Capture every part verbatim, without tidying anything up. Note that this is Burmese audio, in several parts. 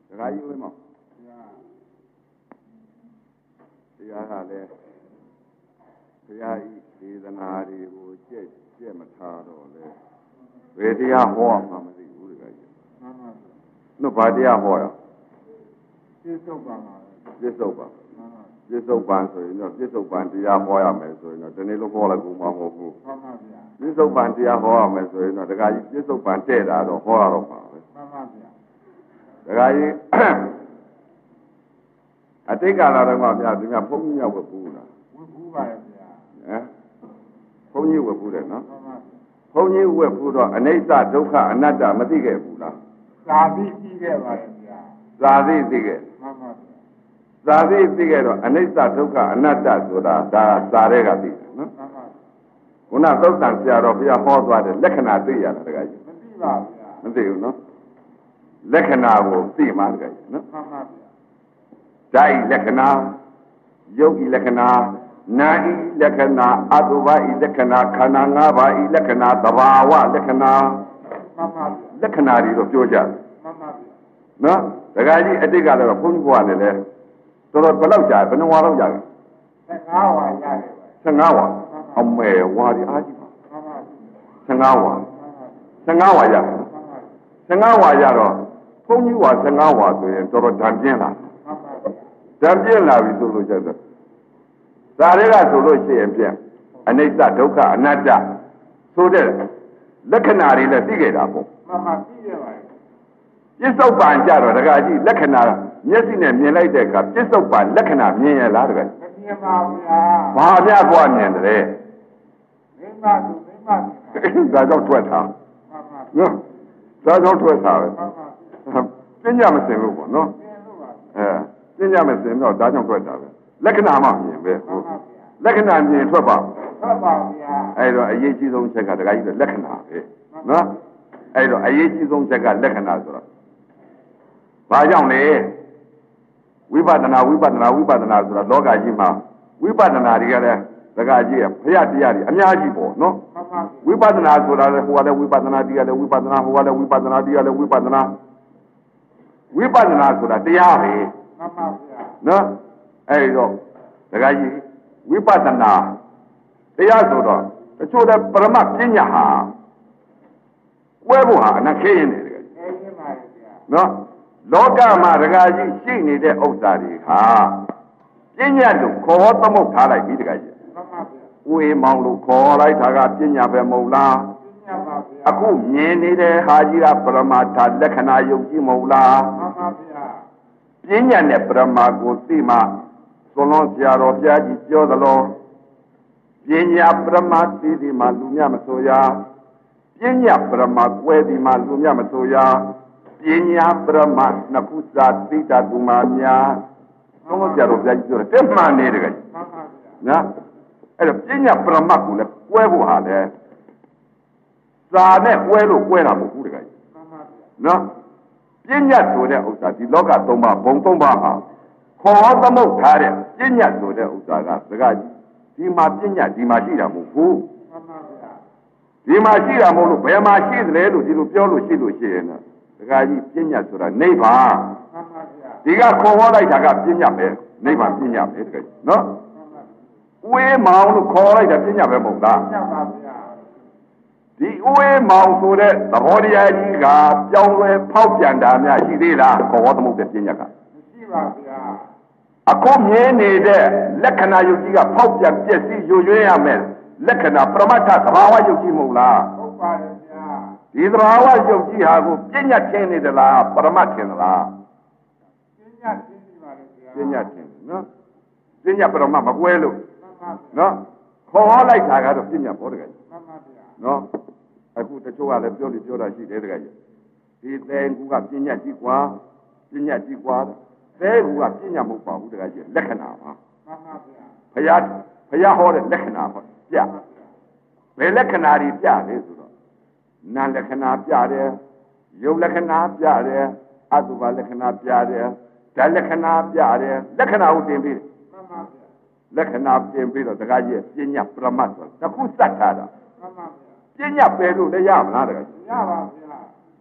Rayu mo. Yahale. Yai Idanari who jet Jemataro. Vedia Hoa, Mamadi Uriga. Nobody a Hoa. This over. This open, so you know, this open to your Hoa, so you know, the little Hoa Gumaho. This open to your Hoa, so you know, the guy, this open dead out of Hoa. The guy, I think I don't want to have Pony over Buddha. Eh? Pony over Buddha, no? Pony over Buddha, an Asa Doka, another Madiga Buddha. Sabi Dige. Sabi Dige, an Asa Doka, another Soda, Sarega Dige, no? When I thought that they are of your horse, what a Lekana Dia, the guy. You know? Lekana will see my guy, no? Dai Lekana, Yogi Lekana, Nagi Lekana, Aduba Lekana, Kanangaba Lekana, Dabawa Lekana, Lekanari of Georgia. No, the guy I think I have a Punguan there. So the Paloja, but no one of Yaga. Sangawa, a mere Wadi Ajiba. Sangawa, Sangawa Yaga. Sangawa Yaro, Pony was Sangawa to him, Toro Tangiana. Tangiana is Zulu Jazz. Sarega Zulu Champion, and they start Doka, Anada. So there, Lekanari, the Tigate. Just so bad, Jaro, the guy, Lekana, yes, in a Militeka, just so bad, Lekana, me a larga. Mahia one in there. I don't sweat her. No. So I don't work out. Pinjam is in no? Eh, Pinjam is in no, I don't work out. Lekanama, Lekanam in trouble. I don't, I yet you don't check out the guy, the Lekana. No? I don't, I yet you don't check out Lekana. Why young lady? We bought an hour, we bought an hour, we bought an hour, dog I jima. We bought an hour together, the guy, Payati, and Yajibo, no? We bought an hour, whatever we bought an idea, we bought an hour, whatever we bought an idea, we bought an hour. We bought an hour that they are. No? Hey, no. The guy, we bought an hour. They are so. The children, Parama, Kenya. Where were not Kenya? No? Loga Maragaji, she needed Osari. Ha. Kenya to call the Motala, the guy. We Malu call like Tagatinya Mola. Aku Yeni de Hajira Pramata, Lekana Yogi Mola. Pinya Neprama Gosima, Solontia Rojaji Jodalo. Pinya Pramati di Malunya Masoya. Pinya Prama Quedi Malunya Masoya. Pinya Brahma Napusa Sita Dumania. Solontia Rojaji, ten man needed. Na? And a Pinya Brahma, where had it? Sane, where look where I'm good. No? Pinya to the Usa, the Loga Tomba, Bontomba. Call the Motare, Pinya to the Usaga, the guy. Dima Pinya, Dimashira Mufu. Dimashira Mulu, Bemashi, the Lu, Piolo, Shilu, the guy Pinya to the neighbor. Diga call like I got Pinya, neighbor Pinya, no? We mount call like a Pinya Bemola. The Ue mount to the body Iga, Yahweh, Paupianda, Shidila, call the Move Pinya. A come here, there, Lekana Yuga, Paupian, Jesse, Yuya, Lekana, Pramata, Rawa Yukimula. These are our Yogi have Pinya Kenny de la Paramatin la. Pinya Ken, no? Pinya Pramama, well. No? Call like I got a Pinya Portugal. No? I put the two other Jolly Joda she did. He then who got Pinya Tiqua, Pinya Tiqua, they who got Pinya Mupa, who did Lekana. Payat, Payahor, Lekana. Yeah. They Lekanari, yeah, Nan Lekana Piade, you Lekana Piade, Aduba Lekana Piade, Telekana Piade, Lekana would be. Lekana Pimpiro, the guy, Pinya Pramato, the Kusatara. Pinya Peru, the Yam,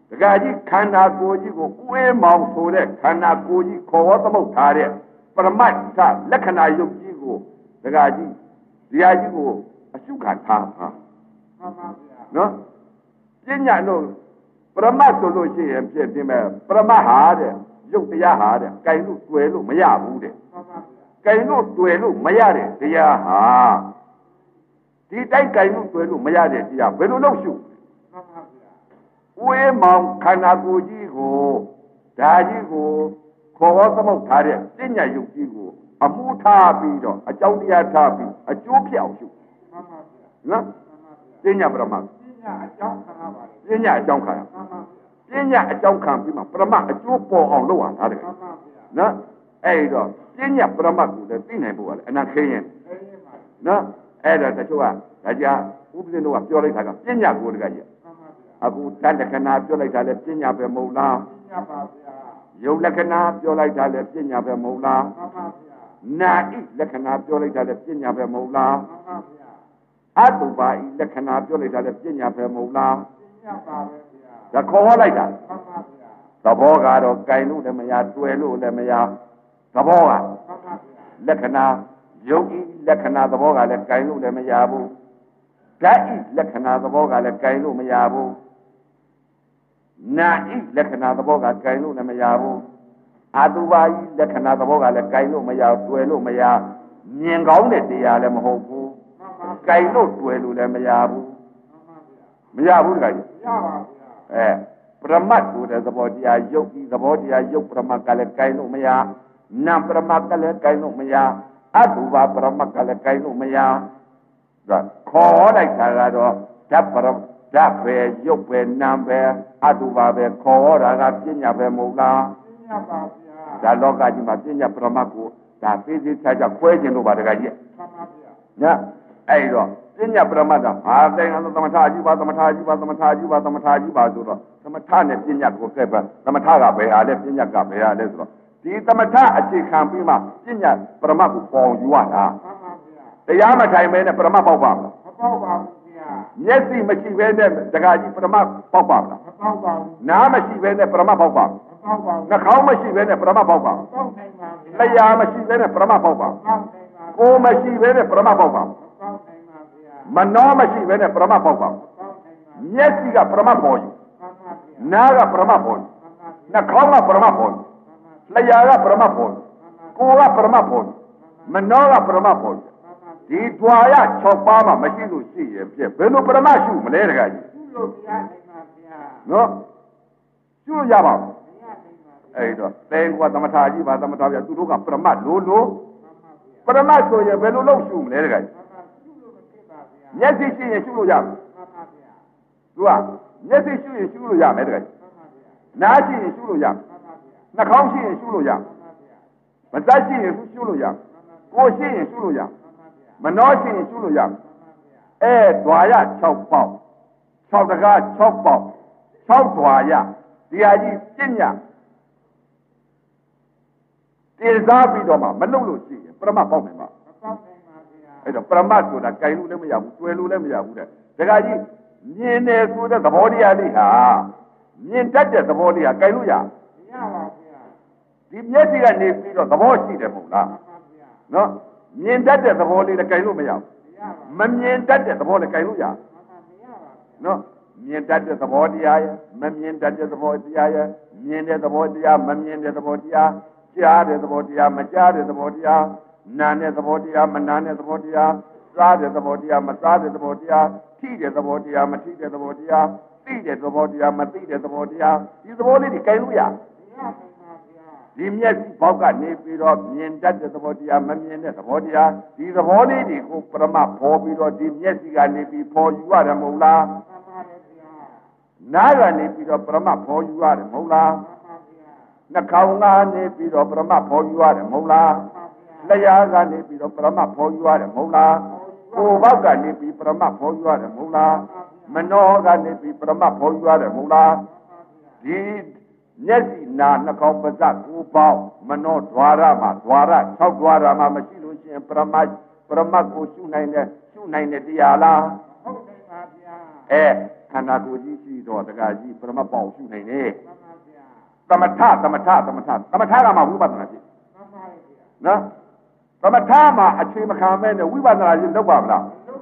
တကကြီးခန္ဓာကိုယ်ကြီးကိုဥေးမောင်ဆိုတဲ့ခန္ဓာကိုယ်ကြီးခေါ်ဝသမုတ်ထားတဲ့ပရမတ်သလက္ခဏာယုတ်ကြီးကိုတကကြီးဒီဟာကြီးကိုအရှုခံထားပါမှန်ပါဗျာနော်ပညာတို့ပရမတ်ဆိုလို့ရှိရင်ဖြစ်တင်မဲ့ပရမတ်ဟာတဲ့ရုပ်တရားဟာတဲ့ကြိုင်လို့တွေ့လို့မရဘူးတဲ့မှန်ပါဗျာကြိုင်လို့တွေ့လို့မရတဲ့တရားဟာဒီတိုက်ကြိုင်လို့တွေ့လို့မရတဲ့တရားဘယ်လိုလုပ်ရှုမှန်ပါဗျာဝေးမောင်ခန္ဓာကိုယ်ကြီးကိုဒါကြီးကိုခေါ်ဝသမုတ်ထားတဲ့ပညာယုတ်ကြီးကိုအမှုထားပြီးတော့အကြောင်းတရားထားပြီးအကျိုးဖြစ်အောင်ရှုမှန်ပါဗျာနော်ပညာပရမတ်ပညာအကြောင်းခံရပါပညာအကြောင်းခံရမှန်ပါပညာအကြောင်းခံပြီးမှပရမတ်အကျိုးပေါ်အောင်လုပ်ရတာတဲ့မှန်ပါဗျာနော်အဲ့တော့ပညာပရမတ်ကိုလည်းသိနိုင်ဖို့ကလည်းအနာခင်းရင်နော်အဲ့တော့တချို့ကဒါကြဥပဒေတို့ကပြောလိုက်တာကပညာကိုတကကြီးအခုတလက္ခဏာပြောလိုက်တာလည်းပညာပဲမဟုတ်လားပညာပါဗျာယုတ်လက္ခဏာပြောလိုက်တာလည်းပညာပဲမဟုတ်လားမှန်ပါဗျာနာဣလက္ခဏာပြောလိုက်တာလည်းပညာပဲမဟုတ်လားမှန်ပါဗျာအတုပါဣလက္ခဏာပြောလိုက်တာလည်းပညာပဲမဟုတ်လားပညာပါပဲဗျာဒါခေါ်ဟောလိုက်တာမှန်ပါဗျာသဘောကတော့ကြိုင်လို့လည်းမရတွေ့လို့လည်းမရသဘောကမှန်ပါဗျာလက္ခဏာယုတ်ဤလက္ခဏာသဘောကလည်းကြိုင်လို့လည်းမရဘူးဓာတ်ဤလက္ခဏာသဘောကလည်းကြိုင်လို့မရဘူးနာဣလက္ခဏာသဘောကကြိုင်လို့လည်းမရဘူးအာတုပါဤလက္ခဏာသဘောကလည်းကြိုင်လို့မရတွေ့လို့မရမြင်ကောင်းတဲ့တရားလည်းမဟုတ်ဘူးကြိုင်လို့တွေ့လို့လည်းမရဘူးမရဘူးတခါကြီးမရပါဘူးအဲပရမတ်ဆိုတဲ့သဘောတရားယုတ်ဤသဘောတရားယုတ်ပရမတ်ကလည်းကြိုင်လို့မရနာပရမတ်ကလည်းကြိုင်လို့မရအတုပါပရမတ်ကလည်းကြိုင်လို့မရဒါခေါ်လိုက်တာကတော့ဓာတ်ပရဓာတ်ပဲရုပ်ပဲနာမ်ပဲအတုပါပဲခေါ်တာကပညာပဲမဟုတ်လားပညာပါဗျာဒါလောကကြီးမှာပညာပရမတ်ကိုဒါသေးသေးချာချာခွဲခြင်းလို့ပါတကကြီးမှန်ပါဗျာညာအဲ့တော့ပညာပရမတ်ကဘာသိငါသမထအယူပါသမထအယူပါသမထအယူပါသမထအယူပါဆိုတော့သမထနဲ့ပညာကိုကဲပဲသမထကဘယ်ဟာလဲပညာကဘယ်ဟာလဲဆိုတော့ဒီသမထအခြေခံပြီးမှပညာပရမတ်ကိုပေါ်ယူရတာမှန်ပါဗျာတရားမထိုင်မဲနဲ့ပရမတ်ပေါက်ပါမလားမပေါက်ပါဘူးမျက်စိမရှိဘဲနဲ့တခါကြီးပရမတ်ပေါက်ပါလားမပေါက်ပါဘူးနားမရှိဘဲနဲ့ပရမတ်ပေါက်ပါမပေါက်ပါဘူးနှာခေါင်းမရှိဘဲနဲ့ပရမတ်ပေါက်ပါမပေါက်နိုင်ပါဘူးလျှာမရှိဘဲနဲ့ပရမတ်ပေါက်ပါမပေါက်နိုင်ပါဘူးကိုယ်မရှိဘဲနဲ့ပရမတ်ပေါက်ပါမပေါက်နိုင်ပါဗျာမနှောမရှိဘဲနဲ့ပရမတ်ပေါက်ပါမပေါက်နိုင်ပါမျက်စိကပရမတ်ပေါ်ယူနားကပရမတ်ပေါ်ယူနှာခေါင်းကပရမတ်ပေါ်ယူလျှာကပရမတ်ပေါ်ယူကိုယ်ကပရမတ်ပေါ်ယူမနှောကပရမတ်ပေါ်ယူဒီဓွာရ၆ပါးမှမရှိလို့ရှိရဲ့ပြည့်ဘယ်လိုပရမတ်ရှုမလဲတခါကြီးရှုလို့ရနိုင်ပါဗျာနော်ရှုရပါဘူးအဲ့တော့တဲကွာသမထကြီးပါသမထပြသူတို့ကပရမတ်လို့လို့ပရမတ်ဆိုရင်ဘယ်လိုလုပ်ရှုမလဲတခါကြီးရှုလို့မဖြစ်ပါဗျာမျက်စိရှိရင်ရှုလို့ရမယ်မှန်ပါဗျာသူကမျက်စိရှိရင်ရှုလို့ရမယ်တခါကြီးနားရှိရင်ရှုလို့ရမယ်နှာခေါင်းရှိရင်ရှုလို့ရမယ်မစက်ရှိရင်ရှုလို့ရမယ်ကိုယ်ရှိရင်ရှုလို့ရမယ်မနှောရှိရင်ရှုလို့ရမယ်အဲဓွာရ၆ပေါက်၆တကား၆ပေါက်၆ဓွာရဒီဟာကြီးပြည့်ညတည်စားပြီးတော့မှမလုပ်လို့ရှိရင်ပရမတ်ပေါက်နိုင်မှာမပေါက်နိုင်ပါဗျာအဲ့တော့ပရမတ်ဆိုတာကြိုင်လို့လည်းမရဘူးတွေ့လို့လည်းမရဘူးတဲ့ဒါကကြီးမြင်တယ်ဆိုတဲ့သဘောတရားလေးဟာမြင်တတ်တဲ့သဘောလေးဟာကြိုင်လို့ရမရပါဘူးဗျာဒီမျက်စိကနေပြီးတော့သဘောရှိတယ်မဟုတ်လားမှန်ပါဗျာနော်မြင်တတ်တဲ့သဘောလေးလည်းကြိုင်လို့မရဘူးမမြင်တတ်တဲ့သဘောလည်းကြိုင်လို့ရနော်မြင်တတ်တဲ့သဘောတရားရဲ့မမြင်တတ်တဲ့သဘောတရားရဲ့မြင်တဲ့သဘောတရားမမြင်တဲ့သဘောတရားကြားတဲ့သဘောတရားမကြားတဲ့သဘောတရားနာတဲ့သဘောတရားမနာတဲ့သဘောတရားစားတဲ့သဘောတရားမစားတဲ့သဘောတရားထိတဲ့သဘောတရားမထိတဲ့သဘောတရားသိတဲ့သဘောတရားမသိတဲ့သဘောတရားဒီသဘောလေးတွေကြိုင်လို့ရဒီမျက်စိဘောက်ကနေပြီးတော့မြင်တတ်တဲ့သဘောတရားမမြင်တဲ့သဘောတရားဒီသဘောလေးတွေကိုပရမတ်ပေါ်ပြီးတော့ဒီမျက်စိကနေပြီးပေါ်ယူရတယ်မဟုတ်လားမှန်ပါဗျာနားကနေပြီးတော့ပရမတ်ပေါ်ယူရတယ်မဟုတ်လားမှန်ပါဗျာနှာခေါင်းကနေပြီးတော့ပရမတ်ပေါ်ယူရတယ်မဟုတ်လားမှန်ပါဗျာလျှာကနေပြီးတော့ပရမတ်ပေါ်ယူရတယ်မဟုတ်လားကိုယ်ဘောက်ကနေပြီးပရမတ်ပေါ်ယူရတယ်မဟုတ်လားမနှောကနေပြီးပရမတ်ပေါ်ယူရတယ်မဟုတ်လားဒီမျက်စိနာနှာခေါင်းပါးစပ်ကိုယ်ပေါက်မနှောဓွာရမှာဓွာရ၆ဓွာရမှာမရှိလို့ရှိရင်ပရမတ်ပရမတ်ကိုရှုနိုင်တဲ့ရှုနိုင်တဲ့တရားလားဟုတ်တယ်ပါဗျာအဲခန္ဓာကိုယ်ကြီးရှိတော့တကကြီးပရမတ်ပေါရှုနိုင်တယ်သမထသမထသမထသမထကမှဝိပဿနာဖြစ်နော်သမထမှာအခြေမခံမဲ့နဲ့ဝိပဿနာကြီးလုပ်ပါမလား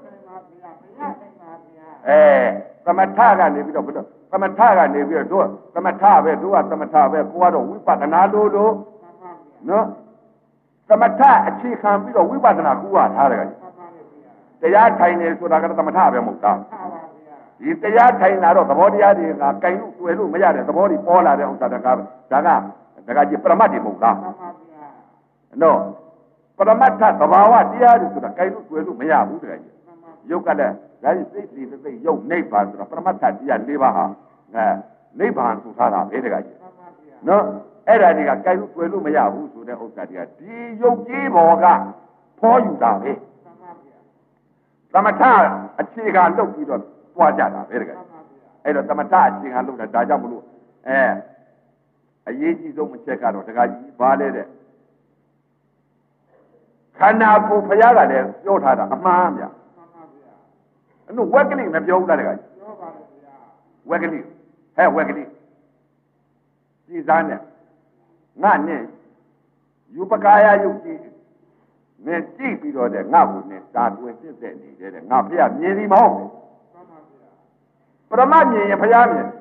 အဲသမထကနေပြီးတော့ဘယ်လိုသမထကနေပြီးတော့တို့သမထပဲတို့ကသမထပဲကိုကတော့ဝိပဿနာလို့လို့နော်သမထအခြေခံပြီးတော့ဝိပဿနာကူရထားတယ်တရားထိုင်နေဆိုတာကသမထပဲမဟုတ်လားဒီတရားထိုင်လာတော့သဘောတရားတွေကကင်လို့တွေ့လို့မရတဲ့သဘောတွေပေါ်လာတဲ့ဥစ္စာတကားဒါကဒါကကြီးပရမတ်တွေမဟုတ်လားနော်ပရမတ်ထသဘာဝတရားတွေဆိုတာကင်လို့တွေ့လို့မရဘူးတကယ်ကြီးရုပ်ကလည်းဒါကြီးစိတ်စီစိတ်ရုပ်နိဗ္ဗာန်ဆိုတာပရမတ်ထတရား၄ပါးဟာအဲနိဗ္ဗာန်ဆိုထားတာပဲတကယ်ကြီးနော်အဲ့ဒါတွေကကင်လို့တွေ့လို့မရဘူးဆိုတဲ့ဥစ္စာတွေကဒီရုပ်ကြီးဘောကဖောယူတာပဲသမထအခြေခံလုပ်ပြီးတော့တွားကြတာပဲတကယ်အဲ့တော့သမထအခြေခံလုပ်တာဒါကြောင့်မလို့အဲအရေးကြီးဆုံးအချက်ကတော့တကကြီးဘာလဲတဲ့ခန္ဓာကိုယ်ဘုရားကလည်းပြောထားတာအမှန်ဗျာအဲ့တော့ဝက်ကလေးမပြောဘူးလားတကကြီးပြောပါတယ်ဗျာဝက်ကလေးဟဲ့ဝက်ကလေးကြည်စားနဲ့ငါနဲ့ယူပကာယယုတ်ကြည်မင်းကြည့်ပြီးတော့တဲ့ငါ့ကိုနဲ့တာတွယ်ပြည့်တဲ့နေတဲ့တဲ့ငါဖះမြင်ဒီမဟုတ်ဘူးပရမတ်မြင်ရင်ဖះမြင်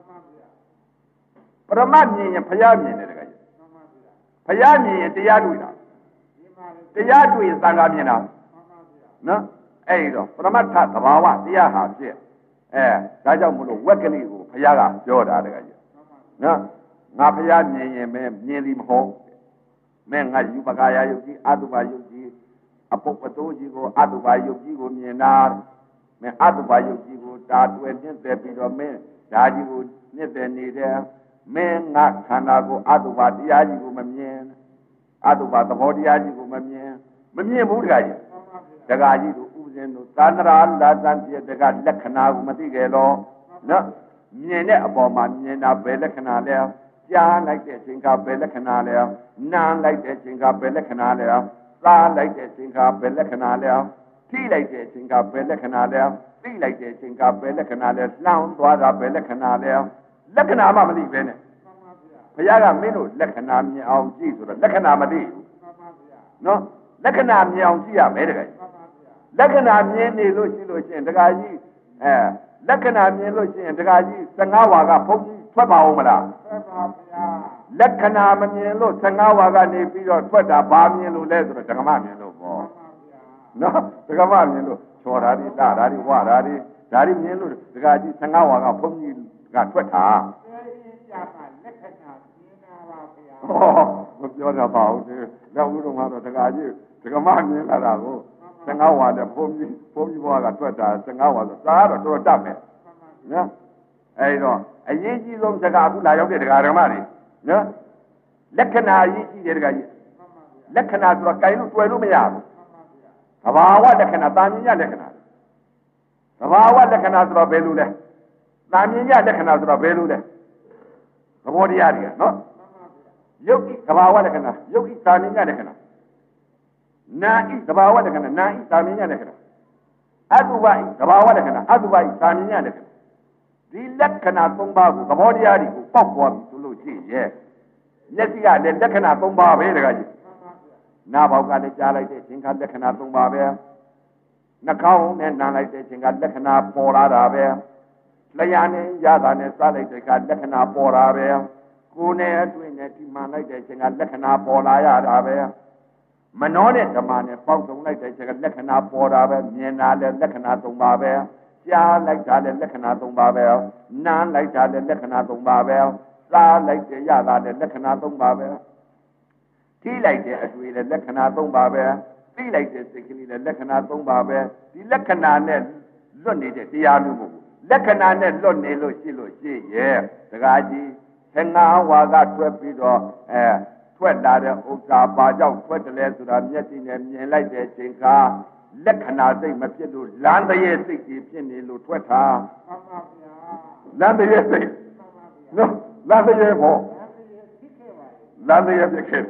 ပရမတ်မြင်ရင်ဖះမြင်တယ်တကယ်ဖះမြင်ရင်တရားတွေ့တာတရားတွေ့ရင်သံဃာမြင်တာနော်အဲ့တော့ပရမတ်ထသဘာဝတရားဟာဖြစ်အဲဒါကြောင့်မလို့ဝက်ကလေးကိုဖះကပြောတာတကယ်နော်ငါဖះမြင်ရင်ပဲမြင်ဒီမဟုတ်မင်းငါယူပကာယယုတ်ကြီးအတုပါယုတ်ကြီးအပုပ္ပတိုးကြီးကိုအတုပါယုတ်ကြီးကိုမြင်တာမင်းအတုပါယုတ်ကြီးကိုတာတွေ့မြင့်တယ်ပြီးတော့မင်းဓာကြီးကိုမြင့်တယ်နေတယ်မင်းငါခန္ဓာကိုအတုပါတရားကြီးကိုမမြင်အတုပါသဘောတရားကြီးကိုမမြင်မမြင်ဘူးတခါကြီးတခါကြီးတို့ဥပဇင်းတို့သာသရာလာသံပြတကလက္ခဏာကိုမသိကြတော့နော်မြင်တဲ့အပေါ်မှာမြင်တာဘယ်လက္ခဏာလဲကြားလိုက်တဲ့အချိန်ကဘယ်လက္ခဏာလဲနားလိုက်တဲ့အချိန်ကဘယ်လက္ခဏာလဲစားလိုက်တဲ့အချိန်ကဘယ်လက္ခဏာလဲထိလိုက်တဲ့အချိန်ကဘယ်လက္ခဏာလဲသိလိုက်တဲ့အချိန်ကဘယ်လက္ခဏာလဲလှောင်းသွားတာဘယ်လက္ခဏာလဲလက္ခဏာမှမသိပဲနဲ့ဘုရားကမင်းတို့လက္ခဏာမြင်အောင်ကြည့်ဆိုတော့လက္ခဏာမသိဘူးနော်လက္ခဏာမြင်အောင်ကြည့်ရမယ်တကယ်လက္ခဏာမြင်နေလို့ရှိလို့ရှိရင်တခါကြီးအဲလက္ခဏာမြင်လို့ရှိရင်တခါကြီး၁၅ဝါကဘုန်းကြီးထွက်ပါဦးမလားထွက်ပါဗျာလက္ခဏာမမြင်လို့၁၅ဝါကနေပြီးတော့ထွက်တာဘာမြင်လို့လဲဆိုတော့ဓမ္မမြင်လို့ပေါ့နော်ဓမ္မမြင်လို့ချော်တာဒီလာတာဒီဝါတာဒီဒါဒီမြင်လို့တခါကြီး၁၅ဝါကဘုန်းကြီးကထွက်တာကြပါလက္ခဏာမြင်တာပါဗျာဟောမပြောတာပါဘူးဒီနောက်ဦးတော့ကတော့တခါကြီးဓမ္မမြင်လာတာကို၁၅ဝါနဲ့ဘုန်းကြီးဘုန်းကြီးဘွားကထွက်တာ၁၅ဝါဆိုသားတော့တော်တတ်မယ်နော်အဲဒီတော့အရေးကြီးဆုံးစကားအခုလာရောက်တဲ့တရားဓမ္မတွေနော်လက္ခဏာကြီးရှိတယ်တခါကြီးလက္ခဏာဆိုတော့ကိုင်လို့တွေ့လို့မရဘူးသဘာဝလက္ခဏာတာမြင်ရလက္ခဏာသဘာဝလက္ခဏာဆိုတော့ဘယ်လိုလဲတာမြင်ရလက္ခဏာဆိုတော့ဘယ်လိုလဲသဘောတရားတွေကနော်ယုတ်ဤသဘာဝလက္ခဏာယုတ်ဤတာမြင်ရလက္ခဏာနာဤသဘာဝလက္ခဏာနာဤတာမြင်ရလက္ခဏာအတုပဤသဘာဝလက္ခဏာအတုပဤတာမြင်ရလက္ခဏာဒီလက္ခဏာ၃ပါးကိုသဘောတရားတွေကိုပေါက်သွားပြီဆိုလို့ရှိရဲ့မျက်စိကလည်းလက္ခဏာ၃ပါးပဲတကကြီးနားပေါက်ကလည်းကြားလိုက်တဲ့အချိန်ကလက္ခဏာ၃ပါးပဲနှာခေါင်းနဲ့နားလိုက်တဲ့အချိန်ကလက္ခဏာပေါ်လာတာပဲလျှာနဲ့ရတာနဲ့စားလိုက်တဲ့ကလက္ခဏာပေါ်လာပဲကိုယ်နဲ့အတွင်းနဲ့ဒီမှန်လိုက်တဲ့အချိန်ကလက္ခဏာပေါ်လာရတာပဲမနှောတဲ့ဓမ္မနဲ့ပေါက်စုံလိုက်တဲ့အချိန်ကလက္ခဏာပေါ်တာပဲမြင်တာလည်းလက္ခဏာ၃ပါးပဲကြားလိုက်တာလည်းလက္ခဏာ၃ပါးပဲနားလိုက်တာလည်းလက္ခဏာ၃ပါးပဲစားလိုက်တဲ့ရတာလည်းလက္ခဏာ၃ပါးပဲထိလိုက်တဲ့အတွေ့လည်းလက္ခဏာ၃ပါးပဲသိလိုက်တဲ့စိတ်ကလေးလည်းလက္ခဏာ၃ပါးပဲဒီလက္ခဏာနဲ့လွတ်နေတဲ့တရားမျိုးမဟုတ်ဘူးလက္ခဏာနဲ့လွတ်နေလို့ရှိလို့ရှိရဲ့တကားကြီး၁၅ဝါကထွက်ပြီးတော့အဲထွက်လာတဲ့ဥစ္စာဘာကြောင့်ထွက်တယ်လဲဆိုတာမျက်စိနဲ့မြင်လိုက်တဲ့အချိန်ကလက္ခဏာစိတ်မဖြစ်လို့လမ်းတရေစိတ်ကြီးဖြစ်နေလို့ထွက်တာမှန်ပါဗျာလမ်းတရေစိတ်နော်လမ်းတရေပေါ့လမ်းတရေဖြစ်ခဲ့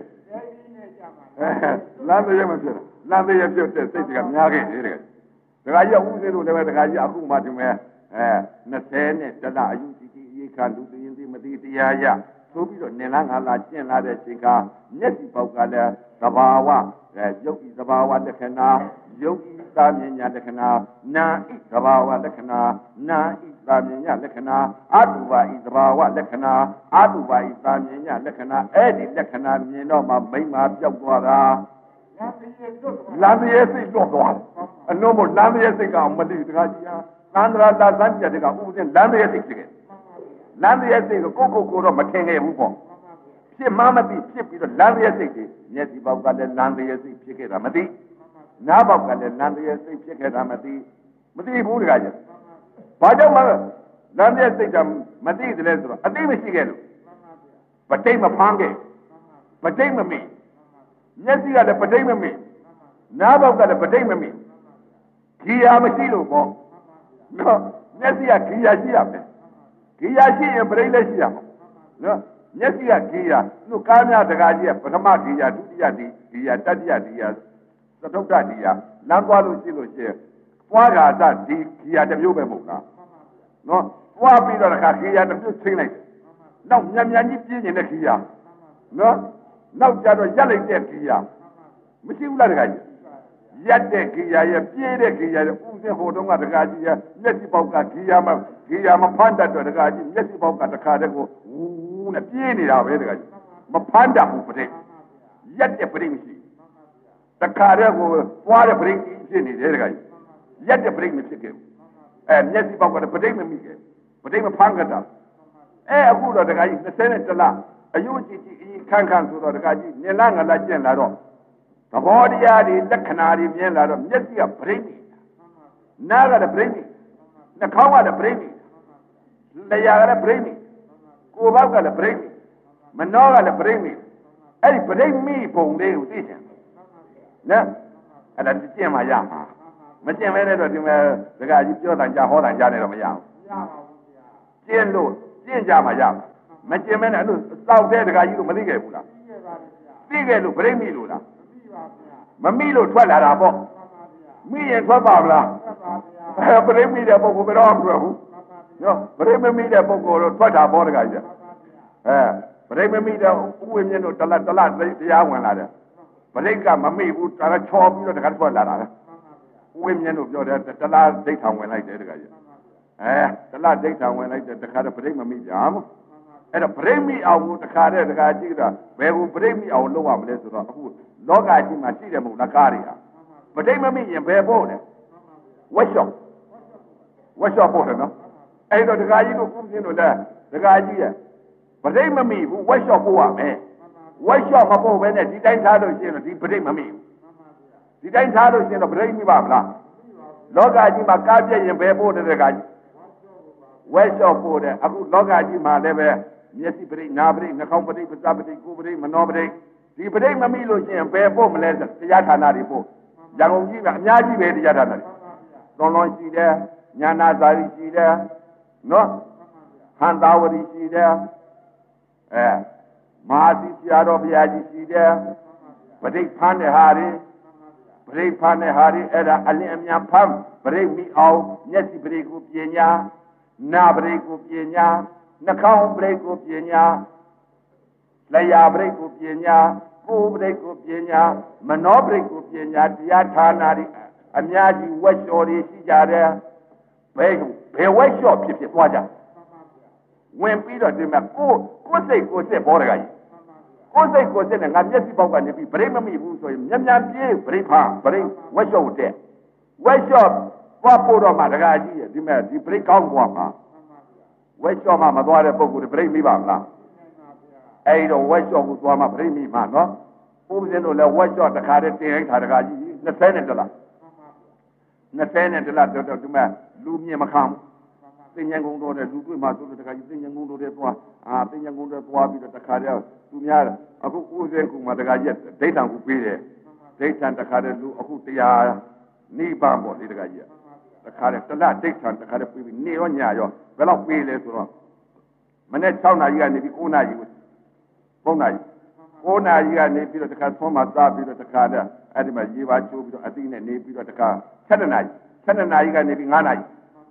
လမ်းတရေမဖြစ်လမ်းတရေဖြစ်တဲ့စိတ်ကများခဲ့တယ်တကယ်တခါကြီးဥစဉ်လို့လည်းတခါကြီးအခုမှဒီမဲ့အဲနှစ်ဆယ်နဲ့တလအယူကြီးကြီးအေးခါလူသိရင်သိမသိတရားရဆိုပြီးတော့နေလားငါလားကျင့်လာတဲ့ချိန်ကမျက်စိပေါက်ကလည်းသဘာဝအဲယုတ်ဤသဘာဝလက္ခဏာယုတ်ဤသာမြင်ညာလက္ခဏာနာဤသဘာဝလက္ခဏာနာဤသာမြင်ညာလက္ခဏာအတုပါဤသဘာဝလက္ခဏာအတုပါဤသာမြင်ညာလက္ခဏာအဲ့ဒီလက္ခဏာမြင်တော့မှမိမပြောက်သွားတာလမ်းရဲ့စိတ်လွတ်သွားတယ်အလုံးမလမ်းရဲ့စိတ်ကမတိတခါကြီးဟာသန္တရာလာသန်းပြတဲ့ကဥပဒေလမ်းရဲ့စိတ်ဖြစ်ခဲ့လမ်းရဲ့စိတ်ကိုကိုကိုကိုတော့မထင်ခဲ့ဘူးပေါ့ဖြစ်မှမသိဖြစ်ပြီးတော့လမ်းရဲ့စိတ်တွေမျက်စိပေါက်ကလည်းလမ်းရဲ့စိတ်ဖြစ်ခဲ့တာမသိနားပေါက်ကလည်းလမ်းရဲ့စိတ်ဖြစ်ခဲ့တာမသိမသိဘူးတခါကြီးဘာကြောင့်မှလမ်းရဲ့စိတ်ကမသိတယ်လဲဆိုတော့အသိမရှိခဲ့လို့ပဋိမဖမ်းခဲ့ပဋိမမိမျက်စိကလည်းပဋိမမိနားပေါက်ကလည်းပဋိမမိခီယာမရှိလို့ပေါ့နော်မျက်စိကခီယာရှိရမယ်ခီယာရှိရင်ပဋိလည်းရှိရမှာနော်မျက်စိကခီယာသူကားများတကားကြီးကပထမခီယာဒုတိယဒီခီယာတတိယဒီယာသတုတ္တဒီယာလမ်းသွားလို့ရှိလို့ရှိရင်ပွားကာသဒီခီယာတစ်မျိုးပဲမဟုတ်လားနော်ပွားပြီးတော့တခါခီယာတစ်မျိုးချင်းလိုက်နောက်မြန်မြန်ကြီးပြင်းနေတဲ့ခီယာနော်နောက်ကြတော့ရက်လိုက်တဲ့ခီယာမရှိဘူးလားတခါကြီးရက်တဲ့ခီယာရဲ့ပြင်းတဲ့ခီယာရဲ့ဥစဉ်ဟိုတုန်းကတခါကြီးရဲ့မျက်စိပေါက်ကခီယာမခီယာမဖမ်းတတ်တော့တခါကြီးမျက်စိပေါက်ကတခါတည်းကိုဝူးနဲ့ပြင်းနေတာပဲတခါကြီးမဖမ်းတတ်ဘူးပြိရက်တဲ့ပြိမရှိတခါတည်းကိုပွားတဲ့ပြိဖြစ်နေတယ်တခါကြီးရက်တဲ့ပြိမဖြစ်ခဲ့ဘူးအဲမျက်စိပေါက်ကပြိမမိခဲ့ပြိမဖမ်းကြတာအဲအခုတော့တခါကြီးနှစ်ဆယ်နဲ့တလအယုကြည်ကြည်အင်းခန့်ခန့်ဆိုတော့တခါကြီးနေလားငါလားကျင့်လာတော့သဘောတရားတွေလက္ခဏာတွေမြင်လာတော့မျက်စိကပြိမိနားကလည်းပြိမိနှာခေါင်းကလည်းပြိမိလျှာကလည်းပြိမိကိုယ်ဘောက်ကလည်းပြိမိမနှောကလည်းပြိမိအဲ့ဒီပြိမိပုံလေးကိုသိချင်နော်အဲ့ဒါကျင့်မှရမှာမကျင့်မဲနဲ့တော့ဒီမဲ့ဒကာကြီးပြောတာကြားဟောတာကြားနေတော့မရဘူးမရပါဘူးဗျာကျင့်လို့ကျင့်ကြမှရမှာမကျင့်မဲနဲ့အဲ့လိုစောက်တဲ့ဒကာကြီးတို့မသိခဲ့ဘူးလားသိခဲ့လို့ပြိမိလို့လားမမိလို့ထွက်လာတာပေါ့မိရင်ထွက်ပါမလားအဲပြိမိတဲ့ပုဂ္ဂိုလ်ဘယ်တော့မှထွက်ဘူးနော်ပြိမမိတဲ့ပုဂ္ဂိုလ်တော့ထွက်တာပေါ့တခါကြီးအဲပြိမမိတဲ့ဥဝိမြင့်တို့တလတလတရားဝင်လာတယ်ပြိကမမိဘူးတရချောပြီးတော့တခါထွက်လာတာပဲဥဝိမြင့်တို့ပြောတယ်တလဒိဋ္ဌံဝင်လိုက်တယ်တခါကြီးအဲတလဒိဋ္ဌံဝင်လိုက်တယ်တခါတော့ပြိမမိကြဘူးအဲ့တော့ပြိမိအောင်ကိုတခါတည်းတခါကြည့်တာဘယ်ကိုပြိမိအောင်လုပ်ရမလဲဆိုတော့အခုလောကကြီးမှာရှိတယ်မဟုတ်လားကားတွေဟာပဋိမမိရင်ဘယ်ပို့လဲဝက်ရှော့ဝက်ရှော့ပို့တယ်နော်အဲ့တော့ဒကာကြီးတို့ကုသင်းတို့လည်းဒကာကြီးရဲ့ပဋိမမိဘူးဝက်ရှော့ပို့ရမယ်ဝက်ရှော့မပို့ဘဲနဲ့ဒီတိုင်းထားလို့ရှိရင်တော့ဒီပဋိမမိဘူးဒီတိုင်းထားလို့ရှိရင်တော့ပဋိမိပါမလားလောကကြီးမှာကားပြည့်ရင်ဘယ်ပို့တယ်ဒကာကြီးဝက်ရှော့ပို့တယ်အခုလောကကြီးမှာလည်းပဲမျက်စိပဋိနာပဋိနှာခေါင်းပဋိပါးစပ်ပဋိကိုယ်ပဋိမနောပဋိဒီပဋိမမိလို့ရှိရင်ဘယ်ပို့မလဲတရားဌာနတွေပို့ရန်ကုန်ကြီးကအများကြီးပဲတရားဌာနတွေသွန်လွန်ရှိတယ်ညာနာဇာတိရှိတယ်နော်ဟန္တာဝရီရှိတယ်အဲမဟာသီဆရာတော်ဘုရားကြီးရှိတယ်ပဋိဖန်တဲ့ဟာတွေပဋိဖန်တဲ့ဟာတွေအဲ့ဒါအလင်းအမြန်ဖမ်းပဋိမိအောင်မျက်စိပဋိကိုပညာနာပဋိကိုပညာနှာခေါင်းပဋိကိုပညာလျှာပဋိကိုပညာကိုယ်ပဋိကိုပညာမနောပဋိကိုပညာတရားဌာနတွေအများကြီးဝက်လျှော်တွေရှိကြတယ်ဘယ်ဘယ်ဝက်လျှော်ဖြစ်ဖြစ်သွားကြဝင်ပြီးတော့ဒီမှာကိုကိုစိတ်ကိုစိတ်ပေါ်တကကြီးကိုစိတ်ကိုစိတ်နဲ့ငါမျက်စိပေါက်ကနေပြီးပရိမမိဘူးဆိုရင်မြန်မြန်ပြေးပရိဖာပရိဝက်လျှော်တဲ့ဝက်လျှော်သွားပို့တော့မှတကကြီးဒီမှာဒီပရိကောင်းသွားမှာဝက်လျှော်မှမသွားတဲ့ပုဂ္ဂိုလ်တွေပရိမိပါမလားအဲ့တော့ဝက်လျှော်ကိုသွားမှပရိမိမှာနော်ဘုရားတို့လည်းဝက်လျှော်တခါတည်းတင်လိုက်တာတခါကြီးနှစ်ဆယ်နဲ့တလားနှစ်ဆယ်နဲ့တလားတော့ဒီမှာလူမြင်မခံဘူးသင်္ကြန်ကုန်းတော်တဲ့လူတွေ့မှဆိုတော့တခါကြီးသင်္ကြန်ကုန်းတော်တဲ့သွားအာသင်္ကြန်ကုန်းတော်သွားပြီးတော့တခါတည်းသူများအခုဥစဉ်ကုမှာတခါကြီးဒိဋ္ဌံကိုပေးတယ်ဒိဋ္ဌံတခါတည်းလူအခုတရားနိဗ္ဗာန်ပေါ့ဒီတခါကြီးတခါတည်းတလဒိဋ္ဌံတခါတည်းပြီးပြီးနေရောညရောဘယ်တော့ပေးလဲဆိုတော့မနေ့၆နာရီကနေပြီး၉နာရီကို၉နာရီ၉နာရီကနေပြီးတော့တခါသုံးမှစားပြီးတော့တခါတည်းအဲ့ဒီမှာရေပါချိုးပြီးတော့အတိနဲ့နေပြီးတော့တခါ၇နာရီ၇နာရီကနေပြီး၅နာရီ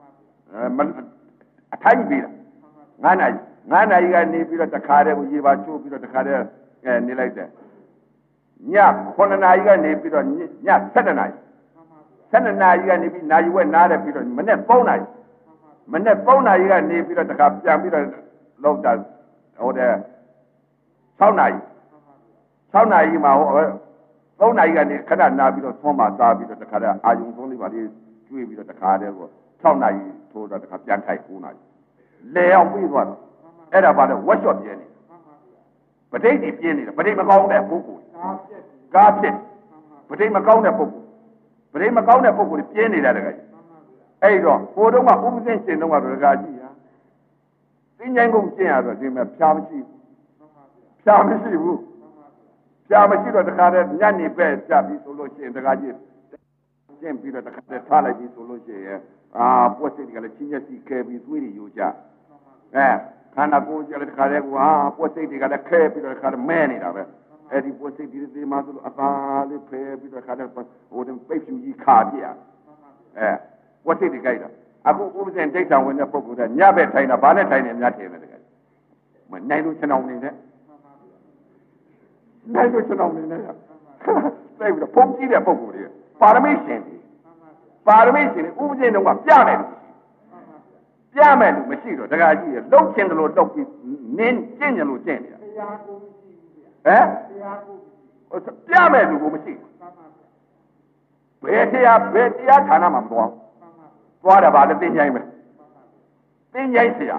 အထိုင်းပြီးတာငါးနာရီငါးနာရီကနေပြီးတော့တခါတည်းကိုရေပါချိုးပြီးတော့တခါတည်းအဲနေလိုက်တယ်ညခုနှစ်နာရီကနေပြီးတော့ညဆယ်နှစ်နာရီဆယ်နှစ်နာရီကနေပြီးနာရီဝက်နားတယ်ပြီးတော့မနေ့သုံးနာရီမနေ့သုံးနာရီကနေပြီးတော့တခါပြန်ပြီးတော့လောက်တာဟိုတဲ့၆နာရီ၆နာရီမှာဟိုသုံးနာရီကနေခဏနာပြီးတော့သုံးပါစားပြီးတော့တခါတည်းအာယုံသုံးလေးပါလေးကျွေးပြီးတော့တခါတည်းကို၆နာရီထိုးတော့တခါပြန်ထိုက်၉နာရီလေအောင်ပြီးသွားတော့အဲ့ဒါပါလေဝက်ရှော့ပြင်းနေပဋိတ်ကြီးပြင်းနေတယ်ပဋိတ်မကောင်းတဲ့ပုဂ္ဂိုလ်ကားဖြစ်ပဋိတ်မကောင်းတဲ့ပုဂ္ဂိုလ်ပဋိတ်မကောင်းတဲ့ပုဂ္ဂိုလ်ပြင်းနေတာတကယ်အဲ့တော့ဟိုတုန်းကဥပဇင်းရှင်တုန်းကတော့တကယ်ကြီးဟာသင်္ချိုင်းကုန်ကျင့်ရတော့ဒီမဲ့ဖြာမရှိဘူးဖြာမရှိဘူးဖြာမရှိတော့တခါတည်းညနေပဲကြပြီးဆိုလို့ရှိရင်တကယ်ကြီးကျင့်ပြီးတော့တခါတည်းထားလိုက်ပြီးဆိုလို့ရှိရင်အာပွက်စိတ်တွေကလည်းချင်းမျက်စိခဲပြီးသွေးတွေယိုကြအဲခန္ဓာကိုယ်ကြလည်းတခါတည်းကဟာပွက်စိတ်တွေကလည်းခဲပြီးတော့တခါတည်းမဲနေတာပဲအဲ့ဒီပွက်စိတ်ဒီဒီမှာဆိုအသာလေးဖဲပြီးတော့တခါတည်းဟိုတင်ပိတ်ဖြူကြီးခါပြရအဲပွက်စိတ်တွေကြိုက်တာအခုဥပဇင်ဒိဋ္ဌံဝင်တဲ့ပုဂ္ဂိုလ်ကညဘက်ထိုင်တာဘာနဲ့ထိုင်နေများထင်တယ်တကယ်မနိုင်လို့ခြေနှောင်နေတယ်နိုင်လို့ခြေနှောင်နေတယ်သိပြီးတော့ဖုံးကြည့်တဲ့ပုဂ္ဂိုလ်တွေပါရမီရှင်တွေပါရမီရှင်တွေဥပဇင်တော့ကပြမယ်ပြမယ်လို့မရှိတော့တခါကြီးရလှုပ်ခြင်းလို့လှုပ်ပြီးနင်းကျင့်ကြလို့ကျင့်နေတာတရားကိုမရှိဘူးဟမ်တရားကိုပြမယ်လို့ကိုမရှိဘယ်တရားဘယ်တရားဌာနမှာမသွားသွားတယ်ဗာလေသိဉ္ဇိုင်းပဲသိဉ္ဇိုင်းဆရာ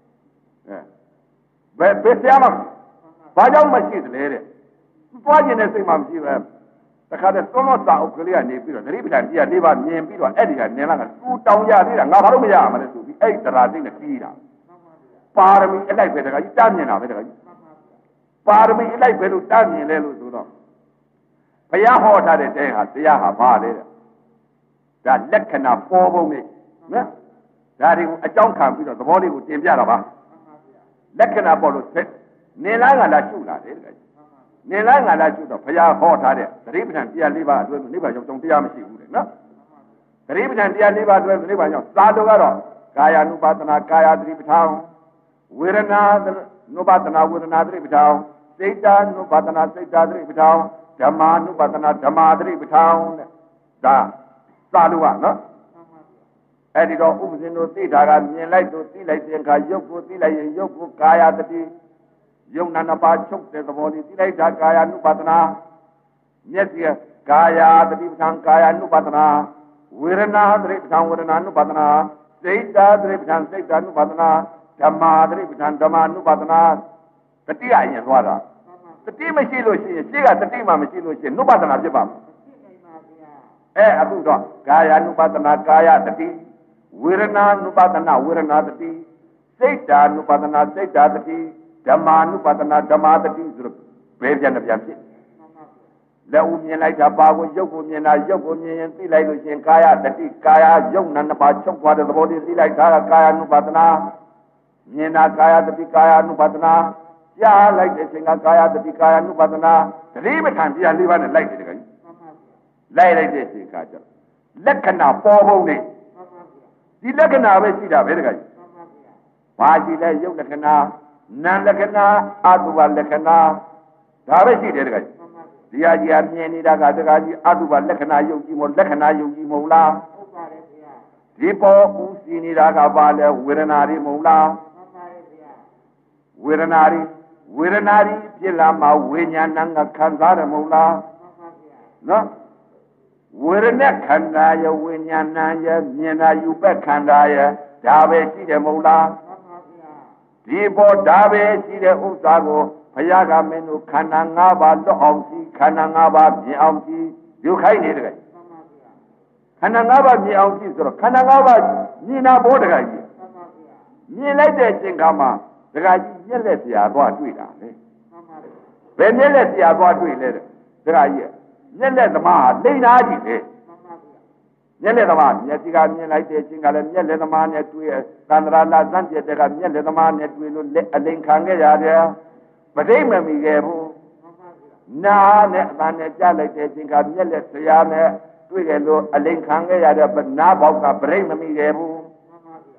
အဲဘယ်ဘယ်ဆရာမှဘာကြောင့်မရှိသလဲတဲ့သွားခြင်းနဲ့စိတ်မှမရှိပဲတခါတည်းသွန်းလို့စာအုပ်ကလေးကနေပြီးတော့သတိပဋ္ဌာန်တရား၄ပါးမြင်ပြီးတော့အဲ့ဒီကနင်လာကသူ့တောင်းရသေးတာငါဘာလို့မရမှာလဲဆိုပြီးအဲ့ဒီတရားသိနဲ့ပြီးတာပါရမီအလိုက်ပဲတခါကြီးတားမြင်တာပဲတခါကြီးပါရမီအလိုက်ပဲလို့တားမြင်လဲလို့ဆိုတော့ဘုရားဟောထားတဲ့တဲဟာတရားဟာဘာလဲတဲ့ဒါလက္ခဏာပေါ်ပုံနဲ့နော်ဒါတွေကိုအကြောင်းခံပြီးတော့သဘောလေးကိုတင်ပြတာပါလက္ခဏာပေါ်လို့နင်လာကလာရှုလာတယ်တခါကြီးနင်လာငါလာရှုတော့ဘုရားဟောထားတဲ့သတိပဋ္ဌာန်တရား၄ပါးအတွင်းနိဗ္ဗာန်ကြောင့်တရားမရှိဘူးတဲ့နော်သတိပဋ္ဌာန်တရား၄ပါးအတွင်းနိဗ္ဗာန်ကြောင့်သာတော်ကတော့ကာယ ानु ပါဒနာကာယသတိပဋ္ဌာန်ဝေဒနာ ानु ပါဒနာဝေဒနာသတိပဋ္ဌာန်စိတ် ानु ပါဒနာစိတ်သတိပဋ္ဌာန်ဓမ္မာ ानु ပါဒနာဓမ္မာသတိပဋ္ဌာန်တဲ့ဒါသာလို့ကနော်အဲ့ဒီတော့ဥပဇင်းတို့သိတာကမြင်လိုက်တို့သိလိုက်တဲ့အခါရုပ်ကိုသိလိုက်ရင်ရုပ်ကိုကာယတတိယုံနာနှစ်ပါးချုပ်တဲ့သဘောလေးသိလိုက်တာကာယ ानु ပါဒနာမျက်စိကာယတတိပဋ္ဌာန်ကာယ ानु ပါဒနာဝေဒနာသတိပဋ္ဌာန်ဝေဒနာ ानु ပါဒနာစိတ်ဓာသတိပဋ္ဌာန်စိတ်ဓာ ानु ပါဒနာဓမ္မာသတိပဋ္ဌာန်ဓမ္မာ ानु ပါဒနာတတိအရင်သွားတာတတိမရှိလို့ရှိရင်ရှေ့ကတတိမှမရှိလို့ရှိရင် ानु ပါဒနာဖြစ်ပါမယ်အဲအခုတော့ကာယ ानु ပါဒနာကာယတတိဝေဒနာ ानु ပါဒနာဝေဒနာတတိစိတ်ဓာ ानु ပါဒနာစိတ်ဓာတတိဓမ္မာ ानु ပါဒနာဓမ္မာတတိဆိုတော့ဘယ်ပြန်ပြန်ဖြစ်လက်ဦးမြင်လိုက်တာပါကိုရုပ်ကိုမြင်တာရုပ်ကိုမြင်ရင်သိလိုက်လို့ရှိရင်ကာယတတိကာယရုပ်နာနှစ်ပါးချုပ်သွားတဲ့သဘောတည်းသိလိုက်တာကကာယ ानु ပါဒနာမြင်တာကာယတတိကာယ ानु ပါဒနာကြားလိုက်တဲ့အချိန်ကကာယတတိကာယ ानु ပါဒနာသတိပဋ္ဌာန်တရား၄ပါးနဲ့လိုက်တယ်တကယ်ကြီးလိုက်လိုက်တဲ့အချိန်ကကြလက္ခဏာပေါ်ပုံနေဒီလက္ခဏာပဲရှိတာပဲတကယ်ကြီးဘာရှိလဲရုပ်လက္ခဏာနာလက္ခဏာအတုပလက္ခဏာဒါပဲရှိတယ်တကယ်ဒီဟာကြီးအမြင်နေတာကတကယ်ကြီးအတုပလက္ခဏာယုတ်ကြီးမဟုတ်လက္ခဏာယုတ်ကြီးမဟုတ်လားဟုတ်ပါတယ်ဗျာဒီပေါ်ဦးစီနေတာကဘာလဲဝေဒနာတွေမဟုတ်လားမှန်ပါတယ်ဗျာဝေဒနာတွေဝေဒနာတွေဖြစ်လာမှဝိညာဏကခံစားတယ်မဟုတ်လားမှန်ပါဗျာနော်ဝေဒနာခန္ဓာယဝိညာဏယမြင်တာယူပက်ခန္ဓာယဒါပဲရှိတယ်မဟုတ်လားဒီပေါ်ဒါပဲရှိတဲ့ဥစ္စာကိုဘုရားကမင်းတို့ခန္ဓာ၅ပါးလွတ်အောင်ကြည့်ခန္ဓာ၅ပါးမြင်အောင်ကြည့်ယူခိုင်းနေတယ်ခန္ဓာ၅ပါးမြင်အောင်ကြည့်ဆိုတော့ခန္ဓာ၅ပါးမြင်တာဘောတကကြီးမြင်လိုက်တဲ့အချိန်ခါမှာတကကြီးမျက်လက်ဆရာသွားတွေ့တာလေဘယ်မျက်လက်ဆရာသွားတွေ့လဲတကကြီးမျက်လက်သမားဟာလိန်နာကြီးလေမျက်လက်သမားမျက်စိကမြင်လိုက်တဲ့အချိန်ကလည်းမျက်လက်သမားနဲ့တွေ့ရသန္တရာလာစံပြတဲ့ကမျက်လက်သမားနဲ့တွေ့လို့လက်အလိန်ခံခဲ့ရတယ်ပဋိမမီခဲ့ဘူးနာနဲ့အတန်နဲ့ကြားလိုက်တဲ့အချိန်ကမျက်လက်ဆရာနဲ့တွေ့ကြလို့အလိန်ခံခဲ့ရတဲ့နားပေါက်ကပဋိမမီခဲ့ဘူး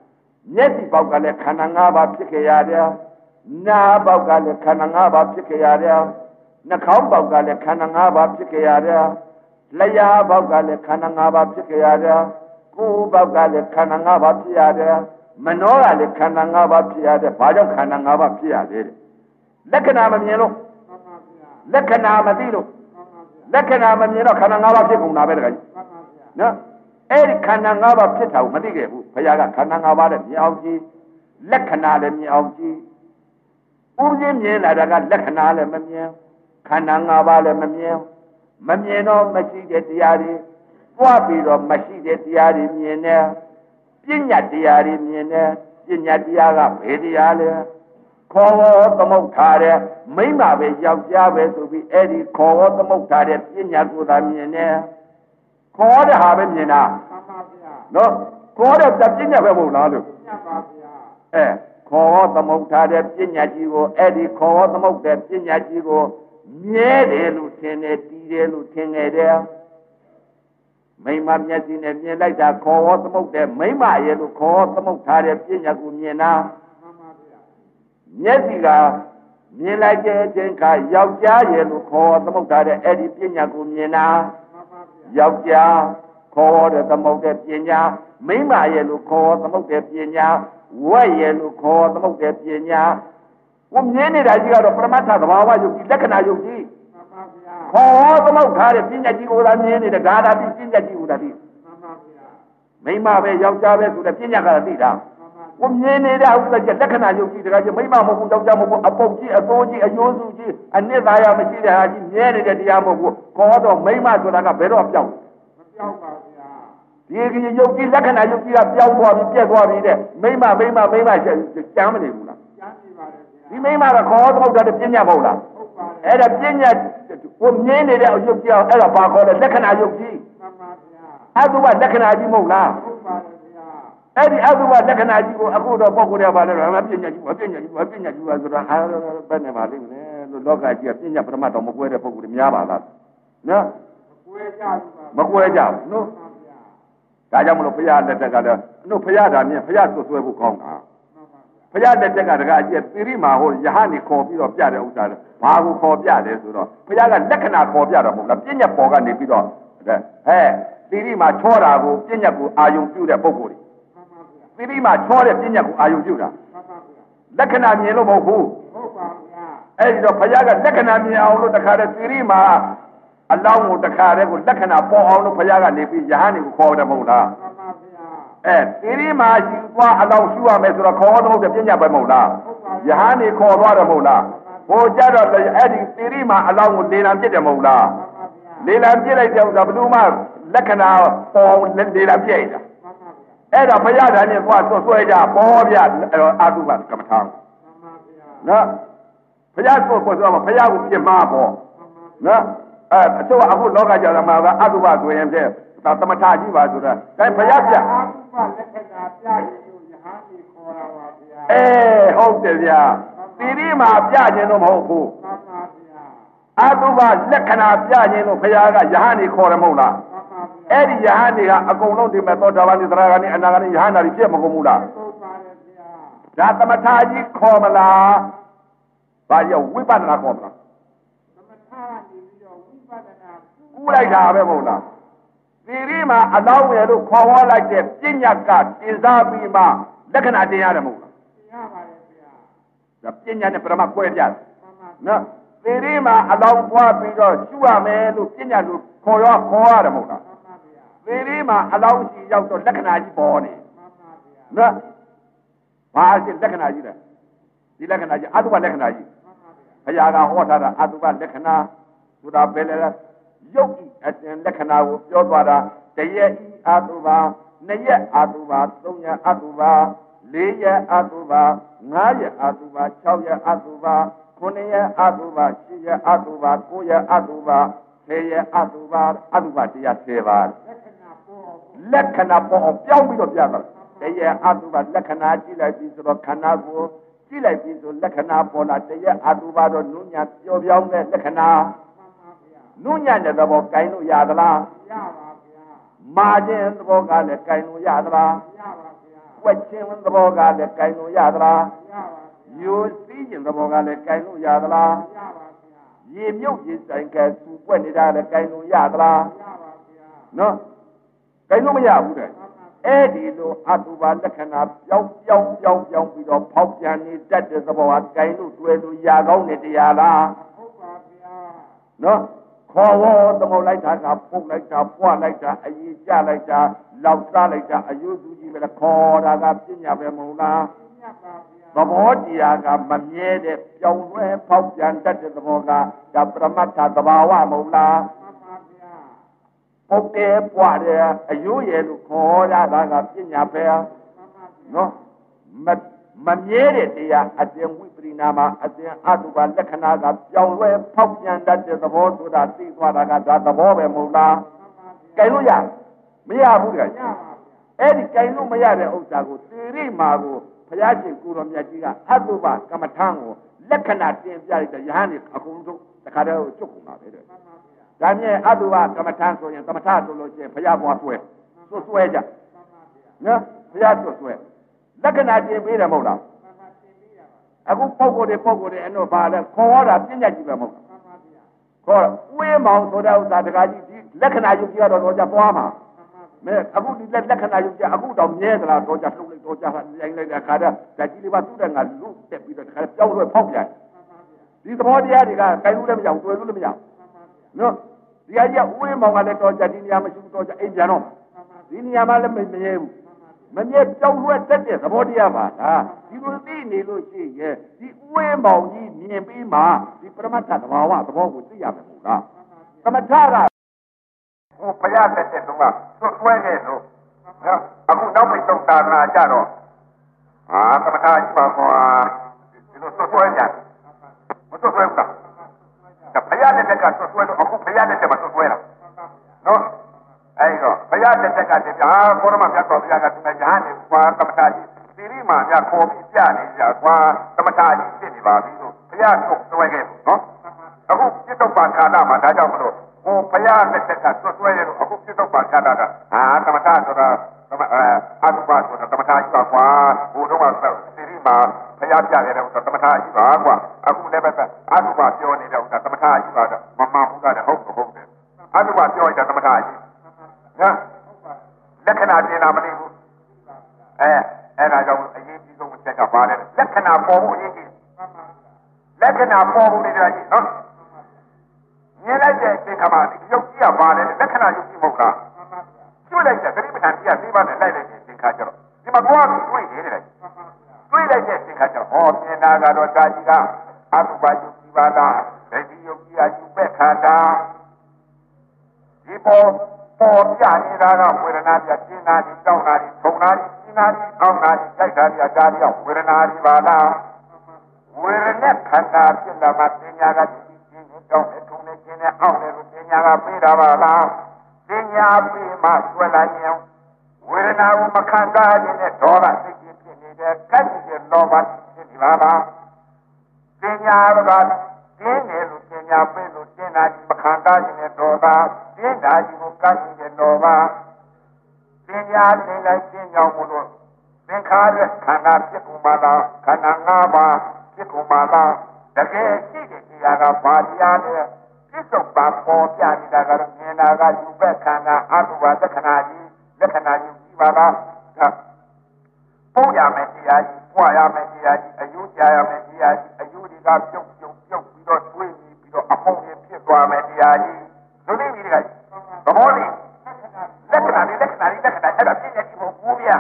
မျက်စိပေါက်ကလည်းခန္ဓာ၅ပါးဖြစ်ခဲ့ရတယ်နားပေါက်ကလည်းခန္ဓာ၅ပါးဖြစ်ခဲ့ရတယ်နှာခေါင်းပေါက်ကလည်းခန္ဓာ၅ပါးဖြစ်ခဲ့ရတယ်လျှာပေါက်ကလည်းခန္ဓာ၅ပါးဖြစ်ခဲ့ရတယ်ကိုယ်ပေါက်ကလည်းခန္ဓာ၅ပါးဖြစ်ရတယ်မနောကလည်းခန္ဓာ၅ပါးဖြစ်ရတယ်ဘာကြောင့်ခန္ဓာ၅ပါးဖြစ်ရလဲတဲ့လက္ခဏာမမြင်လို့လက္ခဏာမသိလို့လက္ခဏာမမြင်တော့ခန္ဓာ၅ပါးဖြစ်ကုန်တာပဲတခါကြီးနော်အဲ့ဒီခန္ဓာ၅ပါးဖြစ်တာကိုမသိခဲ့ဘူးဘုရားကခန္ဓာ၅ပါးနဲ့မြင်အောင်ကြည့်လက္ခဏာလည်းမြင်အောင်ကြည့်ဥပ္ပင်းမြင်လာတာကလက္ခဏာလည်းမမြင်ခန္ဓာ၅ပါးလည်းမမြင်မမြင်တော့မရှိတဲ့တရားတွေပွားပြီးတော့မရှိတဲ့တရားတွေမြင်တယ်ပညာတရားတွေမြင်တယ်ပညာတရားကဘယ်တရားလဲခေါ်ဝေါ်သမုတ်ထားတဲ့မိမ့်ပါပဲယောက်ျားပဲဆိုပြီးအဲ့ဒီခေါ်ဝေါ်သမုတ်ထားတဲ့ပညာကိုသာမြင်တယ်ခေါ်တဲ့ဟာပဲမြင်တာမှန်ပါဗျာနော်ခေါ်တဲ့ပညာပဲမဟုတ်လားလို့မှန်ပါဗျာအဲခေါ်ဝေါ်သမုတ်ထားတဲ့ပညာကြီးကိုအဲ့ဒီခေါ်ဝေါ်သမုတ်တဲ့ပညာကြီးကိုမြဲတယ်လို့ထင်တယ်တည်တယ်လို့ထင်ခဲ့တယ်မိမမျက်စိနဲ့မြင်လိုက်တာခေါ်ဝေါ်သမုတ်တဲ့မိမရဲ့လို့ခေါ်ဝေါ်သမုတ်ထားတဲ့ပညာကိုမြင်တာမှန်ပါဗျာမျက်စိကမြင်လိုက်တဲ့အချိန်ခါယောက်ျားရဲ့လို့ခေါ်ဝေါ်သမုတ်ထားတဲ့အဲ့ဒီပညာကိုမြင်တာမှန်ပါဗျာယောက်ျားခေါ်ဝေါ်တဲ့သမုတ်တဲ့ပညာမိမရဲ့လို့ခေါ်ဝေါ်သမုတ်တဲ့ပညာဝက်ရဲ့လို့ခေါ်ဝေါ်သမုတ်တဲ့ပညာကိုမြင်နေတာကြီးကတော့ပရမတ္ထသဘာဝယုတ်ကြီးလက္ခဏာယုတ်ကြီးမှန်ပါဗျာခေါ်ဝေါ်သမုတ်ထားတဲ့ပညာကြီးကိုသာမြင်နေတဲ့ဂါထာတိပညာကြီးကိုသာသိမှန်ပါဗျာမိမပဲယောက်ျားပဲဆိုတဲ့ပညာကသိတာကိုမြင်နေတဲ့ဥစ္စာကြီးလက္ခဏာယုတ်ကြီးတကယ်ကြီးမိမမဟုတ်ဘူးယောက်ျားမဟုတ်ဘူးအပုတ်ကြီးအသိုးကြီးအယိုးစုကြီးအနစ်သာရမရှိတဲ့ဟာကြီးမြဲနေတဲ့တရားမဟုတ်ဘူးခေါ်တော့မိမဆိုတာကဘယ်တော့ပြောင်းမပြောင်းပါဗျာဒီကြီးယုတ်ကြီးလက္ခဏာယုတ်ကြီးကပြောင်းသွားပြီးပြက်သွားပြီးတဲ့မိမမိမမိမကျမ်းမနေဘူးလားကျမ်းနေပါတယ်ဒီမိမကခေါ်တော့တဲ့ပညာမဟုတ်လားဟုတ်ပါတယ်အဲ့ဒါပညာကိုမြင်နေတဲ့အယုတ်ကြီးအဲ့ဒါဘာခေါ်လဲလက္ခဏာယုတ်ကြီးမှန်ပါဗျာအဲ့ဒါကလက္ခဏာကြီးမဟုတ်လားဟုတ်ပါတယ်ဗျာအဲ့ဒီအတုပလက္ခဏာကြီးကိုအခုတော့ပုဂ္ဂိုလ်ရပါလဲတော့မပညာကြီးမပညာကြီးမပညာကြီးပါဆိုတော့အာဘယ်နဲ့ပါလိမ့်မယ်လို့လောကကြီးကပညာပရမတ်တော်မကွဲတဲ့ပုဂ္ဂိုလ်တွေများပါလားနော်မကွဲကြဘူးမကွဲကြဘူးနော်ဒါကြောင့်မလို့ဘုရားလက်ထက်ကလည်းတို့ဘုရားဒါမြင်ဘုရားဆွဆွဲဖို့ကောင်းတာဘုရားလက်ထက်ကတကအကျက်သီရိမာဟိုယဟန်နေခေါ်ပြီးတော့ပြတဲ့ဥစ္စာဘာကိုခေါ်ပြတယ်ဆိုတော့ဘုရားကလက္ခဏာခေါ်ပြတာမဟုတ်လားပညာပေါ်ကနေပြီးတော့ဟဲ့သီရိမာချောတာကိုပညာကိုအာယုံပြုတဲ့ပုဂ္ဂိုလ်တွေသီရိမာချောတဲ့ပညာကိုအာယုံပြုတာလက္ခဏာမြင်လို့မဟုတ်ဘူးဟုတ်ပါဗျာအဲ့ဒီတော့ဘုရားကလက္ခဏာမြင်အောင်လို့တခါတည်းသီရိမာအလောင်းကိုတခါတည်းကိုလက္ခဏာပေါ်အောင်လို့ဘုရားကနေပြီးယဟန်နေကိုခေါ်တယ်မဟုတ်လားမှန်ပါဗျာအဲသီရိမာရှိသွားအလောင်းရှုရမယ်ဆိုတော့ခေါ်တော့တဲ့ပညာပဲမဟုတ်လားယဟန်နေခေါ်သွားတယ်မဟုတ်လားဟိုကြတော့အဲ့ဒီသီရိမာအလောင်းကိုလေလံပြစ်တယ်မဟုတ်လားလေလံပြစ်လိုက်တဲ့ဥစ္စာဘယ်သူမှလက္ခဏာပေါ်လေလံပြစ်လိုက်တာအဲ့ဒါဘုရားဓာတ်နဲ့သွားဆွဆွဲကြပေါ်ပြအာတုပကမ္မထာနော်ဘုရားဆွဆွဆွဲမှာဘုရားကိုပြမပေါ်နော်အဲအချို့အခုလောကကြတာမှာအာတုပဆိုရင်ဖြင့်သမထကြီးပါဆိုတာဒါဘုရားပြအာတုပလက္ခဏာပြရင်လို့ယဟန်ကြီးခေါ်တာပါဗျာအေးဟုတ်တယ်ဗျာသီရိမာပြခြင်းတော့မဟုတ်ဘူးမှန်ပါဗျာအာတုပလက္ခဏာပြခြင်းလို့ဘုရားကယဟန်ကြီးခေါ်တယ်မဟုတ်လားအဲ့ဒီယဟန်တွေကအကုန်လုံးဒီမဲ့သောတာပန်ဒီသရဂါနိအနာဂါနိယဟန်တွေဖြစ်မကုန်ဘူးလားဟုတ်ပါတယ်ဗျာဒါသမထကြီးခေါ်မလားဘာရောက်ဝိပဿနာခေါ်မလားသမထကနေပြီးတော့ဝိပဿနာကူးလိုက်တာပဲမဟုတ်လားသီရိမှာအလောင်းရလို့ခေါ်ဝေါ်လိုက်တဲ့ပညာကတင်စားပြီးမှလက္ခဏာတင်ရတယ်မဟုတ်လားတင်ရပါတယ်ဗျာဒါပညာနဲ့ပရမကွဲပြတယ်နော်သီရိမှာအလောင်းပွားပြီးတော့ရှုရမယ်လို့ပညာလို့ခေါ်ရခေါ်ရတယ်မဟုတ်လားသီရိမှာအလောင်းရှိရောက်တော့လက္ခဏာကြီးပေါ်နေနော်ဘာအစ်လက္ခဏာကြီးလဲဒီလက္ခဏာကြီးအတုပလက္ခဏာကြီးဘုရားကဟောထားတာအတုပလက္ခဏာဆိုတာပဲလေရုပ်ဤအစဉ်လက္ခဏာကိုပြောသွားတာတရက်ဤအတုပနှစ်ရက်အတုပသုံးရက်အတုပလေးရက်အတုပငါးရက်အတုပခြောက်ရက်အတုပခုနှစ်ရက်အတုပရှစ်ရက်အတုပကိုးရက်အတုပဆယ်ရက်အတုပအတုပတရားဆယ်ပါးလက္ခဏာပေါ်ပြောင်းပြီးတော့ပြတာတရအတုပလက္ခဏာကြည့်လိုက်ပြီးဆိုတော့ခန္ဓာကိုကြည့်လိုက်ပြီးဆိုလက္ခဏာပေါ်လာတရအတုပတော့နုညံပျော်ပြောင်းတဲ့လက္ခဏာနုညံတဲ့သဘောကိုင်လို့ရသလားရပါဗျာမာခြင်းသဘောကလည်းကိုင်လို့ရသလားရပါဗျာွက်ချင်းသဘောကလည်းကြိုင်လို့ရသလားယူစီးခြင်းသဘောကလည်းကြိုင်လို့ရသလားရေမြုပ်ရေဆိုင်ကသူ့ွက်နေတာလည်းကြိုင်လို့ရသလားနော်ကြိုင်လို့မရဘူးတဲ့အဲ့ဒီလိုအတုပါလက္ခဏာပြောင်းပြောင်းပြောင်းပြောင်းပြီးတော့ဖောက်ပြန်နေတတ်တဲ့သဘောဟာကြိုင်လို့တွေ့လို့ရကောင်းတဲ့တရားလားဟုတ်ပါဗျာနော်ခေါ်ဝေါ်သမုတ်လိုက်တာကပုတ်လိုက်တာပွားလိုက်တာအရေးကြလိုက်တာလောက်စားလိုက်တာအယုစုကြီးပဲခေါ်တာကပညာပဲမဟုတ်လားပညာပါဗျာသဘောတရားကမမြဲတဲ့ပြောင်းလဲဖောက်ပြန်တတ်တဲ့သဘောကဒါပရမတ္ထသဘာဝမဟုတ်လားမှန်ပါဗျာပုတ်တယ်ပွားတယ်အယုရဲ့လို့ခေါ်ရတာကပညာပဲနော်မမမြဲတဲ့တရားအတင်ဝိပရိနာမအတင်အတုပါလက္ခဏာကပြောင်းလဲဖောက်ပြန်တတ်တဲ့သဘောဆိုတာသိသွားတာကဒါသဘောပဲမဟုတ်လားကြိုင်လို့ရမရဘူးကအဲ့ဒီကြိုင်လို့မရတဲ့ဥစ္စာကိုသေရိမာကိုဘုရားရှင်ကိုတော်မြတ်ကြီးကအတုပါကမ္မထံကိုလက္ခဏာတင်ပြလိုက်တဲ့ယဟန်တွေအကုန်လုံးတခါတည်းကျွတ်ကုန်တာပဲတဲ့ဒါမြဲအတုပါကမ္မထံဆိုရင်သမထဆိုလို့ရှိရင်ဘုရားဘွားဆွဲဆွဆွဲကြနော်ဘုရားဆွဆွဲလက္ခဏာတင်ပေးတယ်မဟုတ်လားအခုပုံကိုယ်တွေပုံကိုယ်တွေအဲ့တော့ဗာလဲခေါ်ရတာပြဉ္ညာကြီးပဲမဟုတ်လားခေါ်ဝေးမောင်ဆိုတဲ့ဥစ္စာတကားကြီးဒီလက္ခဏာယုတ်ကြီးတော့တော့ကြသွားမှာမဲအခုဒီလက္ခဏာယုတ်ကြီးအခုတော့မြဲသလားတော့ကြလှုပ်လိုက်တော့ကြရိုင်းလိုက်တဲ့ခါတော့ဓာကြီးလေးပါသူ့တဲ့ငါလူတက်ပြီးတော့တခါပြောင်းလို့ဖောက်ပြန်ဒီသဘောတရားတွေကကိုင်လို့လည်းမရအောင်တွေ့လို့လည်းမရအောင်နော်ဒီအကြီးဝေးမောင်ကလည်းတော့ကြဒီနေရာမရှိဘူးတော့ကြအိမ်ပြန်တော့ဒီနေရာမှာလည်းမမြဲဘူးမမြဲကြောက်ရွက်တတ်တဲ့သဘောတရားပါဒါဒီလိုသိနေလို့ရှိရဲ့ဒီဥဝဲမောင်ကြီးမြင်ပြီးမှဒီပရမတ္ထသဘာဝသဘောကိုသိရမယ်မို့လားသမထကဟိုဘုရားတက်တဲ့တုန်းကသွတ်သွဲခဲ့လို့နော်အခုနောက်ပိတ်သုံးတာနာကြတော့အာသမထကြီးပါကွာဒီလိုသွတ်သွဲကြမသွတ်သွဲဘူးလားဒါဘုရားတက်တဲ့ကသွတ်သွဲလို့အခုဘုရားတက်တဲ့မှာသွတ်သွဲလားနော်အဲ့တော့ဘုရားတက်တဲ့ကတည်းကဟာဘောရမမြတ်တော်ဘုရားကဒီမှာယဟန်နေကွာသမထကြီးသီရိမာမြတ်ခေါ်ပြီးပြနေကြကွာသမထကြီးဖြစ်နေပါပြီလို့ဘုရားထုတ်သွဲခဲ့နော်အခုပြစ္ဆုတ်ပါခါနာမှာဒါကြောင့်မလို့ဟိုဘုရားတက်တဲ့ကသွတ်သွဲရလို့အခုပြစ္ဆုတ်ပါခါနာကဟာသမထဆိုတာသမအဲအတုပါဆိုတာသမထကြီးပါကွာဟိုတော့ကသီရိမာဘုရားပြခဲ့တယ်သမထကြီးပါကွာအခုလည်းပဲအတုပါပြောနေတဲ့ဥစ္စာသမထကြီးပါတော့မမှန်ဘူးကလည်းဟုတ်ဟုတ်တယ်အတုပါပြောရတဲ့သမထကြီးနော်လက္ခဏာတင်တာမသိဘူးအဲအဲ့ဒါကြောင့်အရေးကြီးဆုံးအချက်ကပါတယ်လက္ခဏာပေါ်ဖို့အရေးကြီးလက္ခဏာပေါ်ဖို့နေတာကြီးနော်မြင်လိုက်တဲ့အချိန်ခါမှာဒီရုပ်ကြီးကပါတယ်လက္ခဏာရုပ်ကြီးမဟုတ်လားကျွတ်လိုက်တဲ့သတိပဋ္ဌာန်ကြီးကသိပါနဲ့လိုက်လိုက်တဲ့အချိန်ခါကျတော့ဒီမှာကိုယ်ကတွေ့နေတယ်တွေ့လိုက်တဲ့အချိန်ခါကျတော့ဟောမြင်တာကတော့ဒါကြီးကအတုပါယုတ်ကြီးပါလားဒီယုတ်ကြီးကယူပက်ခန္ဓာဒီပေါ်ပေါ်ပြနေတာကဝေဒနာပြကျင်းတာဒီတောင်းတာဒီထုံတာဒီကျင်းတာဒီအောင်းတာဒီကြိုက်တာဒီအတားဒီဝေဒနာဒီပါလားဝေဒနာခန္ဓာဖြစ်လာမှပညာကဒီကျင်းတောင်းတဲ့ထုံနေကျင်းတဲ့အောင်းတယ်လို့ပညာကပေးတာပါလားပညာပြီးမှဆွဲလာခြင်းဝေဒနာကိုမခံစားခြင်းနဲ့ဒေါသစိတ်ကြီးဖြစ်နေတဲ့ကတိရဲ့လောဘဖြစ်ဒီပါလားပညာကတင်းတယ်လို့ပညာပေးလို့တင်းတာဒီမခံစားခြင်းနဲ့ဒေါသတင်းတာဒီကိုကတိရဲ့လောဘပညာသိလိုက်ခြင်းကြောင့်မို့လို့သင်္ခါရခန္ဓာဖြစ်ကုန်ပါလားခန္ဓာ၅ပါးဖြစ်ကုန်ပါလားတကယ်ရှိတဲ့တရားကဘာတရားလဲပြစ္ဆုတ်ပါပေါ်ပြနေတာကတော့မြင်တာကယူဘက်ခန္ဓာအတုပါလက္ခဏာကြီးလက္ခဏာကြီးကြီးပါလားပုံရမယ်တရားကြီးပွားရမယ်တရားကြီးအယုကြရမယ်တရားကြီးအယုတွေကပြုတ်ပြုတ်ပြုတ်ပြီးတော့တွေးပြီးတော့အဖုံကြီးဖြစ်သွားမယ်တရားကြီးလူတွေကြီးကသဘောလေးလက္ခဏာလေးလက္ခဏာလေးလက္ခဏာအဲ့ဒါပြည့်နေပြီဘုဘူးဗျာ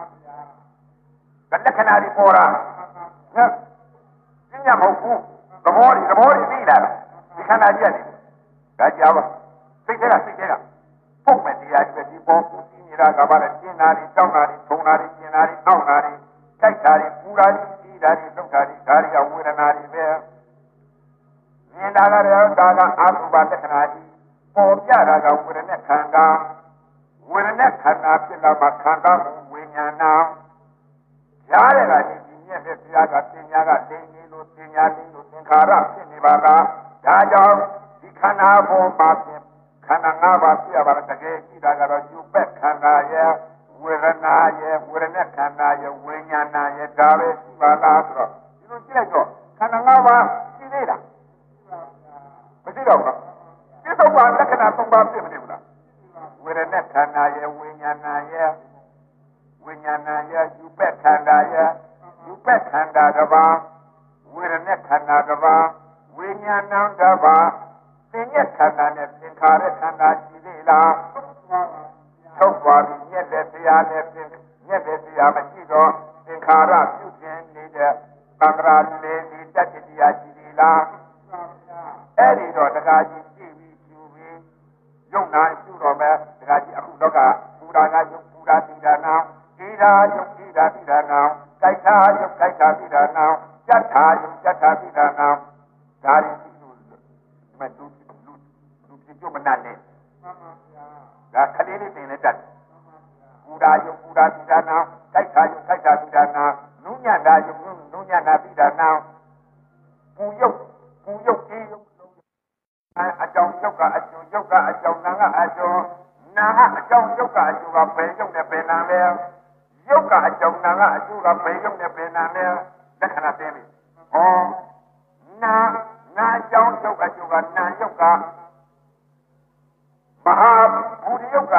လက္ခဏာလေးပေါ်တာနော်ပြည့်ညမဟုတ်ဘူးသဘောလေးသဘောလေးသိလာတာဒီခန္ဓာကြီးကနေဒါကြောက်စိတ်ထဲကစိတ်ထဲကပုံမဲ့တရားကြီးပဲဒီပေါ်ပူစီနေတာကဘာလဲကျင်းတာတွေတောင်းတာတွေထုံတာတွေကျင်းတာတွေအောင့်တာတွေကြိုက်တာတွေပူတာတွေစီးတာတွေလှုပ်တာတွေဒါတွေကဝေဒနာတွေပဲမြင်တာကလည်းဒါကအာသုဘလက္ခဏာကြီးပေါ်ပြတာကဝေဒနာခန္ဓာဝေဒနာခန္ဓာဖြစ်လာမှခန္ဓာကိုဝိညာဏရားရတာဒီမြတ်တဲ့ဘုရားကပညာကသိနေလို့ပညာသိလို့သင်္ခါရဖြစ်နေပါလားဒါကြောင့်ဒီခန္ဓာပေါ်မှာဖြစ်ခန္ဓာ၅ပါးပြရပါတကယ်ရှိတာကတော့ယူပက်ခန္ဓာရဲ့ဝေဒနာရဲ့ဝေဒနာခန္ဓာရဲ့ဝိညာဏရဲ့ဒါပဲရှိပါလားဆိုတော့ဒီလိုကြည့်လိုက်တော့ခန္ဓာ၅ပါးရှိသေးလားမရှိတော့ဘူးပြစ္ဆုတ်ပါလက္ခဏာ၃ပါးဖြစ်မနေဘူးလားဝေဒနာခန္ဓာရဲ့ဝိညာဏရဲ့ဝိညာဏရဲ့ယူပက်ခန္ဓာရဲ့ယူပက်ခန္ဓာတစ်ပါးဝေဒနာခန္ဓာတစ်ပါးဝိညာဏတစ်ပါးသင်္ညက်ခန္ဓာနဲ့သင်္ခါရခန္ဓာရှိသေးလားထုတ်ပါပြီညက်တဲ့တရားနဲ့သင်ညက်တဲ့တရားမရှိတော့သင်္ခါရပြုခြင်းနေတဲ့သံဃာလေးဒီတတ္တိယရှိသေးလားအဲ့ဒီတော့တခါကြီးကြည့်ပြီးယူပြီးယုံနာရှုတော့မယ်တခါကြီးအခုတော့ကပူရာကယုံပူရာတိဒါနာဒီရာယုံဒီရာတိဒါနာကြိုက်တာယုံကြိုက်တာတိဒါနာကြတ်တာယုံကြတ်တာတိဒါနာဒါရီရှိလို့ဒီမဲ့သူလူလူပြည့်မနာနဲ့ဒါခလေးလေးတင်လက်တတ်ပူရာယုံပူရာတိဒါနာကြိုက်တာယုံကြိုက်တာတိဒါနာနုညံတာယုံနုညံတာတိဒါနာပူယုံပူယုံအေးယုံအကြောင်းယုတ်ကအကျိုးယုတ်ကအကြောင်းနာကအကျိုးနာကအကြောင်းယုတ်ကအကျိုးကဘယ်ယုတ်နဲ့ဘယ်နာလဲယုတ်ကအကြောင်းနာကအကျိုးကဘယ်ယုတ်နဲ့ဘယ်နာလဲလက္ခဏာသိပြီဟောနာနာအကြောင်းယုတ်အကျိုးကနာယုတ်ကမဟာဘူရိယုတ်က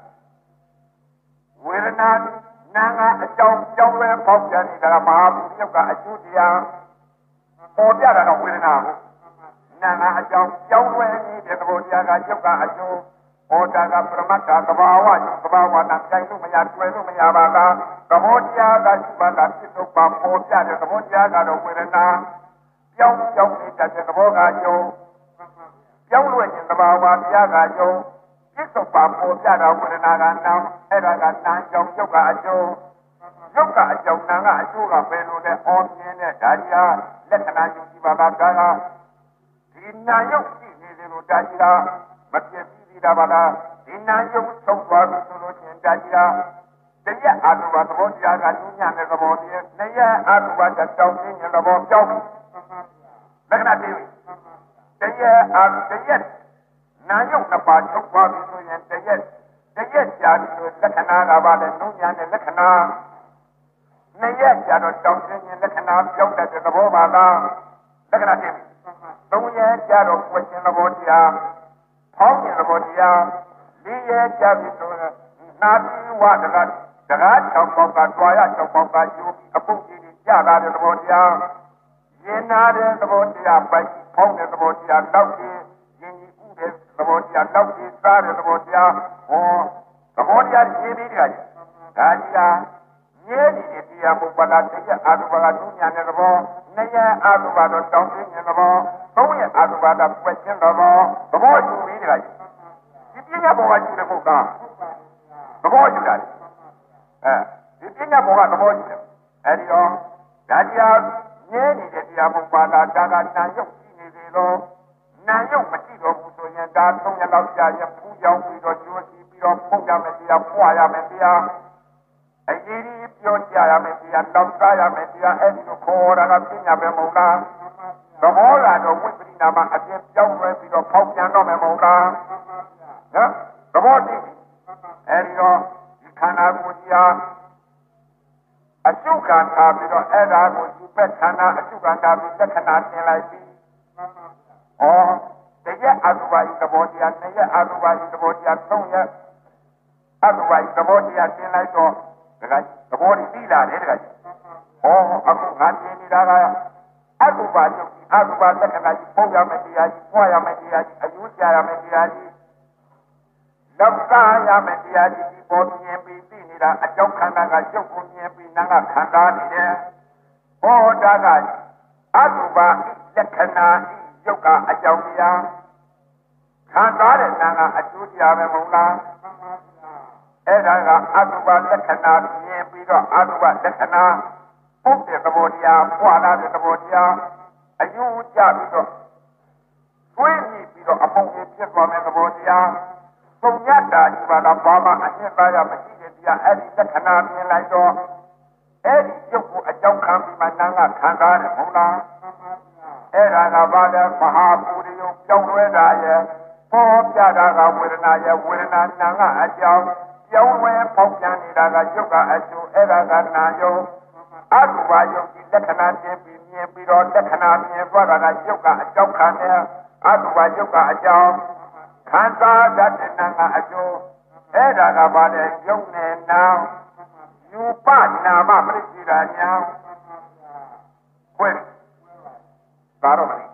ဝေဒနာနာကအကြောင်းကြောင်းပဲပေါက်ကြနေတာကမဟာဘူရိယုတ်ကအကျိုးတရားပေါ်ပြတာတော့ဝေဒနာကိုနာငါအကြောင်းကြောင်းလွယ်နေတဲ့သဘောတရားကယုတ်ကအကျိုးဟောတာကပရမတ္ထသဘာဝသဘာဝနာဆိုင်လို့မရတွေ့လို့မရပါလားသဘောတရားကရှိပါလားဖြစ်တော့ပါပေါ်ပြတဲ့သဘောတရားကတော့ဝေဒနာကြောင်းကြောင်းနေတဲ့သဘောကယုတ်ကြောင်းလွယ်ခြင်းသဘာဝတရားကယုတ်ဖြစ်တော့ပါပေါ်ပြတာဝေဒနာကနောင်အဲ့ဒါကနာကြောင်းယုတ်ကအကျိုးယုတ်ကအကြောင်းနာကအကျိုးကဘယ်လိုလဲအောင်းပြင်းတဲ့ဒါကြီးကလက္ခဏာယူကြည့်ပါလားဒါကဒီနာယုတ်ရှိနေတယ်လို့တာကြီးတာမပြည့်စည်တာပါလားဒီနာယုတ်ဆုံးသွားပြီဆိုလို့ချင်းတာကြီးတာတရက်အာထုဘသဘောတရားကညဉ့်ညံ့တဲ့သဘောတည်းနှစ်ရက်အာထုဘတဲ့တောင်းခြင်းတဲ့သဘောကြောက်လက္ခဏာတည်းတရက်အာတရက်နာယုတ်နှစ်ပါးချုပ်သွားပြီဆိုရင်တရက်တရက်ကြာပြီဆိုလက္ခဏာကပါလေညဉ့်ညံ့တဲ့လက္ခဏာနှစ်ရက်ကြာတော့တောင်းခြင်းတဲ့လက္ခဏာပြောင်းတဲ့သဘောပါလားလက္ခဏာတည်းသုံးရက်ကြာတော့ဝရှင်သဘောတရားဖောင်းခြင်းသဘောတရားလေးရက်ကြာပြီဆိုရင်နာတိဝတကတကား၆ပေါက်ကတွာရ၆ပေါက်ကယူပြီးအပုတ်ကြီးကြီးကြာလာတဲ့သဘောတရားရင်နာတဲ့သဘောတရားပိုက်ဖောင်းတဲ့သဘောတရားလောက်ကြီးရင်ကြီးဥတဲ့သဘောတရားလောက်ကြီးစားတဲ့သဘောတရားဟောသဘောတရားရှင်းပြီးတကကြီးဒါကြီးလားမြဲနေတဲ့တရားပုပ္ပလာတရအာသုဘကသူညာတဲ့သဘောနှစ်ရက်အာသုဘတော့တောင်းခြင်းတဲ့သဘောသုံးရက်အာသုဘကပွက်ခြင်းသဘောသဘောယူပြီးတကကြီးဒီပညာဘောကယူတဲ့ပုဂ္ဂိုလ်သဘောယူတာအဲဒီပညာဘောကသဘောယူတယ်အဲဒီတော့ဒါတရားမြဲနေတဲ့တရားပုပ္ပလာဒါကနာယုတ်ရှိနေသေးလို့နာယုတ်မရှိတော့ဘူးဆိုရင်ဒါသုံးရက်လောက်ကြာရင်ဖူးကြောင်ပြီးတော့ကျိုးစီပြီးတော့ပုံရမယ်တရားဖွာရမယ်တရားအရေးကြီးပြောကြရမယ်တရားတောင်းစားရမယ်တရားအဲ့ဒီကိုခေါ်တာကပညာပဲမဟုတ်လားသဘောကတော့ဝိပရိနာမအပြင်ပြောင်းလဲပြီးတော့ဖောက်ပြန်တော့မယ်မဟုတ်လားနော်သဘောတည်အဲ့ဒီတော့ဒီခန္ဓာကိုယ်ကြီးဟာအရှုခံထားပြီးတော့အဲ့ဒါကိုဒီဘက်ခန္ဓာအရှုခံထားပြီးသက်ခဏသင်လိုက်ပြီးဩတရက်အတုပါယသဘောတရားနှစ်ရက်အတုပါယသဘောတရားသုံးရက်အတုပါယသဘောတရားသင်လိုက်တော့တခါသဘောတည်ပြီးလာတယ်တခါဩအခုငါသင်နေတာကအတုပါယအတုပါသက်ခဏကြီးပုံရမယ်တရားကြီးပွားရမယ်တရားကြီးအယူကြရမယ်တရားကြီးလောက်စားရမယ်တရားကြီးဒီပေါ်မြင်ပြီးသိနေတာအကြောင်းခန္ဓာကရုပ်ကိုမြင်ပြီးနာကခန္ဓာနေတယ်ဟောဒါကအတုပါလက္ခဏာယုတ်ကအကြောင်းတရားခံစားတဲ့နာကအကျိုးတရားပဲမဟုတ်လားအဲ့ဒါကအတုပါလက္ခဏာမြင်ပြီးတော့အတုပါလက္ခဏာပုတ်တဲ့သဘောတရားပွာလာတဲ့သဘောတရားအယူကြပြီးတော့သွေးမြည်ပြီးတော့အပုံကြီးဖြစ်သွားမယ့်သဘောတရားသုံးညတာဒီပါတော့ဘာမှအရှင်းသားရမရှိတဲ့တရားအဲ့ဒီလက္ခဏာမြင်လိုက်တော့အဲ့ဒီရုပ်ကိုအကြောင်းခံပြီးမှနာကခံစားတယ်မဟုတ်လားအဲ့ဒါကဘာလဲမဟာပူရိယပြောင်းလဲတာရဲ့ပေါ်ပြတာကဝေဒနာရဲ့ဝေဒနာနာကအကြောင်းပြောင်းလဲပေါက်ပြန်နေတာကယုတ်ကအကျိုးအဲ့ဒါကနာယုတ်အတုပါယုတ်ဒီလက္ခဏာတင်ပြီးမြင်ပြီးတော့လက္ခဏာမြင်သွားတာကယုတ်ကအကြောင်းခံတယ်အတုပါယုတ်ကအကြောင်းခံစားတတ်တဲ့နာကအကျိုးအဲ့ဒါကဘာလဲယုတ်နဲ့နာယူပနာမပရိစ္ဆေဒညာခွဲကာရောမလေး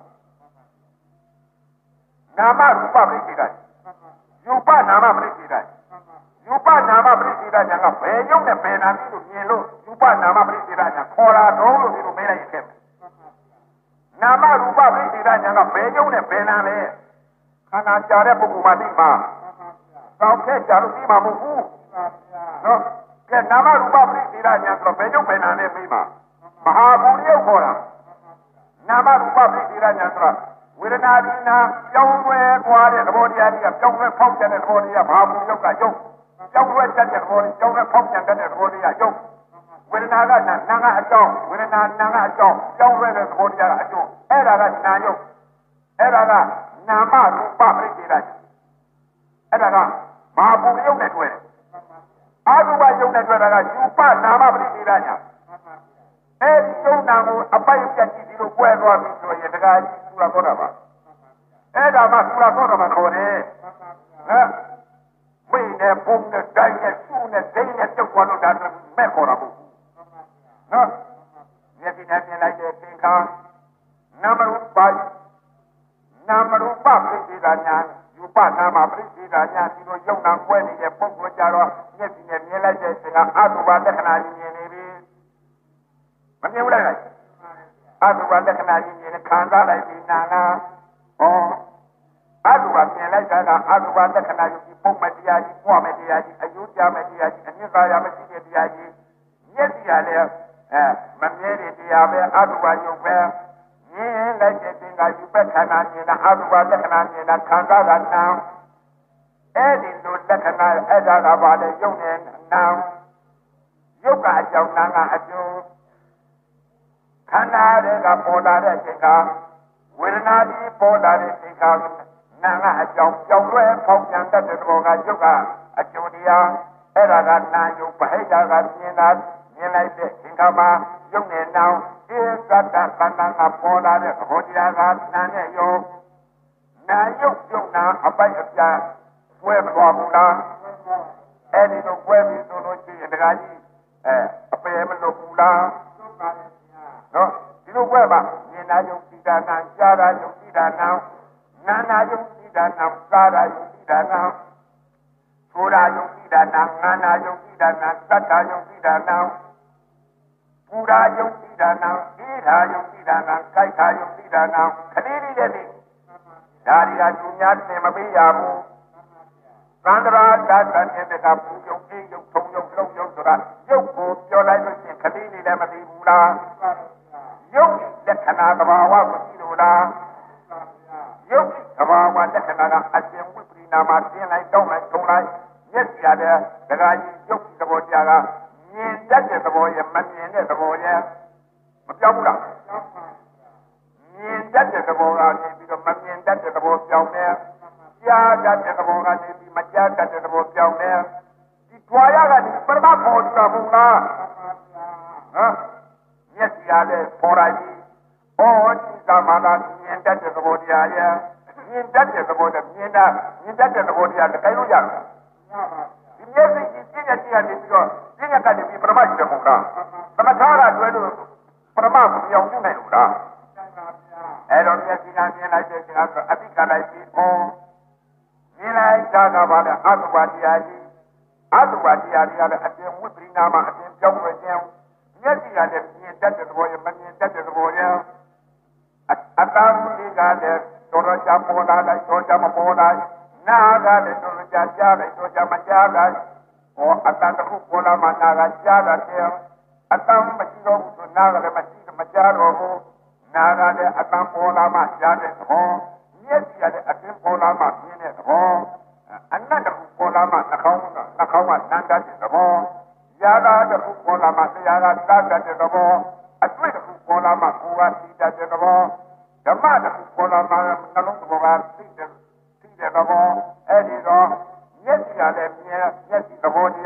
နာမရူပပရိစ္ဆေဒယူပနာမပရိစ္ဆေဒယူပနာမပရိစ္ဆေဒညာကဘယ်ယုတ်နဲ့ဘယ်နာပြီးလို့မြင်လို့ယူပနာမပရိစ္ဆေဒညာခေါ်လာတော့လို့ဒီလိုမေးလိုက်ခဲ့နာမရူပပရိစ္ဆေဒညာကဘယ်ယုတ်နဲ့ဘယ်နာလဲခန္ဓာကြာတဲ့ပုဂ္ဂိုလ်မှသိမှာတောင်းခဲ့ကြလို့သိမှာမဟုတ်ဘူးနော်ကဲနာမရူပပရိစ္ဆေဒညာဆိုတော့ဘယ်ယုတ်ဘယ်နာနဲ့ပြီးမှာမဟာဘူရိယခေါ်တာနာမရူပပရိစ္ဆေဒညာဆိုတော့ဝေဒနာဒီနာပြောင်းလဲကွာတဲ့သဘောတရားကြီးကပြောင်းလဲဖောက်တဲ့သဘောတရားဘာဘူးယုတ်ကယုတ်ပြောင်းလဲတတ်တဲ့သဘောပြောင်းလဲဖောက်ပြန်တတ်တဲ့သဘောတရားယုတ်ဝေဒနာကနာနာကအကြောင်းဝေဒနာနာကအကြောင်းပြောင်းလဲတဲ့သဘောတရားကအကျိုးအဲ့ဒါကနာယုတ်အဲ့ဒါကနာမရူပပရိစ္ဆေဒအဲ့ဒါကဘာဘူးယုတ်နဲ့တွေ့တယ်အာရူပယုတ်နဲ့တွေ့တာကယူပနာမပရိစ္ဆေဒညာအဲ့ဒီယုတ်နာကိုအပိုက်ပြတ်ကြည့်ဒီလိုကွဲသွားပြီဆိုရင်တခါကြီးသူလာခေါ်တာပါအဲ့ဒါမှသူလာခေါ်တာမှခေါ်တယ်ဟမ်ဝိနဲ့ပုံနဲ့တိုင်းနဲ့စုနဲ့ဒိန်းနဲ့တုတ်ခေါ်လို့ဒါမဲ့ခေါ်တာဘူးနော်မျက်စိနဲ့မြင်လိုက်တဲ့သင်္ခါနာမရူပနာမရူပပရိစ္ဆေဒညာယူပနာမပရိစ္ဆေဒညာဒီလိုယုတ်နာကွဲနေတဲ့ပုံကိုကြတော့မျက်စိနဲ့မြင်လိုက်တဲ့သင်္ခါအတုပါလက္ခဏာကြီးမြင်နေပြီမမြင်ဘူးလားအတုပါလက္ခဏာကြီးမြင်ခံစားလိုက်ပြီးနာနာဟောအတုပါမြင်လိုက်တာကအတုပါလက္ခဏာကြီးပုံမတရားကြီးပွားမတရားကြီးအယုကြမတရားကြီးအနိစ္စရာမရှိတဲ့တရားကြီးမျက်စိရလည်းအဲမမြဲတဲ့တရားပဲအတုပါယုတ်ပဲမြင်လိုက်တဲ့သင်္ခါယူပက္ခဏာမြင်တာအတုပါလက္ခဏာမြင်တာခံစားတာနာအဲ့ဒီလိုလက္ခဏာအဲ့ဒါကဘာလဲယုတ်နဲ့နာယုတ်ကအကြောင်းနာကအကျိုးခန္ဓာတွေကပေါ်လာတဲ့စိတ်ကဝေဒနာကြီးပေါ်လာတဲ့စိတ်ကနာကအကြောင်းကြောင်းလွဲဖောက်ပြန်တတ်တဲ့သဘောကယုတ်ကအကျိုးတရားအဲ့ဒါကနာယုတ်ဗဟိတကမြင်တာမြင်လိုက်တဲ့သင်္ခါမှာယုတ်နဲ့နောင်ဧကတ္တခန္ဓာကပေါ်လာတဲ့သဘောတရားကနာနဲ့ယုတ်နာယုတ်ယုတ်နာအပိုက်အပြားဝဲမသွားဘူးလားအဲ့ဒီလိုဝဲပြီးဆိုလို့ရှိရင်တခါကြီးအဲအပယ်မလုပ်ဘူးလားနော်ဒီလိုဝဲပါမြင်နာယုတ်တိဒါနာကြားတာယုတ်တိဒါနာနာနာယုတ်တိဒါနာစားတာယုတ်တိဒါနာဆိုရာယုတ်တိဒါနာငါနာယုတ်တိဒါနာသတ္တာယုတ်တိဒါနာပူရာယုတ်တိဒါနာဣရာယုတ်တိဒါနာကိုက်ခာယုတ်တိဒါနာခလေးလေးတဲ့ဒီဒါတွေကသူများတင်မပေးရဘူးသန္တရာဓာတ်တဲ့တကပူယုတ်အေးယုတ်ထုံယုတ်လုံးယုတ်ဆိုတာယုတ်ကိုပြောလိုက်လို့ရှိရင်ခလေးလေးလည်းမသိဘူးလားယုတ်လက္ခဏာသဘာဝကိုကြည့်လို့လားယုတ်သဘာဝလက္ခဏာကအရှင်ဝိပရိနာမတင်းလိုက်တောင်းလိုက်ထုံလိုက်မျက်စီရတဲ့ဒကာကြီးယုတ်သဘောတရားကမြင်တတ်တဲ့သဘောရဲ့မမြင်တဲ့သဘောရဲ့မပြောင်းဘူးလားမြင်တတ်တဲ့သဘောကနေပြီးတော့မမြင်တတ်တဲ့သဘောပြောင်းတယ်ကြားတတ်တဲ့သဘောကနေပြီးမကြားတတ်တဲ့သဘောပြောင်းတယ်ဒီကြွာရကနေပရမတ်ပေါ်တာမဟုတ်လားဟမ်မျက်စီရတဲ့ပေါ်လာကြီးဩဒီသာမလာမြင်တတ်တဲ့သဘောတရားရဲ့မြင်တတ်တဲ့သဘောနဲ့မြင်တာမြင်တတ်တဲ့သဘောတရားလည်းတိုင်းလို့ရမှာဒီမျက်စိကြီးပြည့်ညက်ကြီးကနေပြီးတော့ပြည့်ညက်ကနေပြီးပရမတ်ကြီးတယ်မဟုတ်လားသမထရာတွဲလို့ပရမတ်ကိုပြောင်းနေတယ်လို့လားအဲ့တော့မျက်စိကမြင်လိုက်တဲ့အချိန်ကအတိကလိုက်ပြီးဩမြင်လိုက်တာကဘာလဲအတုပါတရားကြီးအတုပါတရားကြီးကလည်းအတင်ဝိပရိနာမအတင်ပြောင်းလဲခြင်းမျက်စိကလည်းမြင်တတ်တဲ့သဘောရဲ့မမြင်တတ်တဲ့သဘောရဲ့အတ္တမူလေးကလည်းတော်တော်ကြာပေါ်လာလိုက်တော်ကြာမပေါ်လာနာကလည်းတော်တော်ကြာကြားလိုက်တော်ကြာမကြားလိုက်ဟောအတ္တတစ်ခုပေါ်လာမှနာကကြားတာတဲ့အတ္တမရှိတော့ဘူးဆိုနာကလည်းမရှိမကြားတော့ဘူးနာကလည်းအတ္တပေါ်လာမှကြားတဲ့သဘောမျက်စိကလည်းအတင်ပေါ်လာမှမြင်တဲ့သဘောအနတ္တခုပေါ်လာမှနှာခေါင်းကနှာခေါင်းကနန္တတဲ့သဘောရာဂတစ်ခုပေါ်လာမှတရားကသတ်တဲ့သဘောအတွေ့တစ်ခုပေါ်လာမှကိုယ်ကသိတတ်တဲ့သဘောဓမ္မတစ်ခုပေါ်လာမှနှလုံးသဘောကသိတဲ့သိတဲ့သဘောအဲ့ဒီတော့မျက်စိကလည်းမြင်မျက်စိသဘောတ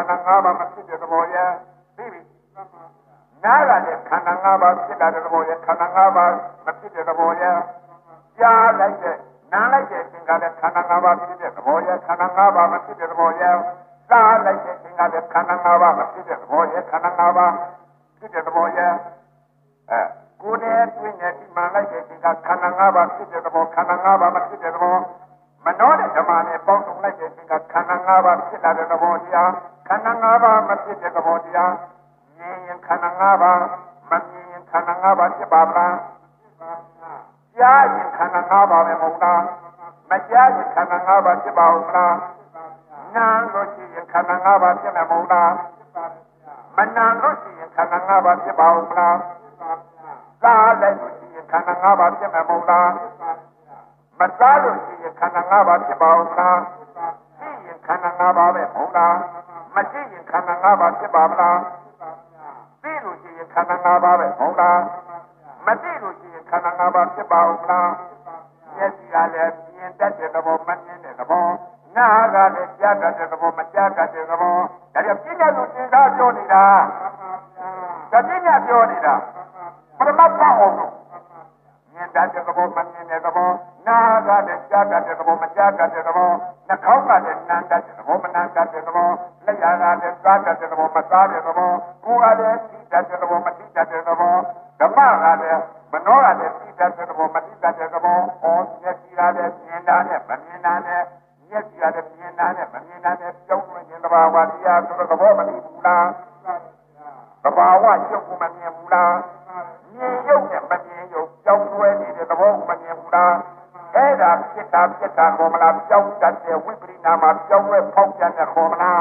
န္ဓာ၅ပါးမဖြစ်တဲ့သဘောရဲ့ပြီးပြီနားကလည်းခန္ဓာ၅ပါးဖြစ်တဲ့သဘောရဲ့ခန္ဓာ၅ပါးမဖြစ်တဲ့သဘောရဲ့ကြားလိုက်တဲ့နားလိုက်တဲ့အချိန်ကလည်းခန္ဓာ၅ပါးဖြစ်တဲ့သဘောရဲ့ခန္ဓာ၅ပါးမဖြစ်တဲ့သဘောရဲ့စားလိုက်တဲ့အချိန်ကလည်းခန္ဓာ၅ပါးမဖြစ်တဲ့သဘောရဲ့ခန္ဓာ၅ပါးဖြစ်တဲ့သဘောရဲ့အဲကိုယ်နဲ့တွင်းနဲ့ဒီမှန်လိုက်တဲ့အချိန်ကခန္ဓာ၅ပါးဖြစ်တဲ့သဘောခန္ဓာ၅ပါးမဖြစ်တဲ့သဘောမနောတဲ့ဓမ္မနဲ့ပေါင်းစုံလိုက်တဲ့အချိန်ကခန္ဓာ၅ပါးဖြစ်လာတဲ့သဘောတရားခန္ဓာ၅ပါးမဖြစ်တဲ့သဘောတရားမြင်ရင်ခန္ဓာ၅ပါးမမြင်ရင်ခန္ဓာ၅ပါးဖြစ်ပါမလားကြားရင်ခန္ဓာ၅ပါးပဲမဟုတ်လားမကြားရင်ခန္ဓာ၅ပါးဖြစ်ပါဦးမလားနာလို့ရှိရင်ခန္ဓာ၅ပါးဖြစ်မှာမဟုတ်လားမနာလို့ရှိရင်ခန္ဓာ၅ပါးဖြစ်ပါဦးမလားစားလိုက်လို့ရှိရင်ခန္ဓာ၅ပါးဖြစ်မှာမဟုတ်လားမစားလို့ရှိရင်ခန္ဓာ၅ပါးဖြစ်ပါဦးမလားသိရင်ခန္ဓာ၅ပါးပဲမဟုတ်လားမသိရင်ခန္ဓာ၅ပါးဖြစ်ပါမလားသိလို့ရှိရင်ခန္ဓာ၅ပါးပဲမဟုတ်လားမသိလို့ရှိရင်ခန္ဓာ၅ပါးဖြစ်ပါဦးမလားမျက်စိကလည်းမြင်တတ်တဲ့သဘောမမြင်တဲ့သဘောနားကလည်းကြားတတ်တဲ့သဘောမကြားတတ်တဲ့သဘောဒါကြောင့်ပြညာလို့သင်္ကားပြောနေတာဒါပြညာပြောနေတာပရမတ်ပေါ့အောင်မြင်တတ်တဲ့သဘောမမြင်တဲ့သဘောနားကလည်းကြားတတ်တဲ့သဘောမကြားတတ်တဲ့သဘောနှာခေါင်းကလည်းနားတတ်တဲ့သဘောမနားတတ်တဲ့သဘောလက်ရကလည်းစားတတ်တဲ့သဘောမစားတဲ့သဘောကိုယ်ကလည်းသိတတ်တဲ့သဘောမသိတတ်တဲ့သဘောဓမ္မကလည်းမနောကလည်းသိတတ်တဲ့သဘောမသိတတ်တဲ့သဘောဟောမျက်စိကလည်းမြင်တာနဲ့မမြင်တာနဲ့မျက်စိကလည်းမြင်တာနဲ့မမြင်တာနဲ့ကြောက်ဝင်ခြင်းသဘာဝတရားဆိုတဲ့သဘောမသိဘူးလားသဘာဝရုပ်ကိုမမြင်ဘူးလားမြင်ရုပ်နဲ့မမြင်ရုပ်ကြောက်လွဲနေတဲ့သဘောကိုမမြင်ဘူးလားအဲ့ဒါဖြစ်တာဖြစ်တာခေါ်မလားကြောက်တတ်တဲ့ဝိပရိနာမှာကြောက်ဝဲဖောက်ပြန်တဲ့ခေါ်မလား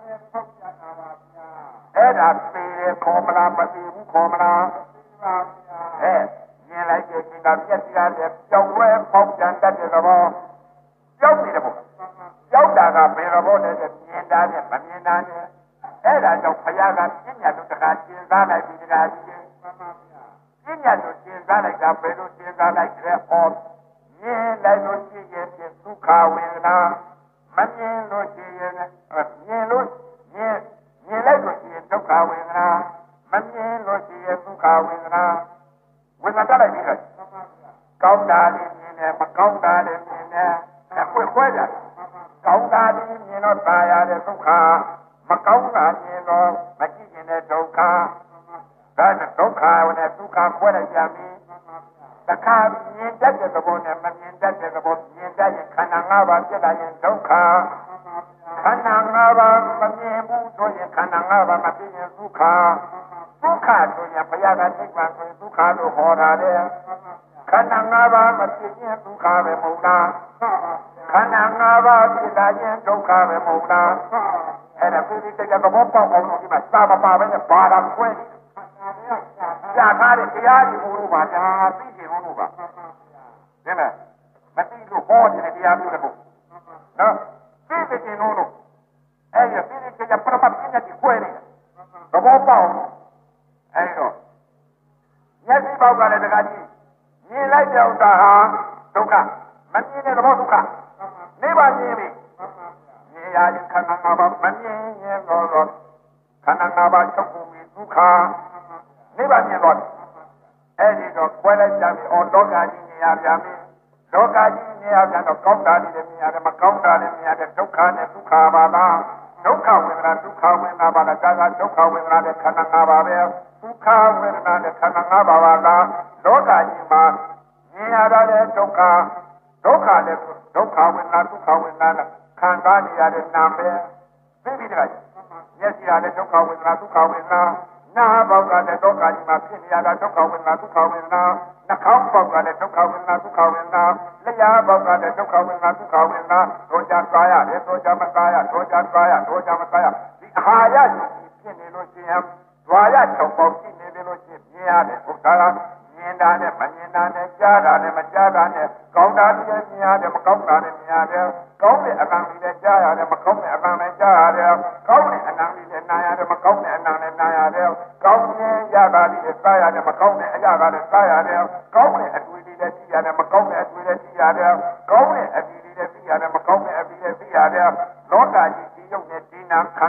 အဲ့ဒါသိတယ်ခေါ်မလားမသိဘူးခေါ်မလားအဲမြင်လိုက်တဲ့အချိန်ကမျက်စိကလည်းကြောက်ဝဲဖောက်ပြန်တတ်တဲ့သဘောကြောက်နေတယ်ပေါ့ကြောက်တာကဘယ်သဘောလဲမြင်တာနဲ့မမြင်တာနဲ့အဲ့ဒါကြောင့်ဘုရားကပြညာတို့တခါရှင်းစားလိုက်ပြီးတခါကြီးပြညာတို့ရှင်းစားလိုက်တာဘယ်လိုရှင်းစားလိုက်လဲဟောမြင်လိုက်လို့ရှိရင်ဒုက္ခဝေဒနာမမြင်လို့ရှိရင်မြင်လို့မြင်မြင်လိုက်လို့ရှိရင်ဒုက္ခဝေဒနာမမြင်လို့ရှိရင်ဒုက္ခဝေဒနာဝေဒနာတက်လိုက်ပြီလားကောင်းတာလေးမြင်တယ်မကောင်းတာလေးမြင်တယ်အခွင့်ခွဲကြကောင်းတာလေးမြင်တော့ตายရတဲ့ဒုက္ခမကောင်းတာမြင်တော့မကြည့်ရင်တဲ့ဒုက္ခဒါဒုက္ခနဲ့ဒုက္ခခွဲလိုက်ကြပြီတခါမြင်တတ်တဲ့သဘောနဲ့မမြင်တတ်တဲ့သဘောမြင်တတ်ရင်ခန္ဓာ၅ပါးဖြစ်လာရင်ဒုက္ခခန္ဓာ၅ပါးမမြင်ဘူးဆိုရင်ခန္ဓာ၅ပါးမဖြစ်ရင်ဒုက္ခဒုက္ခဆိုရင်ဘုရားကနိဗ္ဗာန်ဆိုရင်ဒုက္ခလို့ဟောတာလေခန္ဓာ၅ပါးမဖြစ်ရင်ဒုက္ခပဲမဟုတ်လားခန္ဓာ၅ပါးဖြစ်လာရင်ဒုက္ခပဲမဟုတ်လားအဲ့ဒါပြည်ပြည်ကြသဘောပေါက်အောင်လို့ဒီမှာစာမပါပဲနဲ့ဘာသာခွဲကြာထားတဲ့တရားကြီးကိုပါဒါသိကျင်လို့ပါဒီမဲ့မသိလို့ဟောတဲ့တရားမျိုးတော့နော်သိကျင်လို့အဲ့ဒီပြည်ပြည်ကြပရမတ်ပညာကြီးခွဲနေသဘောပေါက်အဲ့တော့မျက်စိပေါက်ကလည်းတခါကြီးမြင်လိုက်တဲ့ဥစ္စာဟာဒုက္ခမမြင်တဲ့သဘောဒုက္ခနိဗ္ဗာန်မြင်ပြီမြင်ရရင်ခန္ဓာ၅ပါးမမြင်ရင်တော့ခန္ဓာ၅ပါးချုပ်ကုန်ပြီဒုက္ခနိဗ္ဗာန်မြင်တော့အဲ့ဒီတော့ခွဲလိုက်ကြပြီအော်လောကကြီးနေရာပြန်ပြီလောကကြီးနေရာပြန်တော့ကောင်းတာလည်းမြင်ရတယ်မကောင်းတာလည်းမြင်ရတယ်ဒုက္ခနဲ့ဒုက္ခပါလားဒုက္ခဝေဒနာဒုက္ခဝေဒနာပါလားဒါကဒုက္ခဝေဒနာနဲ့ခန္ဓာ၅ပါးပဲဒုက္ခဝေဒနာနဲ့ခန္ဓာ၅ပါးပါလားလောကကြီးမှာမြင်ရတဲ့ဒုက္ခဒုက္ခလည်းဒုက္ခဝေဒနာဒုက္ခဝေဒနာနဲ့ခံစားနေရတဲ့နာမည်သိပြီတခါမျက်စိရတဲ့ဒုက္ခဝေဒနာဒုက္ခဝေဒနာနာဘောက်ကလည်းဒုက္ခကြီးမှာဖြစ်နေရတာဒုက္ခဝေဒနာဒုက္ခဝေဒနာနှာခေါင်းဘောက်ကလည်းဒုက္ခဝေဒနာဒုက္ခဝေဒနာလက်ရဘောက်ကလည်းဒုက္ခဝေဒနာဒုက္ခဝေဒနာတို့ကြစားရတယ်တို့ကြမစားရတို့ကြစားရတို့ကြမစားရဒီအာဟာရကြီးဖြစ်နေလို့ရှိရင်ဓွာရ၆ပေါက်ရှိနေတယ်လို့ရှိရင်မြင်ရတယ်ဘုရားကမြင်တာနဲ့မမြင်တာနဲ့ကြားတာနဲ့မကြားတာနဲ့ကောင်းတာလည်းမြင်ရတယ်မကောင်းတာလည်းမြင်ရတယ်ကောင်းတဲ့အတန်လေးလည်းကြားရတယ်မကောင်းတဲ့အတန်လည်းကြားရတယ်ကောင်းတဲ့အတန်လေးလည်းနားရတယ်မကောင်းတဲ့အတန်လည်းနားရတယ်ကောင်းတဲ့ရတာလေးလည်းစားရတယ်မကောင်းတဲ့အရာကလည်းစားရတယ်ကောင်းတဲ့အတွေ့အကြုံလည်းကြည့်ရတယ်မကောင်းတဲ့အတွေ့အကြုံလည်းကြည့်ရတယ်ကောင်းတဲ့အပြီးလေးလည်းကြည့်ရတယ်မကောင်းတဲ့အပြီးလည်းကြည့်ရတယ်လောကကြီးဒီရုပ်နဲ့ဒီနာခန္ဓာဥ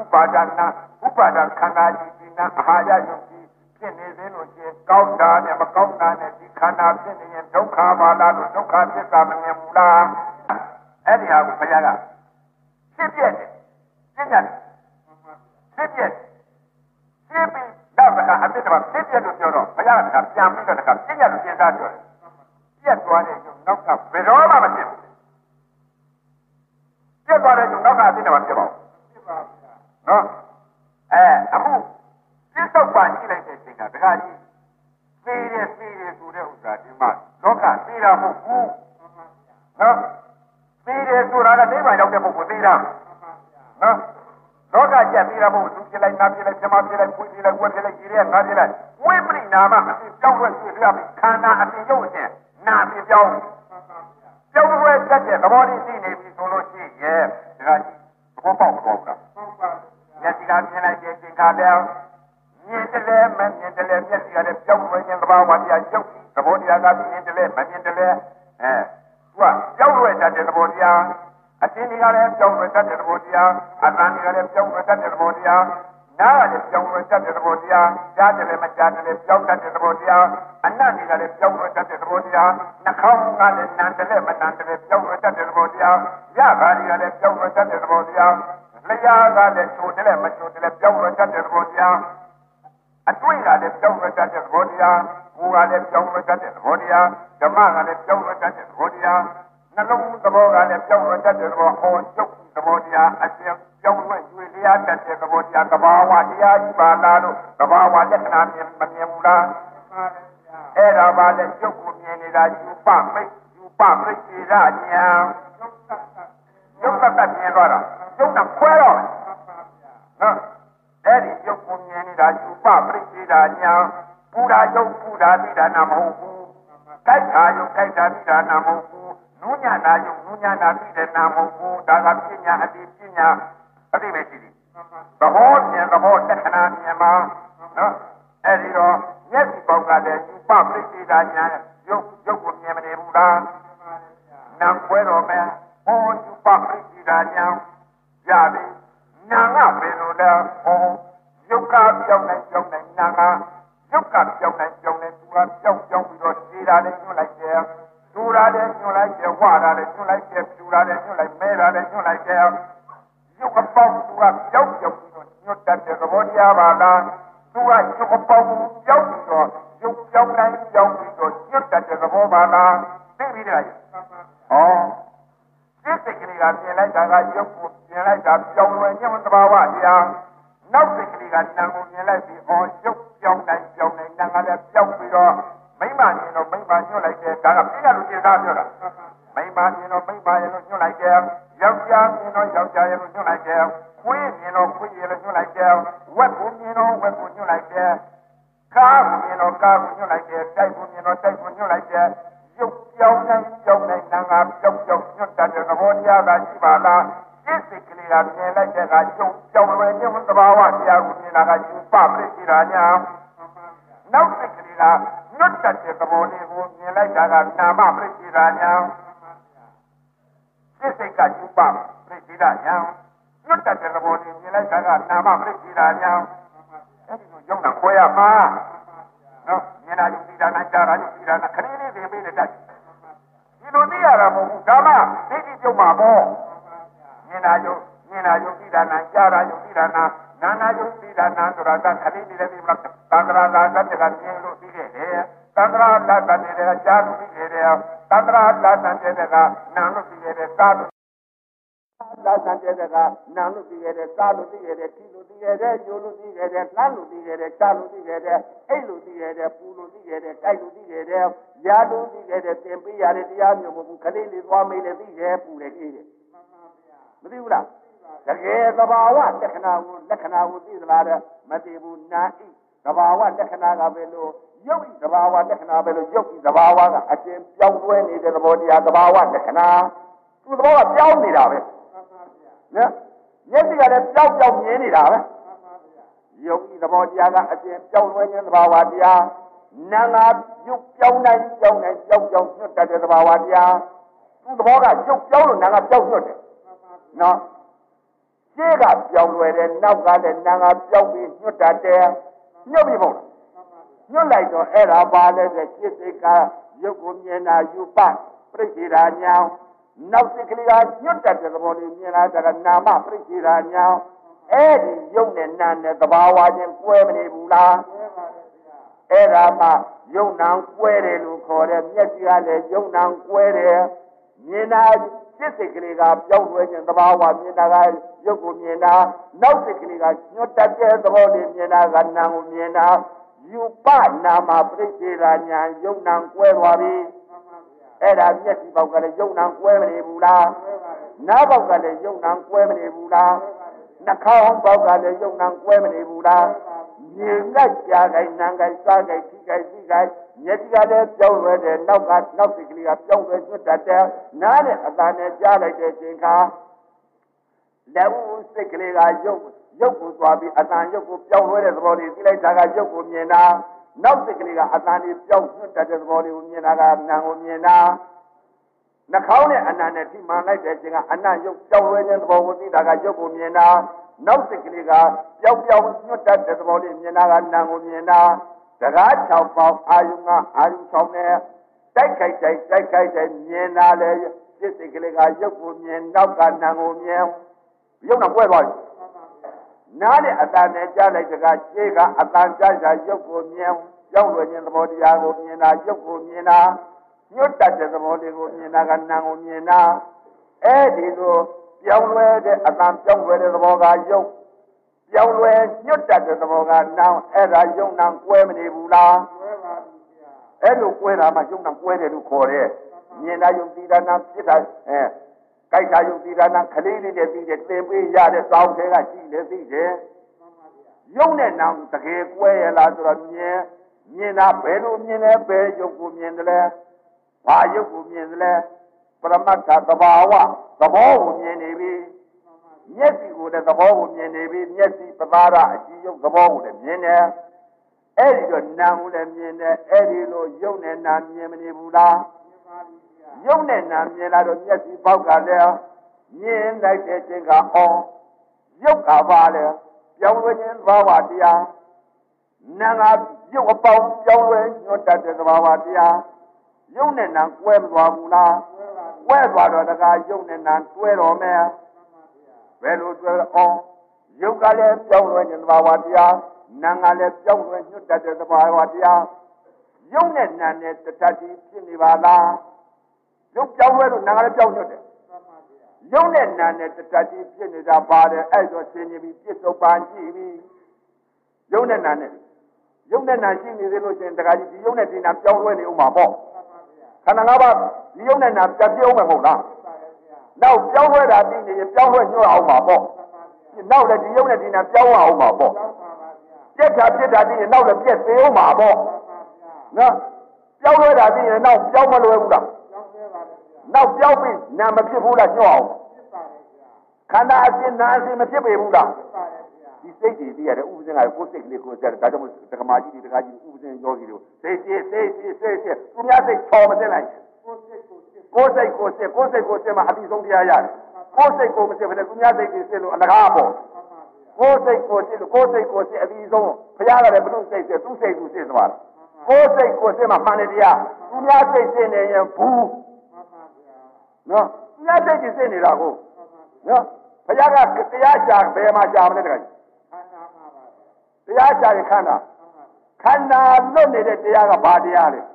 ပါဒနာဥပါဒခန္ဓာကြီးဒီနာအာဟာရယုတ်ကြီးဖြစ်နေသေးလို့ရှိရင်ကောင်းတာနဲ့မကောင်းတာနဲ့ဒီခန္ဓာဖြစ်နေရင်ဒုက္ခပါလားလို့ဒုက္ခသစ္စာမမြင်ဘူးလားအဲ့ဒီဟာကိုဘုရားကဖြစ်ပြတယ်ပြညာဖြစ်ပြဖြစ်ပြီးတော့ကအပြစ်တော့ဖြစ်ပြလို့ပြောတော့ဘုရားကပြန်ပြီးတော့ကပြညာလို့စဉ်းစားပြောတယ်ပြတ်သွားတဲ့ယုံနောက်ကဘယ်တော့မှမဖြစ်ဘူးပြတ်သွားတဲ့ယုံနောက်ကသိတယ်မဖြစ်ပါဘူးဖြစ်ပါဘူးနော်အဲအခုပြစ္ဆုတ်ပါကြည့်လိုက်တဲ့အချိန်ကဒကာကြီးသိတယ်သိတယ်ဆိုတဲ့ဥစ္စာဒီမှာလောကသိတာမဟုတ်ဘူးနော်သိတယ်ဆိုတာကနိဗ္ဗာန်ရောက်တဲ့ပုဂ္ဂိုလ်သိတာနော်လောကကြက်ပြီးတာမဟုတ်သူဖြစ်လိုက်နာဖြစ်လိုက်ပြမဖြစ်လိုက်ခွေးဖြစ်လိုက်ဝက်ဖြစ်လိုက်ကြီးရဲငါဖြစ်လိုက်ဝိပရိနာမအပြင်ကြောက်ရွံ့ဖြစ်ရပြီခန္ဓာအပြင်ရုပ်အပြင်နာပြင်ပြောင်းကြောက်ရွံ့တတ်တဲ့သဘောလေးသိနေပြီဆိုလို့ရှိရဲ့ဒကာကြီးသဘောပေါက်တော့ကမျက်စိကမြင်လိုက်တဲ့သင်္ခါပြောင်းမြင်တယ်လဲမမြင်တယ်လဲမျက်စိကလည်းပြောင်းရွံ့ခြင်းသဘာဝတရားရုပ်သဘောတရားကမြင်တယ်လဲမမြင်တယ်လဲအဲသူကကြောက်ရွံ့တတ်တဲ့သဘောတရားအတင်းတွေကလည်းပြောင်းရွံ့တတ်တဲ့သဘောတရားအတန်တွေကလည်းပြောင်းရွံ့တတ်တဲ့သဘောတရားနားကလည်းပြောင်းရွံ့တတ်တဲ့သဘောတရားကြားတယ်လည်းမကြားတယ်လည်းပြောင်းတတ်တဲ့သဘောတရားအနတ်တွေကလည်းပြောင်းရွံ့တတ်တဲ့သဘောတရားနှာခေါင်းကလည်းနံတယ်လည်းမနံတယ်လည်းပြောင်းရွံ့တတ်တဲ့သဘောတရားရပါးတွေကလည်းပြောင်းရွံ့တတ်တဲ့သဘောတရားလျှာကလည်းချိုတယ်လည်းမချိုတယ်လည်းပြောင်းရွံ့တတ်တဲ့သဘောတရားအတွေ့ကလည်းပြောင်းရွံ့တတ်တဲ့သဘောတရားကိုယ်ကလည်းပြောင်းရွံ့တတ်တဲ့သဘောတရားဓမ္မကလည်းပြောင်းရွံ့တတ်တဲ့သဘောတရားနှလုံးသဘောကလည်းပြောင်းရွံ့တတ်တဲ့သဘောဟောရုပ်သဘောတရားအရှင်ပြောင်းရွံ့ရွေလျားတတ်တဲ့သဘောတရားသဘာဝတရားကြီးပါလားလို့သဘာဝလက္ခဏာမြင်မမြင်ဘူးလားအဲ့ဒါပါလေရုပ်ကိုမြင်နေတာယူပမိတ်ယူပမိတ်ရညာရုပ်တတ်မြင်တော့တာရုပ်ကခွဲတော့နော်အဲ့ဒီရုပ်ကိုမြင်နေတာယူပမိတ်ရညာပူရာရုပ်ပူရာသိတာနာမဟုတ်ဘူးကြိုက်တာရုပ်ကြိုက်တာသိတာနာမဟုတ်ဘူးနုညနာယုံနုညနာသိတဲ့နာမဟုတ်ဘူးဒါကပညာအတိပညာအတိပဲရှိတယ်သဘောမြင်သဘောလက္ခဏာမြင်ပါနော်အဲ့ဒီတော့မျက်စိပေါက်ကလည်းယူပပရိသေတာညာရုပ်ရုပ်ကိုမြင်မနေဘူးလားနာမ်ပွဲတော်မယ်ဟောယူပပရိသေတာညာရပြီနာငါဘယ်လိုလဲဟောရုပ်ကပြောင်းနေပြောင်းနေနာငါရုပ်ကပြောင်းနေပြောင်းနေသူကပြောင်းပြောင်းပြီးတော့ခြေတာလေးညှို့လိုက်တယ်ဒူရာလည်းညှို့လိုက်တယ်ဝါတာလည်းညှို့လိုက်တယ်ဖြူတာလည်းညှို့လိုက်မဲတာလည်းညှို့လိုက်တယ်ရုပ်အပေါင်းသူကပြောင်းပြောင်းပြီးတော့ညှို့တတ်တဲ့သဘောတရားပါလားသူကရုပ်အပေါင်းပြောင်းပြီးတော့ရုပ်ပြောင်းတိုင်းပြောင်းပြီးတော့ညှို့တတ်တဲ့သဘောပါလားသိပြီလားဟောစိတ်စိတ်ကလေးကမြင်လိုက်တာကရုပ်ကိုမြင်လိုက်တာပြောင်းလဲညှို့သဘာဝတရားနောက်စိတ်ကလေးကနာမ်ကိုမြင်လိုက်ပြီးအော်ရုပ်ပြောင်းတိုင်းပြောင်းတိုင်းနာမ်ကလည်းပြောင်းပြီးတော့မိမမြင်တော့မိမညှို့လိုက်တယ်ဒါကပြည့်ရလို့စဉ်းစားပြောတာမိမမြင်တော့မိမရဲ့လို့ညှို့လိုက်တယ်ယောက်ျားမြင်တော့ယောက်ျားရဲ့လို့ညှို့လိုက်တယ်ခွေးမြင်တော့ခွေးရဲ့လို့ညှို့လိုက်တယ်ဝက်ကိုမြင်တော့ဝက်ကိုညှို့လိုက်တယ်ကားကိုမြင်တော့ကားကိုညှို့လိုက်တယ်တိုက်ကိုမြင်တော့တိုက်ကိုညှို့လိုက်တယ်ရုပ်ပြောင်းတိုင်းပြောင်းတိုင်းနာငါပြောင်းပြောင်းညှို့တတ်တဲ့သဘောတရားကရှိပါလားစိတ်စိတ်ကလေးကမြင်လိုက်တဲ့ကရုပ်ပြောင်းလဲခြင်းသဘာဝတရားကိုမြင်တာကယူပပရိသေတာညာနောက်စိတ်ကလေးကညွတ်တတ်တဲ့သဘောလေးကိုမြင်လိုက်တာကနာမပရိသေတာညာစိတ်စိတ်ကယူပပရိသေတာညာညွတ်တတ်တဲ့သဘောလေးမြင်လိုက်တာကနာမပရိသေတာညာအဲ့ဒီလိုရုံနာခွဲရမှာနော်မြင်တာယူပြီးတာနာကြားတာယူပြီးတာနာခရီးလေးတွေပေးတဲ့တက်ဒီလိုသိရတာမဟုတ်ဘူးဒါမှသိကြည့်ပြုံးမှာပေါ့မြင်တာယူမြင်တာယူပြီးတာနာကြားတာယူပြီးတာနာနာနာယုတ်တိဒါနာဆိုတာကခလေးနေတဲ့ဒီမှာသံဃာလာတတ်တဲ့ကမြင်လို့ပြီးခဲ့တယ်သံဃာလာတတ်တဲ့ကကြားလို့ပြီးခဲ့တယ်သံဃာလာတတ်တဲ့ကနာလို့ပြီးခဲ့တယ်စားလို့လာတတ်တဲ့ကနာလို့ပြီးခဲ့တယ်စားလို့ပြီးခဲ့တယ်ကြည့်လို့ပြီးခဲ့တယ်ယိုလို့ပြီးခဲ့တယ်လှမ်းလို့ပြီးခဲ့တယ်ကြားလို့ပြီးခဲ့တယ်အိတ်လို့ပြီးခဲ့တယ်ပူလို့ပြီးခဲ့တယ်ကြိုက်လို့ပြီးခဲ့တယ်ရာလို့ပြီးခဲ့တယ်သင်ပေးရတဲ့တရားမျိုးမဟုတ်ဘူးခလေးလေးသွားမေးလေပြီးခဲ့ပူလေကြီးတယ်မသိဘူးလားတကယ်သဘာဝလက္ခဏာကိုလက္ခဏာကိုသိသလားတဲ့မသိဘူးနာဣသဘာဝလက္ခဏာကပဲလို့ရုပ်ဣသဘာဝလက္ခဏာပဲလို့ရုပ်ဣသဘာဝကအရှင်ပြောင်းလဲနေတဲ့သဘောတရားသဘာဝလက္ခဏာသူ့သဘောကပြောင်းနေတာပဲနော်မျက်စိကလည်းပြောင်းပြောင်းမြင်နေတာပဲရုပ်ဣသဘောတရားကအရှင်ပြောင်းလဲခြင်းသဘာဝတရားနာငါရုပ်ပြောင်းတိုင်းပြောင်းတိုင်းပြောင်းပြောင်းညွတ်တတ်တဲ့သဘာဝတရားသူ့သဘောကရုပ်ပြောင်းလို့နာငါပြောင်းညွတ်တယ်နော်ရှေ့ကပြောင်းလွယ်တယ်နောက်ကလည်းနာငါပြောင်းပြီးညွတ်တတ်တယ်ညွတ်ပြီမဟုတ်လားညွတ်လိုက်တော့အဲ့ဒါပါလဲတဲ့ရှေ့စိတ်ကရုပ်ကိုမြင်တာယူပပြိစ္ဆေရာညာနောက်စိတ်ကလေးကညွတ်တတ်တဲ့သဘောလေးမြင်လာတာကနာမပြိစ္ဆေရာညာအဲ့ဒီယုံနဲ့နာနဲ့သဘာဝချင်းကွဲမနေဘူးလားအဲ့ဒါမှယုံနာကွဲတယ်လို့ခေါ်တယ်မျက်စိကလည်းယုံနာကွဲတယ်မြင်တာစိတ်စိတ်ကလေးကပြောင်းလဲခြင်းသဘာဝမြင်တာကရုပ်ကိုမြင်တာနောက်စိတ်ကလေးကညွတ်တတ်တဲ့သဘောလေးမြင်တာကနာကိုမြင်တာယူပနာမပြိစ္ဆေရာညာယုံနာကွဲသွားပြီအဲ့ဒါမျက်စိပေါက်ကလည်းယုံနာကွဲမနေဘူးလားနားပေါက်ကလည်းယုံနာကွဲမနေဘူးလားနှာခေါင်းပေါက်ကလည်းယုံနာကွဲမနေဘူးလားမြင်ကကြားကိုင်းနာကိုင်းစားကိုင်းထိကိုင်းစီကိုင်းမျက်စိကလည်းပြောင်းလဲတယ်နောက်ကနောက်စိတ်ကလေးကပြောင်းလဲညွတ်တတ်တယ်နားနဲ့အသာနဲ့ကြားလိုက်တဲ့ချိန်ခါလက်ဦးစိတ်ကလေးကယုတ်ရုပ်ကိုသွားပြီးအတန်ရုပ်ကိုပြောင်းလဲတဲ့သဘောလေးသိလိုက်တာကရုပ်ကိုမြင်တာနောက်စိတ်ကလေးကအတန်လေးပြောင်းညွတ်တတ်တဲ့သဘောလေးကိုမြင်တာကနာကိုမြင်တာနှာခေါင်းနဲ့အနံနဲ့ထိမှန်လိုက်တဲ့အချိန်ကအနံရုပ်ပြောင်းလဲခြင်းသဘောကိုသိတာကရုပ်ကိုမြင်တာနောက်စိတ်ကလေးကပြောင်းပြောင်းညွတ်တတ်တဲ့သဘောလေးမြင်တာကနာကိုမြင်တာတကား၆ပေါင်းအာယုံကအာယုံ၆နဲ့တိုက်ခိုက်တိုက်တိုက်ခိုက်တိုက်မြင်တာလေစိတ်စိတ်ကလေးကရုပ်ကိုမြင်နောက်ကနာကိုမြင်ရုပ်နဲ့ကွဲသွားပြီနားနဲ့အတန်နဲ့ကြားလိုက်တကားရှေးကအတန်ကြားတာရုပ်ကိုမြင်ပြောင်းလဲခြင်းသဘောတရားကိုမြင်တာရုပ်ကိုမြင်တာညွတ်တတ်တဲ့သဘောလေးကိုမြင်တာကနာကိုမြင်တာအဲ့ဒီလိုပြောင်းလဲတဲ့အတန်ပြောင်းလဲတဲ့သဘောကရုပ်ပြောင်းလဲညွတ်တတ်တဲ့သဘောကနာအဲ့ဒါယုံနာကွဲမနေဘူးလားကွဲပါဘူးဗျာအဲ့လိုကွဲတာမှယုံနာကွဲတယ်လို့ခေါ်တယ်မြင်တာယုံသီတာနာဖြစ်တာအဲကြိုက်တာယုံသီတာနာခလေးလေးနဲ့ပြီးတယ်သင်ပေးရတဲ့စောင်းတွေကရှိတယ်သိတယ်ယုံနဲ့နာတကယ်ကွဲရလားဆိုတော့မြင်မြင်တာဘယ်လိုမြင်လဲဘယ်ယုတ်ကိုမြင်တယ်လဲဘာယုတ်ကိုမြင်တယ်လဲပရမတ္ထသဘာဝသဘောကိုမြင်နေပြီမျက်စိကိုလည်းသဘောကိုမြင်နေပြီမျက်စိပသားရအကြည့်ယုတ်သဘောကိုလည်းမြင်တယ်အဲ့ဒီတော့နာကိုလည်းမြင်တယ်အဲ့ဒီလိုယုတ်နဲ့နာမြင်မနေဘူးလားယုတ်နဲ့နာမြင်လာတော့မျက်စိပေါက်ကလည်းမြင်လိုက်တဲ့ချိန်ကအော်ယုတ်ကပါလေပြောင်းလဲခြင်းသဘာဝတရားနာငါရုပ်အပေါင်းပြောင်းလဲညွတ်တတ်တဲ့သဘာဝတရားယုတ်နဲ့နာကွဲမသွားဘူးလားကွဲသွားတော့တကားယုတ်နဲ့နာတွဲတော်မယ်ဘယ်လိုတွဲအောင်ယုတ်ကလည်းပြောင်းလဲခြင်းသဘာဝတရားနာငါလည်းပြောင်းလဲညွတ်တတ်တဲ့သဘာဝတရားယုတ်နဲ့နာနဲ့တထတိဖြစ်နေပါလားယုတ်ပြောင်းလဲလို့နာငါလည်းပြောင်းညွတ်တယ်ယုတ်နဲ့နာနဲ့တထတိဖြစ်နေတာပါတယ်အဲ့တော့ရှင်းနေပြီပြစ္ဆုတ်ပန်ကြည့်ပြီယုတ်နဲ့နာနဲ့ယုတ်နဲ့နာရှိနေသေးလို့ရှင်တခါကြီးဒီယုတ်နဲ့ဒီနာပြောင်းလဲနေဥမှာပေါ့ခန္ဓာ၅ပါးဒီယုတ်နဲ့နာပြတ်ပြုံးမယ်မဟုတ်လားနောက်ပြောင်းလဲတာပြီးနေရင်ပြောင်းလဲညှို့အောင်မှာပေါ့နောက်လည်းဒီယုတ်နဲ့ဒီနာပြောင်းအောင်မှာပေါ့ပြက်တာပြက်တာပြီးရင်နောက်လည်းပြက်သေးအောင်မှာပေါ့နော်ပြောင်းလဲတာပြီးရင်နောက်ပြောင်းမလွယ်ဘူးလားနောက်ပြောင်းပြီးနာမဖြစ်ဘူးလားညှို့အောင်ခန္ဓာအစဉ်နာအစဉ်မဖြစ်ပေဘူးလားဒီစိတ်တွေသိရတယ်ဥပဇင်ကကိုယ်စိတ်ကလေးကိုယ်စတယ်ဒါကြောင့်တက္ကမကြီးတွေတက္ကကြီးဥပဇင်ယောဂီတို့စိတ်စိတ်စိတ်စိတ်စိတ်သူများစိတ်ချော်မသိလိုက်ကိုယ်စိတ်ကိုယ်စိတ်ကိုယ်စိတ်ကိုယ်စိတ်မှာအပြီးဆုံးတရားရတယ်ကိုယ်စိတ်ကိုယ်မစိတ်ဘယ်သူများစိတ်တွေစိတ်လို့အလကားပေါ့ကိုယ်စိတ်ကိုယ်စိတ်လို့ကိုယ်စိတ်ကိုယ်စိတ်အပြီးဆုံးဘုရားကလည်းဘုသူစိတ်စိတ်သူစိတ်သူစိတ်သွားတယ်ကိုယ်စိတ်ကိုယ်စိတ်မှာမှန်တယ်တရားသူများစိတ်စိတ်နေရင်ဘူးနော်သူများစိတ်ကြီးစိတ်နေတာကိုနော်ဘုရားကတရားရှာဘယ်မှာရှာမလဲတခါကြီးတရားရှာရင်ခန္ဓာခန္ဓာလွတ်နေတဲ့တရားကဘာတရားလဲ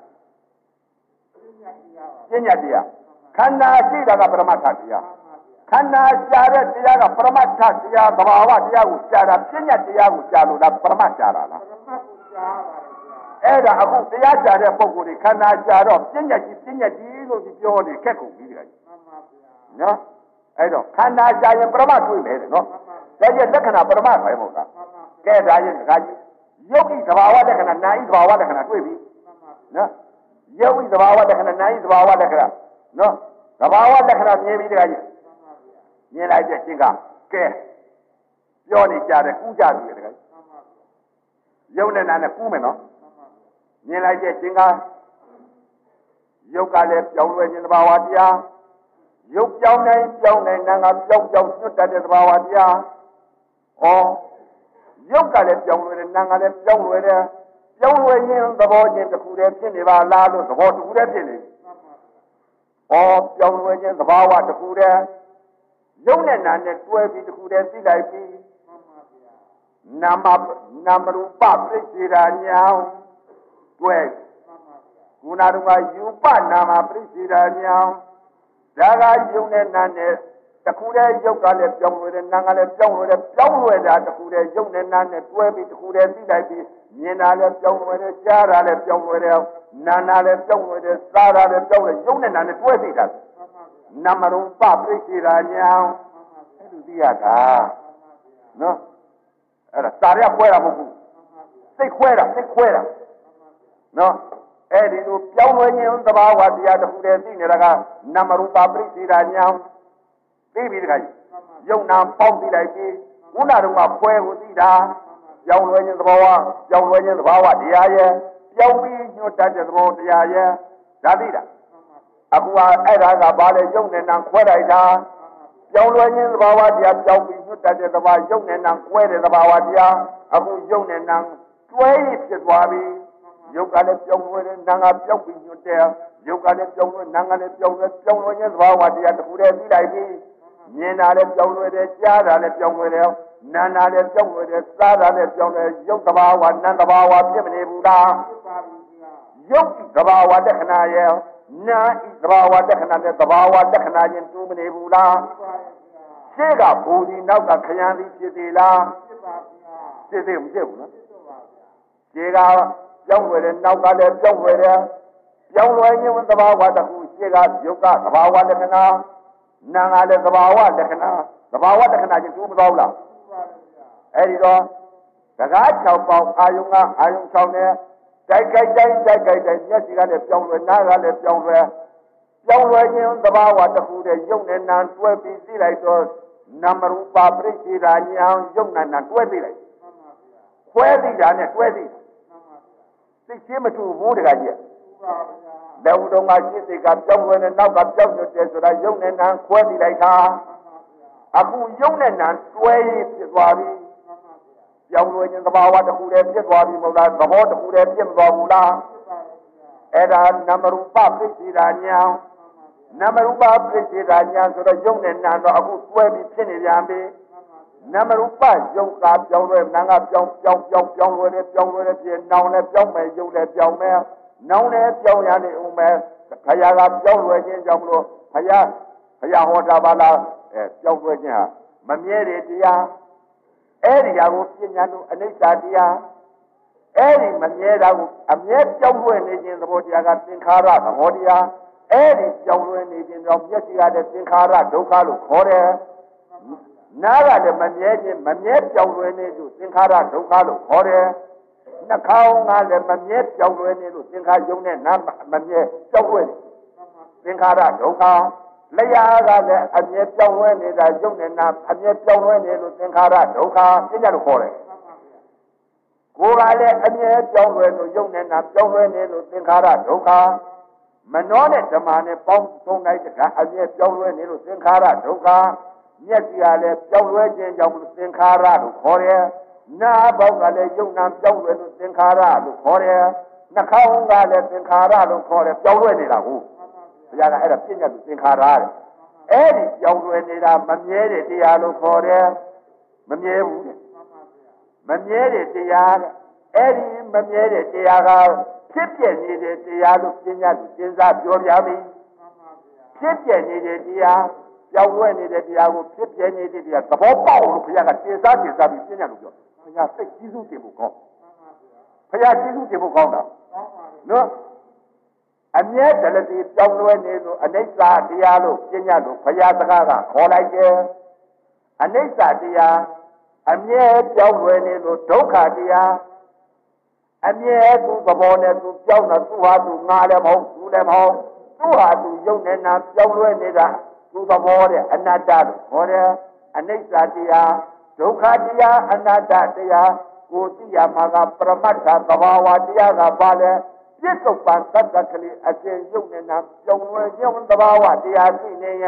ပညာတရားခန္ဓာရှိတာကပရမတ္ထတရားခန္ဓာရှာတဲ့တရားကပရမတ္ထတရားသဘာဝတရားကိုရှာတာပညာတရားကိုရှာလို့လားပရမတ်ရှာတာလားအဲ့ဒါအခုတရားရှာတဲ့ပုဂ္ဂိုလ်တွေခန္ဓာရှာတော့ပညာကြီးပညာကြီးလို့ပြောနေခက်ကုန်ပြီတခါကြီးနော်အဲ့တော့ခန္ဓာရှာရင်ပရမတ်တွေ့မယ်နော်ဒါကျလက္ခဏာပရမတ်ပဲမဟုတ်လားကဲဒါရင်တခါကြီးယုတ်ဤသဘာဝလက္ခဏာနာဤသဘာဝလက္ခဏာတွေ့ပြီနော်ယုတ်ဤသဘာဝလက္ခဏာနာဤသဘာဝလက္ခဏာနော်သဘာဝလက္ခဏာမြင်ပြီတခါကြီးမြင်လိုက်တဲ့အချိန်ကကဲပြောနေကြတယ်ကူးကြပြီတခါကြီးယုတ်နဲ့နာနဲ့ကူးမယ်နော်မြင်လိုက်တဲ့အချိန်ကယုတ်ကလည်းပြောင်းလဲခြင်းသဘာဝတရားရုပ်ပြောင်းတိုင်းပြောင်းတိုင်းနာငါပြောင်းပြောင်းညွတ်တတ်တဲ့သဘာဝတရားဩရုပ်ကလည်းပြောင်းလွယ်တယ်နာငါလည်းပြောင်းလွယ်တယ်ပြောင်းလွယ်ရင်သဘောချင်းတစ်ခုတည်းဖြစ်နေပါလားလို့သဘောတစ်ခုတည်းဖြစ်နေဩပြောင်းလွယ်ခြင်းသဘာဝတစ်ခုတည်းရုပ်နဲ့နာနဲ့တွဲပြီးတစ်ခုတည်းသိလိုက်ပြီးနာမနာမရူပပြိစေရာညာတွဲကုဏတုံကယူပနာမပြိစေရာညာဒါကယုံနဲ့နာနဲ့တခုတည်းရုပ်ကလည်းပြောင်းလွယ်တယ်နာကလည်းပြောင်းလွယ်တယ်ပြောင်းလွယ်တာတခုတည်းယုံနဲ့နာနဲ့တွဲပြီးတခုတည်းသိလိုက်ပြီးမြင်တာလည်းပြောင်းလွယ်တယ်ကြားတာလည်းပြောင်းလွယ်တယ်နာနာလည်းပြောင်းလွယ်တယ်စားတာလည်းပြောင်းလွယ်ယုံနဲ့နာနဲ့တွဲသိတာနာမရူပပြိစေရာညာအဲ့လိုသိရတာနော်အဲ့ဒါစားရခွဲတာမဟုတ်ဘူးစိတ်ခွဲတာစိတ်ခွဲတာနော်အဲ့ဒီလိုပြောင်းလဲခြင်းသဘာဝတရားတစ်ခုတည်းသိနေတာကနာမရူပပရိစ္ဆေဒညာသိပြီတခါကြီးယုံနာပေါင်းသိလိုက်ပြီးခုနတုန်းကခွဲကိုသိတာပြောင်းလဲခြင်းသဘာဝပြောင်းလဲခြင်းသဘာဝတရားရဲ့ပြောင်းပြီးညွတ်တတ်တဲ့သဘောတရားရဲ့ဒါသိတာအခုကအဲ့ဒါကဘာလဲယုံနဲ့နာခွဲလိုက်တာပြောင်းလဲခြင်းသဘာဝတရားပြောင်းပြီးညွတ်တတ်တဲ့သဘာဝယုံနဲ့နာခွဲတဲ့သဘာဝတရားအခုယုံနဲ့နာတွဲရဖြစ်သွားပြီရုပ်ကလည်းပြောင်းလဲတယ်နာငါပြောင်းပြီးညွတ်တယ်ရုပ်ကလည်းပြောင်းလဲနာငါလည်းပြောင်းလဲပြောင်းလဲခြင်းသဘာဝတရားတစ်ခုတည်းသိလိုက်ပြီမြင်တာလည်းပြောင်းလဲတယ်ကြားတာလည်းပြောင်းလဲတယ်နာနာလည်းပြောင်းလဲတယ်စားတာလည်းပြောင်းလဲရုပ်သဘာဝနာသဘာဝဖြစ်မနေဘူးလားရုပ်သဘာဝတက္ခဏာရဲ့နာဤသဘာဝတက္ခဏာနဲ့သဘာဝတက္ခဏာချင်းတူမနေဘူးလားရှေ့ကဘူဒီနောက်ကခရမ်းသည်ဖြစ်သေးလားဖြစ်သေးမဖြစ်ဘူးနော်ရှေ့ကပြောင်းလဲတယ်နောက်ကလည်းပြောင်းလဲတယ်ပြောင်းလဲခြင်းသဘာဝတစ်ခုရှေ့ကယုတ်ကသဘာဝလက္ခဏာနာကလည်းသဘာဝလက္ခဏာသဘာဝလက္ခဏာချင်းတူမသွားဘူးလားအဲ့ဒီတော့တကား၆ပေါင်းအာယုံကအာယုံ၆နဲ့တိုက်ကြိုက်တိုင်းတိုက်ကြိုက်တိုင်းမျက်စိကလည်းပြောင်းလဲနားကလည်းပြောင်းလဲပြောင်းလဲခြင်းသဘာဝတစ်ခုတည်းယုတ်နဲ့နာတွဲပြီးသိလိုက်တော့နာမရူပပရိစ္ဆေဒညာယုတ်နဲ့နာတွဲသိလိုက်ခွဲသိတာနဲ့တွဲသိသိချင်းမတူဘူးတကကြီးလက်ဦးတော်ကရှင်းစိတ်ကပြောင်းလဲနဲ့နောက်ကပြောင်းညွတ်တယ်ဆိုတာယုတ်နဲ့နာခွဲသိလိုက်တာအခုယုတ်နဲ့နာတွဲရဖြစ်သွားပြီပြောင်းလဲခြင်းသဘာဝတစ်ခုတည်းဖြစ်သွားပြီမဟုတ်လားသဘောတစ်ခုတည်းဖြစ်မသွားဘူးလားအဲ့ဒါနာမရူပပြိစ္ဆေဒညာနာမရူပပြိစ္ဆေဒညာဆိုတော့ယုတ်နဲ့နာတော့အခုတွဲပြီးဖြစ်နေပြန်ပြီနာမရူပယုတ်ကပြောင်းလဲနာကပြောင်းပြောင်းပြောင်းပြောင်းလဲတယ်ပြောင်းလဲတယ်ဖြစ်နောင်လည်းပြောင်းမယ်ယုတ်လည်းပြောင်းမယ်နောင်လည်းပြောင်းရနေဦးမယ်ခရာကပြောင်းလဲခြင်းကြောင့်မလို့ခရာခရာဟောတာပါလားအဲပြောင်းလဲခြင်းဟာမမြဲတဲ့တရားအဲ့ဒီဟာကိုပညာတို့အနိစ္စတရားအဲ့ဒီမမြဲတာကိုအမြဲပြောင်းလဲနေခြင်းသဘောတရားကသင်္ခါရသဘောတရားအဲ့ဒီပြောင်းလဲနေခြင်းကြောင့်မျက်စိကလည်းသင်္ခါရဒုက္ခလို့ခေါ်တယ်နားကလည်းမမြဲခြင်းမမြဲပြောင်းလဲနေလို့သင်္ခါရဒုက္ခလို့ခေါ်တယ်နှာခေါင်းကလည်းမမြဲပြောင်းလဲနေလို့သင်္ခါယုံနဲ့နားမမြဲပြောင်းလဲနေသင်္ခါရဒုက္ခလျာကလည်းအမြဲပြောင်းလဲနေတာယုံနဲ့နားအမြဲပြောင်းလဲနေလို့သင်္ခါရဒုက္ခပြညာလို့ခေါ်တယ်ကိုယ်ကလည်းအမြဲပြောင်းလဲလို့ယုံနဲ့နားပြောင်းလဲနေလို့သင်္ခါရဒုက္ခမနောနဲ့ဓမ္မနဲ့ပေါင်းသုံးလိုက်တကအမြဲပြောင်းလဲနေလို့သင်္ခါရဒုက္ခမျက်စိကလည်းပြောင်းလဲခြင်းကြောင့်သင်္ခါရလို့ခေါ်တယ်။နားပေါက်ကလည်းယုံနာပြောင်းလဲလို့သင်္ခါရလို့ခေါ်တယ်။နှာခေါင်းကလည်းသင်္ခါရလို့ခေါ်တယ်ပြောင်းလဲနေတာကိုဘုရားကအဲ့ဒါပြည့်ညတ်သင်္ခါရတဲ့။အဲ့ဒီပြောင်းလဲနေတာမမြဲတဲ့တရားလို့ခေါ်တယ်။မမြဲဘူးတဲ့။မမြဲတဲ့တရားတဲ့။အဲ့ဒီမမြဲတဲ့တရားကဖြစ်ပြနေတဲ့တရားလို့ပြည့်ညတ်စဉ်းစားပြောပြပြီ။ဖြစ်ပြနေတဲ့တရားပြောင်းလဲနေတဲ့တရားကိုဖြစ်ပြနေတဲ့တရားသဘောပေါက်လို့ဘုရားကတင်စားတင်စားပြီးပြညာလို့ပြောဘုရားစိတ်ကြီးစုတင်ဖို့ကောင်းဘုရားကြီးစုတင်ဖို့ကောင်းတာနော်အမြဲတည်းတည်းပြောင်းလဲနေလို့အနိစ္စတရားလို့ပြညာလို့ဘုရားစကားကခေါ်လိုက်တယ်အနိစ္စတရားအမြဲပြောင်းလဲနေလို့ဒုက္ခတရားအမြဲသူသဘောနဲ့သူပြောင်းတာသူဟာသူငါလည်းမဟုတ်သူလည်းမဟုတ်သူဟာသူယုံနေနာပြောင်းလဲနေတာသူသဘောတဲ့အနတ္တလို့ခေါ်တယ်အနိစ္စတရားဒုက္ခတရားအနတ္တတရားကိုသိရမှာကပရမတ္ထသဘာဝတရားကပါလဲပြစ္ဆုတ်ပန်သတ္တကလေးအစဉ်ယုံနေတာပြောင်းလဲခြင်းသဘာဝတရားသိနေရင်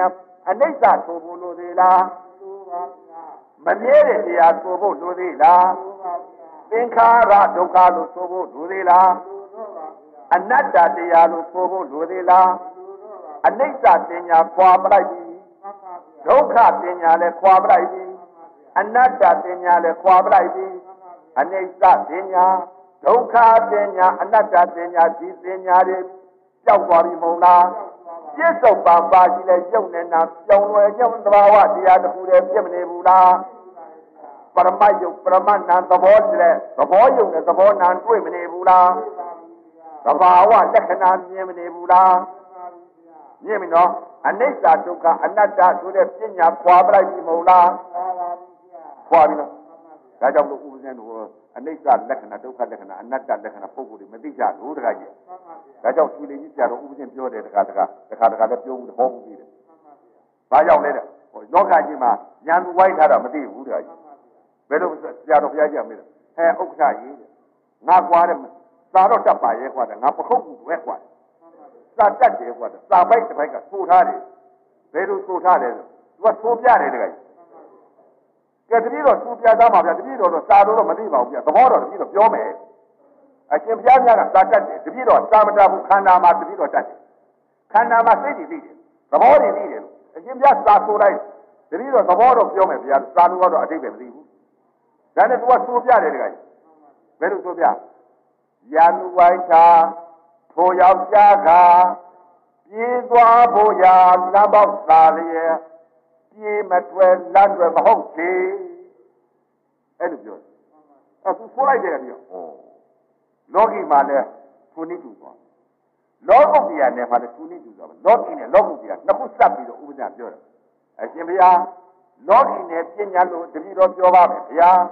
အနိစ္စဆိုဖို့လိုသေးလားမမြဲတဲ့တရားဆိုဖို့လိုသေးလားသင်္ခါရဒုက္ခလို့ဆိုဖို့လိုသေးလားအနတ္တတရားလို့ဆိုဖို့လိုသေးလားအနိစ္စတင်ညာခွာပလိုက်ပြီဒုက္ခတင်ညာလည်းခွာပလိုက်ပြီအနတ္တတင်ညာလည်းခွာပလိုက်ပြီအနိစ္စတင်ညာဒုက္ခတင်ညာအနတ္တတင်ညာဒီတင်ညာတွေကြောက်သွားပြီမဟုတ်လားပြစ္ဆုတ်ပံပါရှိလဲရုပ်နဲ့နာပြောင်းလဲရုပ်သဘာဝတရားတစ်ခုတည်းပြည့်မနေဘူးလားပရမတ်ယုတ်ပရမတ်နာသဘောတည်းသဘောယုတ်နဲ့သဘောနာတွေ့မနေဘူးလားသဘာဝလက္ခဏာမြင်မနေဘူးလားမြင်ပြီနော်အနိစ္စဒုက္ခအနတ္တဆိုတဲ့ပညာခွာပလိုက်ပြီမဟုတ်လားခွာပြီနော်ဒါကြောင့်လို့ဥပဇင်းတို့အနိစ္စလက္ခဏာဒုက္ခလက္ခဏာအနတ္တလက္ခဏာပုဂ္ဂိုလ်တွေမသိကြဘူးတခါကြီးဒါကြောင့်သူလေးကြီးဆရာတော်ဥပဇင်းပြောတယ်တခါတခါတခါတခါလည်းပြောဘူးသဘောဘူးပြီးတယ်ဘာကြောင့်လဲတဲ့ဟိုလောကကြီးမှာဉာဏ်ဝိုင်းထားတာမသိဘူးတခါကြီးဘယ်လိုဆရာတော်ဘုရားကြီးကမေးတယ်ဟဲဥက္ကဋ္ဌကြီးငါကွာတယ်သာတော့တတ်ပါရဲ့ကွာတယ်ငါပခုတ်ကူဝဲကွာစာတတ်တယ်ကွာတယ်စာပိုက်တစ်ပိုက်ကဆိုထားတယ်ဘယ်လိုဆိုထားလဲဆိုသူကဆိုပြတယ်တခါကြီးကဲတပည့်တော်သူပြသားမှာဗျာတပည့်တော်တော့စာတော့မသိပါဘူးဗျာသဘောတော့တပည့်တော်ပြောမယ်အရှင်ဘုရားများကစာတတ်တယ်တပည့်တော်စာမတတ်ဘူးခန္ဓာမှာတပည့်တော်တတ်တယ်ခန္ဓာမှာစိတ်တွေသိတယ်သဘောတွေသိတယ်အရှင်ဘုရားစာဆိုလိုက်တပည့်တော်သဘောတော့ပြောမယ်ဗျာစာလို့ကတော့အတိတ်ပဲမသိဘူးဒါနဲ့သူကဆိုပြတယ်တခါကြီးဘယ်လိုဆိုပြရာနုဝိုင်းသာထိုယောက်ျားကပြေးသွားဖို့ရာလမ်းပေါက်သာလျက်ပြေးမထွက်လမ်းတွေမဟုတ်ချေအဲ့လိုပြောအဲ့သူဆိုလိုက်တယ်ပြောဩလောကီမှာလည်းသူနိတူသွားလောကုတ္တရာနဲ့မှာလည်းသူနိတူသွားလောကီနဲ့လောကုတ္တရာနှစ်ခုစပ်ပြီးတော့ဥပဒေပြောတယ်အရှင်ဘုရားလောကီနဲ့ပညာလို့တပည့်တော်ပြောပါမယ်ဘုရား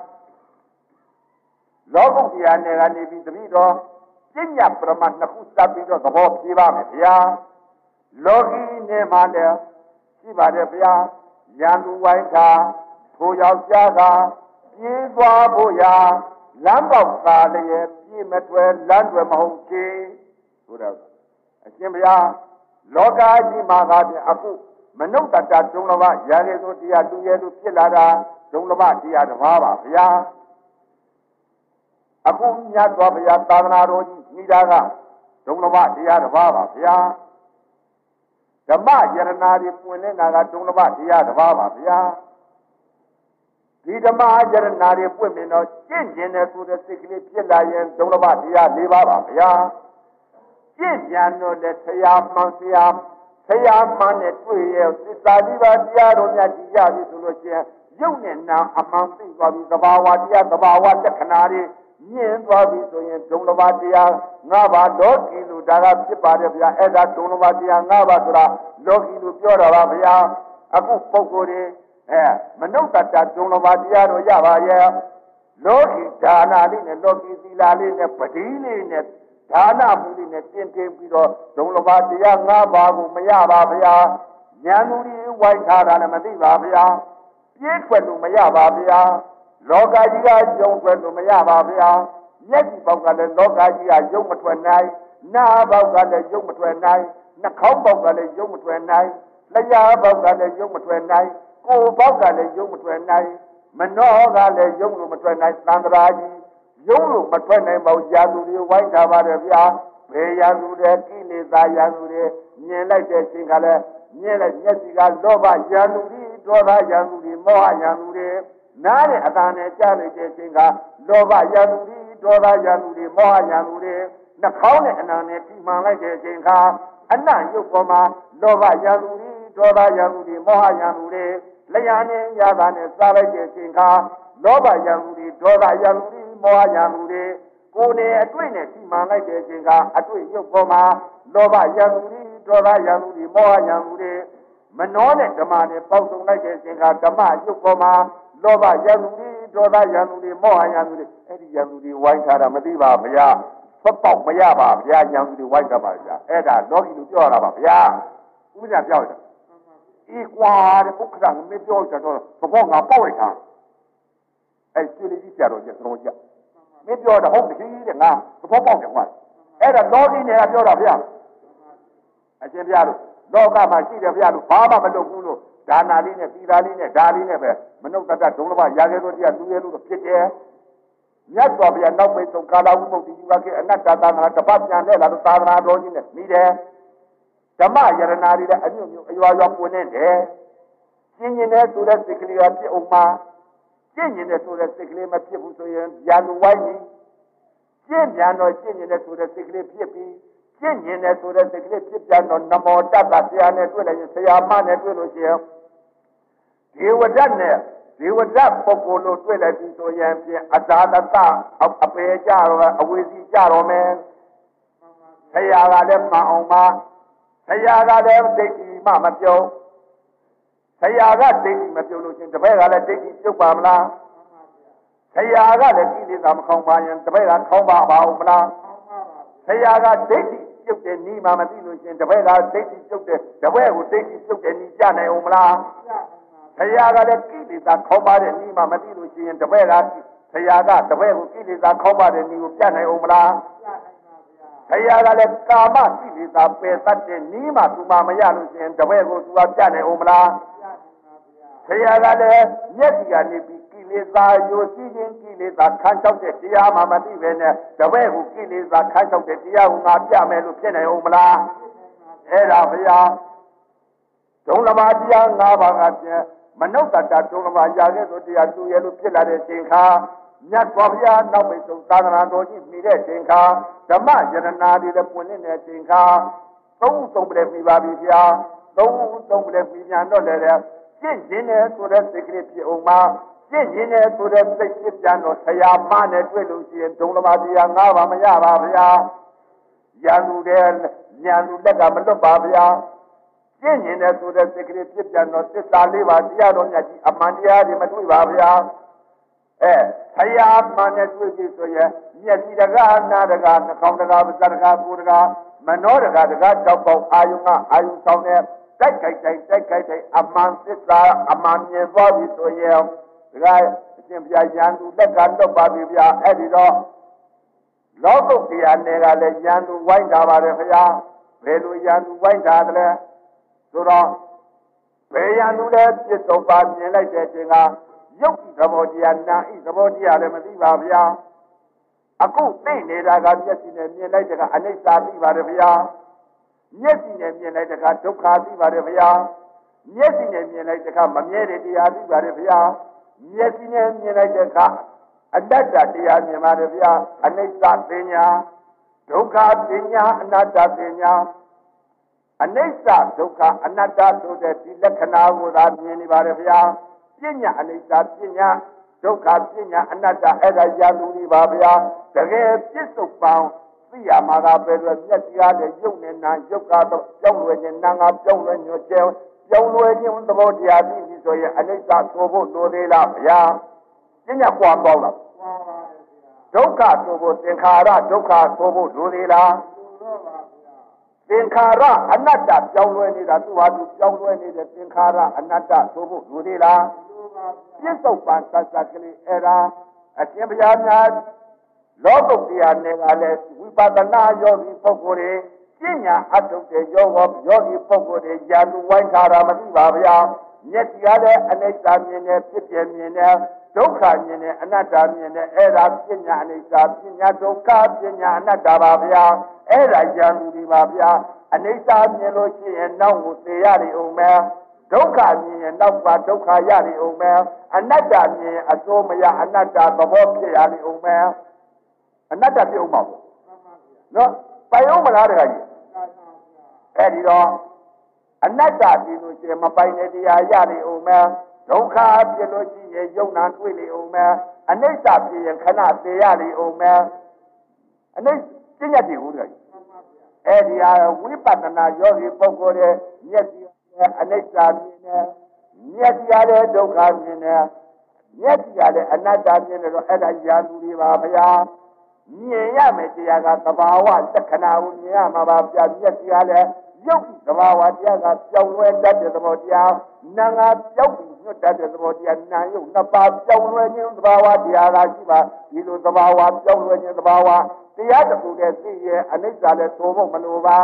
လောကုတ္တရာနဲ့ကနေပြီးတပည့်တော်ပညာပရမတ်နှစ်ခုစပ်ပြီးတော့သဘောဖြေပါမယ်ဘုရားလောကီနဲ့မှာလည်းရှိပါတယ်ဘုရားရန်သူဝိုင်းသာထိုယောက်ျားကပြေးသွားဖို့ရာလမ်းပေါက်သာလျက်ပြေးမထွက်လမ်းတွေမဟုတ်ချေဆိုတော့အရှင်ဘုရားလောကကြီးမှာကပြင်အခုမနုဿတ္တဒုံလဘရာဂေသောတရားလူရဲလူဖြစ်လာတာဒုံလဘတရားတစ်ပါးပါဘုရားအခုမြတ်စွာဘုရားသာသနာတော်ကြီးမိသားကဒုံလဘတရားတစ်ပါးပါဘုရားဓမ္မယရနာတွေပွင့်နေတာကဒုံလဘတရားတစ်ပါးပါဗျာဒီဓမ္မယရနာတွေပွင့်မြင်တော့ကျင့်ကျင်တဲ့ဆိုတဲ့စိတ်ကလေးဖြစ်လာရင်ဒုံလဘတရား၄ပါးပါဗျာကျင့်ကြံတော့တဲ့ဆရာမှန်ဆရာဆရာမှန်နဲ့တွေ့ရသစ္စာဒီပါတရားတော်များကြည်ရပြီဆိုလို့ရှိရင်ရုပ်နဲ့နာအမှန်သိသွားပြီသဘာဝတရားသဘာဝလက္ခဏာတွေမြင်သွားပြီဆိုရင်ဒုံလဘတရားငါးပါးလောကီလူဒါကဖြစ်ပါတယ်ဗျာအဲ့ဒါဒုံလဘတရားငါးပါးဆိုတာလောကီလူပြောတာပါဗျာအခုပုဂ္ဂိုလ်တွေအဲမနုဿတ္တဒုံလဘတရားတို့ရပါရဲ့လောကီဒါနာလေးနဲ့လောကီသီလလေးနဲ့ပတိလေးနဲ့ဒါနမှုလေးနဲ့တင်တင်ပြီးတော့ဒုံလဘတရားငါးပါးကိုမရပါဗျာဉာဏ်လူကြီးဝိုင်းထားတာလည်းမသိပါဗျာပြည့်ထွက်လို့မရပါဗျာလောကကြီးကယုံထွက်လို့မရပါဗျာမျက်စိပေါက်ကလည်းလောကကြီးကယုံမထွက်နိုင်နားပေါက်ကလည်းယုံမထွက်နိုင်နှာခေါင်းပေါက်ကလည်းယုံမထွက်နိုင်လျှာပေါက်ကလည်းယုံမထွက်နိုင်ကိုယ်ပေါက်ကလည်းယုံမထွက်နိုင်မနှောကလည်းယုံလို့မထွက်နိုင်သံဃာကြီးယုံလို့မထွက်နိုင်ပါဘူးယာသူတွေဝိုင်းထားပါတယ်ဗျာဘယ်ယာသူတွေကိလေသာယာသူတွေမြင်လိုက်တဲ့အချိန်ကလည်းမြင်လိုက်မျက်စိကလောဘယာသူတွေဒေါသယာသူတွေမောဟယာသူတွေနားတဲ့အတန်နဲ့ကြားလိုက်တဲ့အချိန်ကလောဘယာသူတွေဒေါသယာသူတွေမောဟယာသူတွေနှာခေါင်းနဲ့အနံနဲ့ထိမှန်လိုက်တဲ့အချိန်ကအနံ့ရုပ်ပေါ်မှာလောဘယာသူတွေဒေါသယာသူတွေမောဟယာသူတွေလျှာနဲ့ရတာနဲ့စားလိုက်တဲ့အချိန်ကလောဘယာသူတွေဒေါသယာသူတွေမောဟယာသူတွေကိုယ်နဲ့အတွေ့နဲ့ထိမှန်လိုက်တဲ့အချိန်ကအတွေ့ရုပ်ပေါ်မှာလောဘယာသူတွေဒေါသယာသူတွေမောဟယာသူတွေမနှောနဲ့ဓမ္မနဲ့ပေါက်စုံလိုက်တဲ့အချိန်ကဓမ္မရုပ်ပေါ်မှာလောဘယံသူတွေဒေါသယံသူတွေမောဟယံသူတွေအဲ့ဒီယံသူတွေဝိုင်းထားတာမသိပါဗျာထွက်ပေါက်မရပါဗျာယံသူတွေဝိုင်းထားပါဗျာအဲ့ဒါလောကီလူပြောရတာပါဗျာဥပဒေပြောတယ်ဤကွာတဲ့ဥက္ကဋ္ဌမပြောကြတော့သဘောငါပေါက်လိုက်တာအဲ့ကျွေးလေးကြီးကြတော့ကျတော့ကြမပြောတော့ဟုတ်တယ်တဲ့ငါသဘောပေါက်တယ်ကွာအဲ့ဒါလောကီနဲ့ပြောတာဗျာအရှင်ဗျာတို့လောကမှာရှိတယ်ဗျာလို့ဘာမှမလုပ်ဘူးလို့ဒါနာလေးနဲ့သီလာလေးနဲ့ဒါလေးနဲ့ပဲမနုဿတဒုံလဘရာခဲ့သောတရားသူရဲ့လို့ဖြစ်တယ်မြတ်စွာဘုရားနောက်ပိတ်ဆုံးကာလဝိမုတ်တိယူခဲ့အနတ္တသာနာတပတ်ပြန်လဲလာလို့သာသနာတော်ကြီးနဲ့ပြီးတယ်ဓမ္မယရနာတွေလည်းအညွန့်ညွန့်အရွာရွာပွင့်နေတယ်ကျင်ကျင်တဲ့ဆိုတဲ့စိတ်ကလေးကဖြစ်အောင်မှာကျင့်ကျင်တဲ့ဆိုတဲ့စိတ်ကလေးမဖြစ်ဘူးဆိုရင်ဗျာလူဝိုင်းကြီးကျင့်ပြန်တော့ကျင့်ကျင်တဲ့ဆိုတဲ့စိတ်ကလေးဖြစ်ပြီးကျင့်ကျင်တဲ့ဆိုတဲ့စိတ်ကလေးဖြစ်ပြန်တော့နမောတတ္တဆရာနဲ့တွေ့လိုက်ရင်ဆရာမနဲ့တွေ့လို့ရှိရင်ဒေဝဒတ်နဲ့ဒေဝဒတ်ပုဂ္ဂိုလ်လို့တွေ့လိုက်ပြီဆိုရင်ဖြင့်အသာတတအပေကြတော့အဝေစီကြတော့မယ်ဆရာကလည်းမှန်အောင်ပါဆရာကလည်းဒိဋ္ဌိမှမပြုံးဆရာကဒိဋ္ဌိမပြုံးလို့ချင်းတပည့်ကလည်းဒိဋ္ဌိပြုတ်ပါမလားဆရာကလည်းကိလေသာမခေါင်းပါရင်တပည့်ကခေါင်းပါပါဦးမလားဆရာကဒိဋ္ဌိပြုတ်တဲ့နီးမှမသိလို့ချင်းတပည့်ကဒိဋ္ဌိပြုတ်တဲ့တပည့်ကိုဒိဋ္ဌိပြုတ်တဲ့နီးကြနိုင်ဦးမလားဆရာကလည်းကိလေသာခေါင်းပါတဲ့နီးမှမသိလို့ချင်းတပည့်ကဆရာကတပည့်ကိုကိလေသာခေါင်းပါတဲ့နီးကိုပြနိုင်ဦးမလားဆရာကလည်းကာမကိလေသာပယ်တတ်တဲ့နီးမှသူမှမရလို့ချင်းတပည့်ကိုသူကပြနိုင်ဦးမလားဆရာကလည်းမျက်စီကနေပြီးကိလေသာယိုစီးခြင်းကိလေသာခန်းချောက်တဲ့တရားမှမသိပဲနဲ့တပည့်ကိုကိလေသာခန်းချောက်တဲ့တရားကိုငါပြမယ်လို့ဖြစ်နိုင်ဦးမလားအဲ့ဒါဘုရားဒုံလမတရား၅ပါးကပြန်မနုဿတဒုံလမရာခဲ့သောတရားသူရဲ့လို့ဖြစ်လာတဲ့ချိန်ခါမြတ်စွာဘုရားနောက်ပိတ်ဆုံးသာသနာတော်ကြီးမိတဲ့ချိန်ခါဓမ္မယရနာတွေလည်းပွင့်နေတဲ့ချိန်ခါသုံးသုံးပြည့်ပြီပါပြီဗျာသုံးသုံးပြည့်ပြီပြန်တော့လည်းကျင့်ခြင်းနဲ့ဆိုတဲ့စိတ်ကလေးဖြစ်အောင်မှာကျင့်ခြင်းနဲ့ဆိုတဲ့စိတ်ဖြစ်ပြန်တော့ဆရာမနဲ့တွေ့လို့ရှိရင်ဒုံလမတရား၅ပါးမရပါဗျာရန်သူတဲ့ညံသူလက်ကမလွတ်ပါဗျာကျင့်ခြင်းနဲ့ဆိုတဲ့စိတ်ကလေးဖြစ်ပြန်တော့သစ္စာလေးပါးတရားတော်မြတ်ကြီးအမှန်တရားတွေမတွေ့ပါဗျာအဲဆရာမှနဲ့တွေ့ပြီဆိုရင်မျက်စိတကားနာတကားနှာခေါင်းတကားပါးစပ်တကားကိုယ်တကားမနောတကားတကား၆ပေါက်အာယုံကအာယုံဆောင်တဲ့တိုက်ခိုက်တိုက်တိုက်ခိုက်တိုက်အမှန်သစ္စာအမှန်မြင်သွားပြီဆိုရင်ဒါကအရှင်ဘုရားယန္တုလက်ကလွတ်ပါပြီဗျာအဲ့ဒီတော့လောကုတ်တရားနယ်ကလည်းယန္တုဝိုင်းတာပါတယ်ဘုရားဘယ်လိုယန္တုဝိုင်းတာလဲဆိုတော့ဘယ်ယန္တုလဲပြစ္ဆုတ်ပါမြင်လိုက်တဲ့အချိန်ကယုတ်သဘောတရားနာဤသဘောတရားလည်းမသိပါဗျာအခုသိနေတာကမျက်စိနဲ့မြင်လိုက်တဲ့ကအနိစ္စသိပါတယ်ဗျာမျက်စိနဲ့မြင်လိုက်တဲ့ကဒုက္ခသိပါတယ်ဗျာမျက်စိနဲ့မြင်လိုက်တဲ့ကမမြဲတဲ့တရားသိပါတယ်ဗျာမျက်စိနဲ့မြင်လိုက်တဲ့ကအတ္တတရားမြင်ပါတယ်ဗျာအနိစ္စပညာဒုက္ခပညာအနတ္တပညာအနိစ္စဒုက္ခအနတ္တဆိုတဲ့ဒီလက္ခဏာကိုသာမြင်နေပါတယ်ဗျာပညာအနိစ္စပညာဒုက္ခပညာအနတ္တအဲ့ဒါရလူတွေပါဗျာတကယ်ပြစ္ဆုတ်ပံသိရမှာကပဲလို့မျက်စိကားတဲ့ယုတ်နဲ့နာယုတ်ကတော့ကြောင်းလွယ်ခြင်းနာငါကြောင်းလွယ်ညွှန်ကျဲကြောင်းလွယ်ခြင်းသဘောတရားသိပြီဆိုရင်အနိစ္စဆိုဖို့လိုသေးလားဗျာပညာကွာပေါက်လားဒုက္ခဆိုဖို့သင်္ခါရဒုက္ခဆိုဖို့လိုသေးလားသင်္ခါရအနတ္တကြောင်းလွယ်နေတာသူ့ဟာသူကြောင်းလွယ်နေတဲ့သင်္ခါရအနတ္တဆိုဖို့လိုသေးလားပြစ္ဆုတ်ပံသတ်သတ်ကလေးအဲ့ဒါအရှင်ဘုရားများလောကုတ်တရားနဲ့ကလည်းဝိပဿနာယောဂီပုဂ္ဂိုလ်တွေပညာအထုတ်တဲ့ယောဂယောဂီပုဂ္ဂိုလ်တွေယာလူဝိုင်းထားတာမသိပါဗျာမျက်စိကလည်းအနိစ္စမြင်တယ်ဖြစ်ပြမြင်တယ်ဒုက္ခမြင်တယ်အနတ္တမြင်တယ်အဲ့ဒါပညာအနိစ္စပညာဒုက္ခပညာအနတ္တပါဗျာအဲ့ဒါယာလူတွေပါဗျာအနိစ္စမြင်လို့ရှိရင်နောက်ကိုသိရလိမ့်အောင်မယ်ဒုက္ခမြင်ရင်နောက်ပါဒုက္ခရလိမ့်အောင်မယ်အနတ္တမြင်အစိုးမရအနတ္တသဘောဖြစ်ရလိမ့်အောင်မယ်အနတ္တပြုံးမှာပေါ့နော်ပိုင်အောင်မလားတခါကြီးအဲ့ဒီတော့အနတ္တပြီးလို့ရှိရင်မပိုင်တဲ့တရားရလိမ့်အောင်မယ်ဒုက္ခဖြစ်လို့ရှိရင်ယုံနာတွေ့လိမ့်အောင်မယ်အနိစ္စဖြစ်ရင်ခဏသိရလိမ့်အောင်မယ်အနိစ္စကျင့်ရတည်ဟုတ်တယ်အဲ့ဒီဟာဝိပဿနာယောဂီပုဂ္ဂိုလ်ရဲ့မျက်စိအနိစ္စမြင်တယ်မျက်စိရတဲ့ဒုက္ခမြင်တယ်မျက်စိရတဲ့အနတ္တမြင်တယ်တော့အဲ့ဒါရာလူတွေပါဗျာမြင်ရမယ်တရားကသဘာဝလက္ခဏာကိုမြင်ရမှာပါဗျာမျက်စိရတဲ့ရုပ်သဘာဝတရားကပြောင်းလဲတတ်တဲ့သဘောတရားနာငါပြောက်ပြီးညွတ်တတ်တဲ့သဘောတရားနာယုတ်နှစ်ပါးပြောင်းလဲခြင်းသဘာဝတရားကရှိပါဒီလိုသဘာဝပြောင်းလဲခြင်းသဘာဝတရားတစ်ခုတည်းသိရဲ့အနိစ္စလည်းသို့ဖို့မလိုပါ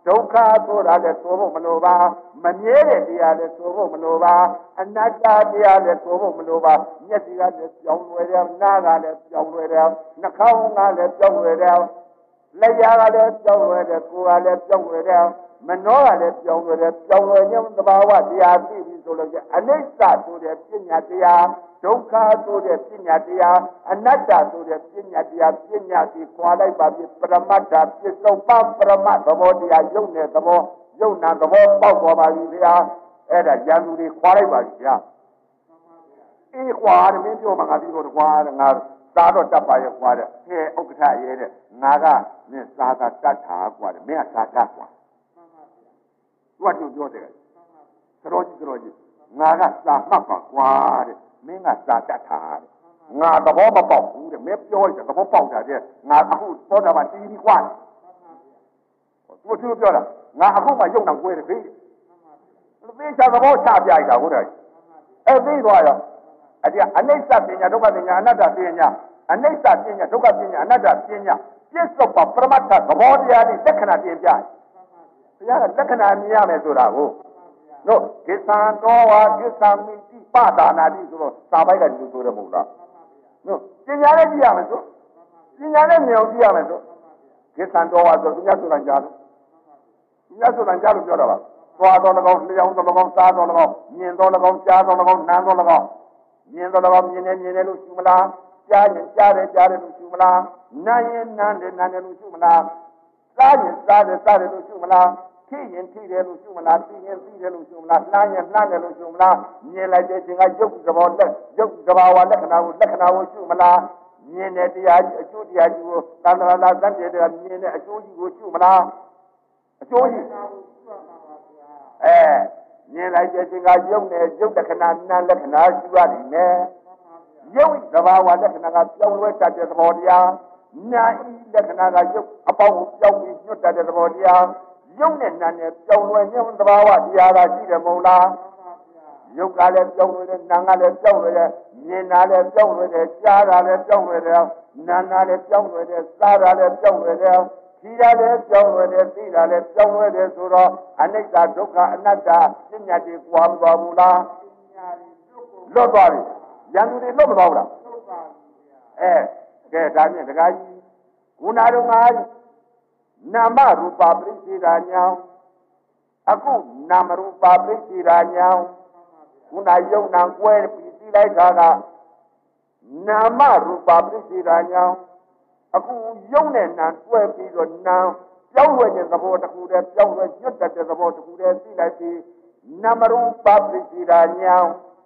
ဒုက္ခဆိုတာလည်းဆိုဖို့မလိုပါမမြဲတဲ့တရားလည်းဆိုဖို့မလိုပါအနတ္တတရားလည်းဆိုဖို့မလိုပါမျက်စိကလည်းပြောင်းလွယ်တယ်နားကလည်းပြောင်းလွယ်တယ်နှာခေါင်းကလည်းပြောင်းလွယ်တယ်လက်ရကလည်းပြောင်းလွယ်တယ်ကိုယ်ကလည်းပြောင်းလွယ်တယ်မနောကလည်းပြောင်းလွယ်တယ်ပြောင်းလွယ်ခြင်းသဘာဝတရားသိပြီဆိုလို့ချင်းအနိစ္စဆိုတဲ့ပညာတရားဒုက္ခဆိုတဲ့ပညာတရားအနတ္တဆိုတဲ့ပညာတရားပညာစီခွာလိုက်ပါပြီပရမတ္ထပစ္စုပ္ပန်ပရမတ်သဘောတရားယုံတဲ့သဘောယုံနာသဘောပေါက်သွားပါပြီဗျာအဲ့ဒါဉာဏ်သူတွေခွာလိုက်ပါပြီဗျာအေးခွာတယ်မင်းပြောမှငါပြီးတော့ခွာတယ်ငါသာတော့တတ်ပါရဲ့ခွာတယ်ဟဲ့ဥက္ကဋ္ဌရဲတဲ့ငါကမင်းသာသာတတ်တာကွာတယ်မင်းကသာတတ်ကွာသူကသူပြောတယ်သတော်ကြီးသတော်ကြီးငါကသာမှတ်ပါကွာတဲ့မင်းကသာတတ်တာတဲ့ငါသဘောမပေါက်ဘူးတဲ့မင်းပြောရတဲ့သဘောပေါက်တာတဲ့ငါအခုသောတာပန်တီးပြီးကွာသူကသူပြောတာငါအခုမှယုံနာကွဲတယ်ခေသေချာသဘောချပြလိုက်တာဟုတ်တယ်အဲ့သိသွားရောအဲ့ဒီအနိစ္စပညာဒုက္ခပညာအနတ္တပညာအနိစ္စပညာဒုက္ခပညာအနတ္တပညာပြစ္ဆုတ်ပါပရမတ္ထသဘောတရားတွေလက္ခဏာတင်ပြတယ်ဘုရားကလက္ခဏာမြင်ရမယ်ဆိုတာကိုတို့ကိသံတော်ဝါကိသံမိတိပဒါနာတိဆိုတော့စာပိုက်ကဒီလိုဆိုရမဟုတ်လားတို့ပညာနဲ့ကြည့်ရမယ်ဆိုပညာနဲ့မြင်အောင်ကြည့်ရမယ်ဆိုကိသံတော်ဝါဆိုသူများဆိုတာကြားလို့သူများဆိုတာကြားလို့ပြောတာပါသွားတော်၎င်းလျောင်းတော်၎င်းစားတော်၎င်းမြင်တော်၎င်းကြားတော်၎င်းနားတော်၎င်းမြင်တော်၎င်းမြင်နေမြင်နေလို့ရှိမလားကြားရင်ကြားတယ်ကြားတယ်လို့ရှိမလားနားရင်နားတယ်နားတယ်လို့ရှိမလားစားရင်စားတယ်စားတယ်လို့ရှိမလားထိရင်ထိတယ်လို့ရှိမလားသိရင်သိတယ်လို့ရှိမလားနှားရင်နှားတယ်လို့ရှိမလားမြင်လိုက်တဲ့အချိန်ကရုပ်သဘောလက်ရုပ်သဘာဝလက္ခဏာကိုလက္ခဏာကိုရှိမလားမြင်တဲ့တရားကြီးအကျိုးတရားကြီးကိုသံဃာနာသတ္တေတရားမြင်တဲ့အကျိုးကြီးကိုရှိမလားအကျိုးကြီးအဲမြင်လိုက်တဲ့အချိန်ကရုပ်နဲ့ရုပ်လက္ခဏာနာလက္ခဏာရှိရနေတယ်ရုပ်သဘာဝလက္ခဏာကပြောင်းလဲတတ်တဲ့သဘောတရားနာဤလက္ခဏာကရုပ်အပေါင်းကိုပြောင်းပြီးညွတ်တတ်တဲ့သဘောတရားရုပ်နဲ့နာနဲ့ပြောင်းလဲခြင်းသဘာဝတရားကရှိတယ်မဟုတ်လားရုပ်ကလည်းပြောင်းလဲတယ်နာကလည်းပြောင်းလဲတယ်မြင်တာလည်းပြောင်းလဲတယ်ကြားတာလည်းပြောင်းလဲတယ်နာနာလည်းပြောင်းလဲတယ်စားတာလည်းပြောင်းလဲတယ်ထိတာလည်းပြောင်းလဲတယ်သိတာလည်းပြောင်းလဲတယ်ဆိုတော့အနိစ္စဒုက္ခအနတ္တပညာတွေကွာမသွားဘူးလားလွတ်သွားပြီရန်သူတွေလွတ်မသွားဘူးလားအဲကဲဒါဖြင့်ဒကာကြီးခုနတော့ငါနာမရူပပရိစ္ဆေဒာညာအခုနာမရူပပရိစ္ဆေဒာညာခုနယုံနာကွဲပြီးသိလိုက်တာကနာမရူပပရိစ္ဆေဒာညာအခုယုံနဲ့နာကွဲပြီးတော့နာပြောင်းလဲတဲ့သဘောတစ်ခုတည်းပြောင်းလဲညွတ်တဲ့သဘောတစ်ခုတည်းသိလိုက်ပြီးနာမရူပပရိစ္ဆေဒာညာ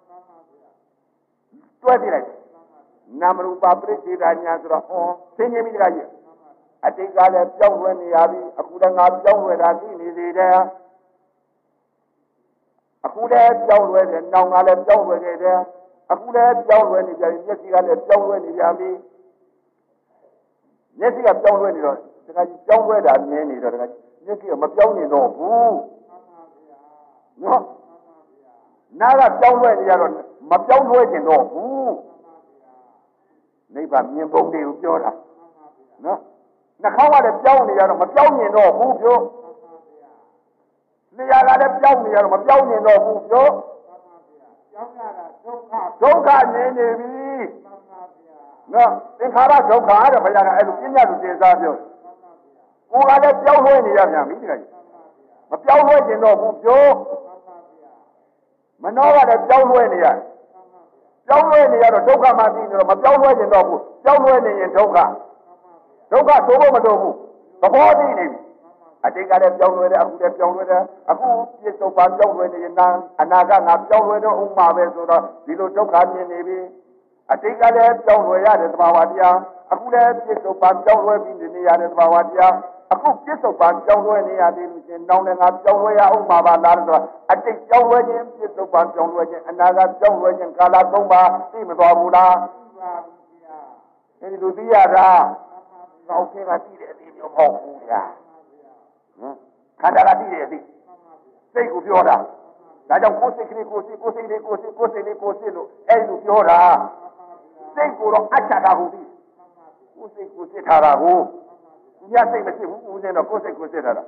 တွဲသိလိုက်နာမရူပပရိစ္ဆေဒာညာဆိုတော့ဟောသိဉ္ဇမိတကကြီးအတိတ်ကလည်းပြောင်းလဲနေရပြီအခုလည်းငါပြောင်းလဲတာသိနေသေးတယ်အခုလည်းပြောင်းလဲတယ်နောင်ကလည်းပြောင်းလဲနေတယ်အခုလည်းပြောင်းလဲနေကြပြီမျက်စိကလည်းပြောင်းလဲနေပြန်ပြီမျက်စိကပြောင်းလဲနေတော့တခါကြီးပြောင်းလဲတာမြင်နေတော့တခါကြီးမျက်စိကမပြောင်းနေတော့ဘူးနော်နာကပြောင်းလဲနေကြတော့မပြောင်းလဲကျင်တော့ဘူးနိဗ္ဗာန်မြင်ပုံတွေကိုပြောတာနော်နှာခေါင်းကလည်းပြောင်းနေကြတော့မပြောင်းမြင်တော့ဘူးပြောလျှာကလည်းပြောင်းနေကြတော့မပြောင်းမြင်တော့ဘူးပြောပြောင်းရတာဒုက္ခဒုက္ခမြင်နေပြီနော်သင်္ခါရဒုက္ခတဲ့ဘုရားကအဲ့လိုပြညာလူတင်စားပြောကိုယ်ကလည်းပြောင်းလဲနေရပြန်ပြီတခါကြီးမပြောင်းလဲကျင်တော့ဘူးပြောမနှောကလည်းပြောင်းလဲနေရပြောင်းလဲနေရတော့ဒုက္ခမှသိနေတော့မပြောင်းလဲကျင်တော့ဘူးပြောင်းလဲနေရင်ဒုက္ခဒုက္ခသိုးဖို့မသိဘူးသဘောသိနေပြီအတိတ်ကလည်းပြောင်းလဲတယ်အခုလည်းပြောင်းလဲတယ်အခုပြစ္ဆုတ်ပါပြောင်းလဲနေရင်အနာဂတ်ငါပြောင်းလဲတော့ဥမာပဲဆိုတော့ဒီလိုဒုက္ခမြင်နေပြီအတိတ်ကလည်းပြောင်းလဲရတဲ့သဘာဝတရားအခုလည်းပြစ္ဆုတ်ပါပြောင်းလဲပြီးနေရတဲ့သဘာဝတရားအခုပြစ္ဆုတ်ပါပြောင်းလဲနေရသေးလို့ရှင်နောင်လည်းငါပြောင်းလဲရဥမာပါလားဆိုတော့အတိတ်ပြောင်းလဲခြင်းပြစ္ဆုတ်ပါပြောင်းလဲခြင်းအနာဂတ်ပြောင်းလဲခြင်းကာလသုံးပါသိမသွားဘူးလားအဲဒီလိုသိရတာကောင်းခြင်းကသိတဲ့အသိမျိုးမဟုတ်ဘူးဗျာဟမ်ခန္ဓာကသိတဲ့အသိစိတ်ကိုပြောတာဒါကြောင့်ကိုယ်စိတ်ကလေးကိုယ်စိတ်ကိုယ်စိတ်လေးကိုယ်စိတ်ကိုယ်စိတ်လေးကိုယ်စိတ်လို့အဲ့လိုပြောတာစိတ်ကိုတော့အချတာဟုတ်ပြီကိုယ်စိတ်ကိုယ်စိတ်ထားတာကိုညစိတ်မရှိဘူးဦးဇင်းတော့ကိုယ်စိတ်ကိုယ်စိတ်ထားတာ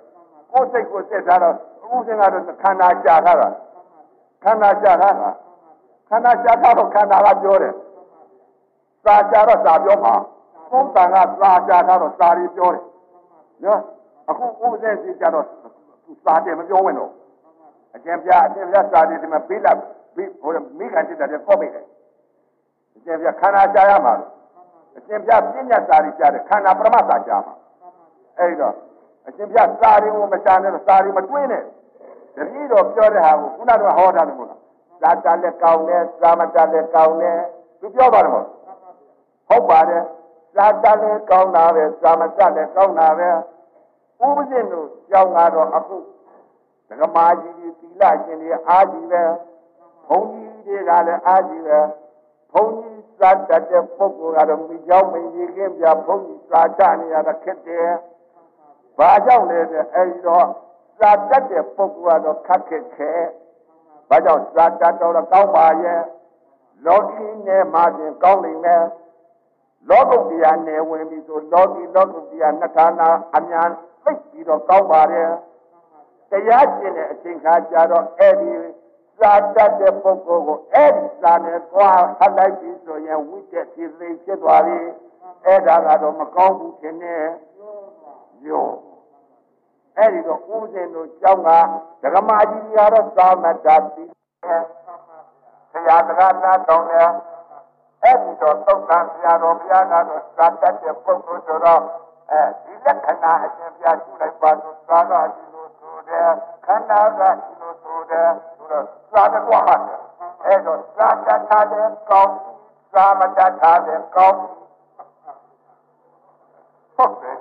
ကိုယ်စိတ်ကိုစစ်ထားတော့ဥစဉ်ကတော့ခန္ဓာရှာထားတာခန္ဓာရှာထားတာခန္ဓာရှာထားတော့ခန္ဓာကပြောတယ်စာရှာတော့စာပြောမှာသုံးတန်ကစာရှာထားတော့စာရီပြောတယ်နော်အခုဥစဉ်စီကြတော့စာတယ်မပြောဝင်တော့အကျဉ်းပြအကျဉ်းပြစာတယ်ဒီမှာပေးလိုက်ပြီးဟိုမိခံစစ်တယ်ကော့မိတယ်အကျဉ်းပြခန္ဓာရှာရမှာအကျဉ်းပြပညာစာရီရှာတယ်ခန္ဓာပရမစာရှာမှာအဲ့တော့အကျဉ်းပြစာရီကိုမရှာနဲ့စာရီမတွင်းနဲ့တပည့်တော်ပြောတဲ့ဟာကိုခုနကဟောတာတယ်မို့လားစာတလည်းကောင်းတယ်စာမတလည်းကောင်းတယ်သူပြောပါတယ်မို့ဟုတ်ပါတယ်စာတလည်းကောင်းတာပဲစာမတလည်းကောင်းတာပဲဥပဇင်းတို့ကြောင်းကတော့အခုဒကမာကြီးဒီသီလရှင်တွေအားကြီးပဲဘုန်းကြီးတွေကလည်းအားကြီးပဲဘုန်းကြီးစာတတ်တဲ့ပုဂ္ဂိုလ်ကတော့မိเจ้าမရေခင်းပြဘုန်းကြီးစာတနေရတာခက်တယ်ဘာကြောင့်လဲတဲ့အဲဒီတော့စာတတ်တဲ့ပုဂ္ဂိုလ်ကတော့ခက်ခက်ခဲဘာကြောင့်စာတတ်တော့ကောင်းပါရဲ့လောကီနဲ့မှပြင်ကောင်းနိုင်မယ်လောကုတ္တရာနယ်ဝင်ပြီးဆိုလောကီလောကုတ္တရာနှစ်ဌာနအများသိပြီးတော့ကောင်းပါတယ်တရားကျင့်တဲ့အချိန်ခါကျတော့အဲ့ဒီစာတတ်တဲ့ပုဂ္ဂိုလ်ကိုအဲ့ဒီစာနဲ့သွားဟတ်လိုက်ပြီးဆိုရင်ဝိတ္တစီသိဖြစ်သွားပြီအဲ့ဒါကတော့မကောင်းဘူးထင်တယ်ယောအဲ့ဒီတော့ဥစဉ်တို့ကျောင်းကဒကမာကြီးတွေကတော့သာမတ္တတိဆရာစကားနားတောင်းတယ်အဲ့ဒီတော့သုတ်တန်ဆရာတော်ဘုရားကတော့စာတတ်တဲ့ပုဂ္ဂိုလ်ဆိုတော့အဲဒီလက္ခဏာအရှင်ဘုရားရှုလိုက်ပါဆိုသာကဒီလိုဆိုတယ်ခန္ဓာကဒီလိုဆိုတယ်ဆိုတော့သာတကွာဟာအဲ့တော့သာတတ်ထားတဲ့ကောင်းသာမတတ်ထားတဲ့ကောင်းဟုတ်တယ်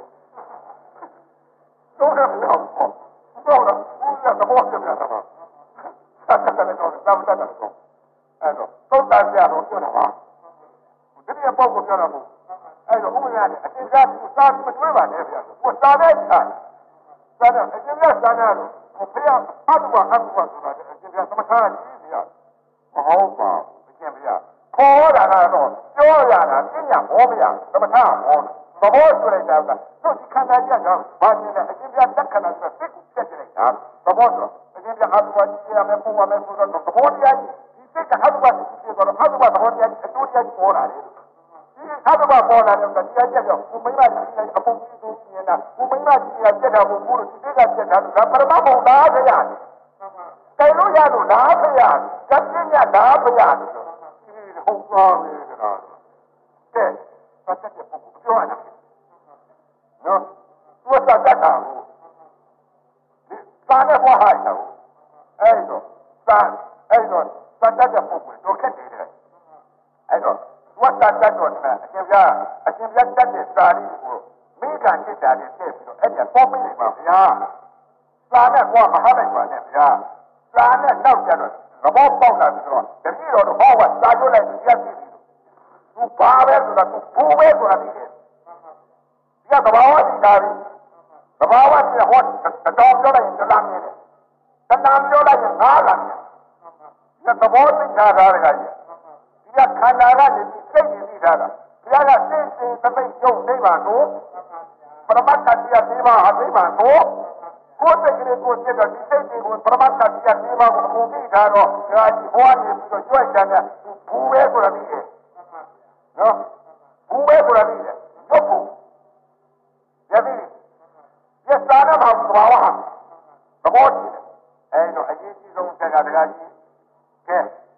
တော့တော့တော့တော့တော့ဘောပြတာပါသာတတ်တဲ့ကောင်းသာမတတ်တဲ့ကောင်းအဲ့တော့သုတ်တန်ဆရာတော်ပြောတာပါဒီနေ့ပေါ့ကိုပြောတာမို့အဲ့တော့ဥပမာနဲ့အရှင်သာစာမတွေးပါနဲ့ဗျာဟိုစာတဲ့စာစာတဲ့အရှင်သာစာနာတော့ဘုရားအတုပါအတုပါဆိုတာအရှင်သာသမထကြီးဗျာမဟုတ်ပါအရှင်ဗျာခေါ်တာကတော့ပြောရတာပညာဟောဗျာသမထဟောသဘောဆိုလိုက်တာကသူ့ဒီခန္ဓာကြီးကဘာနေလဲအရှင်ဗျာတက်ခဏဆိုစိတ်ကိုဆက်ကြလိုက်တာသဘောဆိုအရှင်ဗျာအတုပါကြီးရမယ်ပုံပါမယ်ဆိုတော့သဘောတရားကြီးဒီစိတ်ကအတုပါကြီးဆိုတော့အတုပါသဘောတရားကြီးအတူတရားကြီးပေါ်လာတယ်သာသနာပေါ်လာတဲ့တရားချက်ကြောင့်ဘုမိမကြီးအပုံကြီးသူမြင်တာဘုမိမကြီးကပြတ်တာကိုဘုလို့ဒီကပြတ်တာဒါပရမဘုံသားခရကဲလို့ရလို့လားခရကပြင်းညလားခရဒီဟုတ်သွားပြီကတော့ကဲပတ်သက်တဲ့ပုဂ္ဂိုလ်ပြောရတာနော်သူကတတ်တာကိုဒီစာနဲ့ဟောဟာတာကိုအဲ့တော့စာအဲ့တော့တတ်တဲ့ပုဂ္ဂိုလ်တော့ခက်တယ်အဲ့တော့ဝတ်တာတတ်တော်နဲ့အရှင်ပြအရှင်ပြတတ်တဲ့စာရီကိုမိခံจิตတာနဲ့ထည့်ပြီးတော့အဲ့ဒါပေါ်ပြီးနေပါဗျာစာနဲ့ကွာမဟာလိုက်ပါနဲ့ဗျာစာနဲ့နောက်ကြတော့သဘောပေါက်လာပြီးတော့တတိတော်တော့ဟောကစာကျိုးလိုက်ရက်ပြီးသူဘာပဲဆိုတာသူဘူပဲဆိုတာဒီလေဒီကသဘာဝတိတာပြီသဘာဝတိဟောတော်ပြောလိုက်ရင်တလားမြင်တယ်တဏှာပြောလိုက်ရင်ငါးလားမြင်တယ်သဘောသိတာကားတကကြီးဒီကခန္ဓာကနေစိတ်ကြည့်သိတာကဘုရားကစိတ်စိတ်သိကျုံနိဗ္ဗာန်ကိုပရမတ္ထတရားနိဗ္ဗာန်အနိဗ္ဗာန်ကိုကိုယ်စိတ်ကလေးကိုစိတ်တော့ဒီစိတ်ကိုပရမတ္ထတရားနိဗ္ဗာန်ကိုပုံပြီးထားတော့ဒါကြီးဟောနေပြီးတော့ကြွက်ကြတယ်ဘူးပဲဆိုတာပြီးတယ်နော်ဘူးပဲဆိုတာပြီးတယ်ရုပ်ဘူးယသိယသာနာမှာသဘာဝဟာသဘောတည်တယ်အဲတော့အရေးကြီးဆုံးဆက်ကတကကြီးကဲ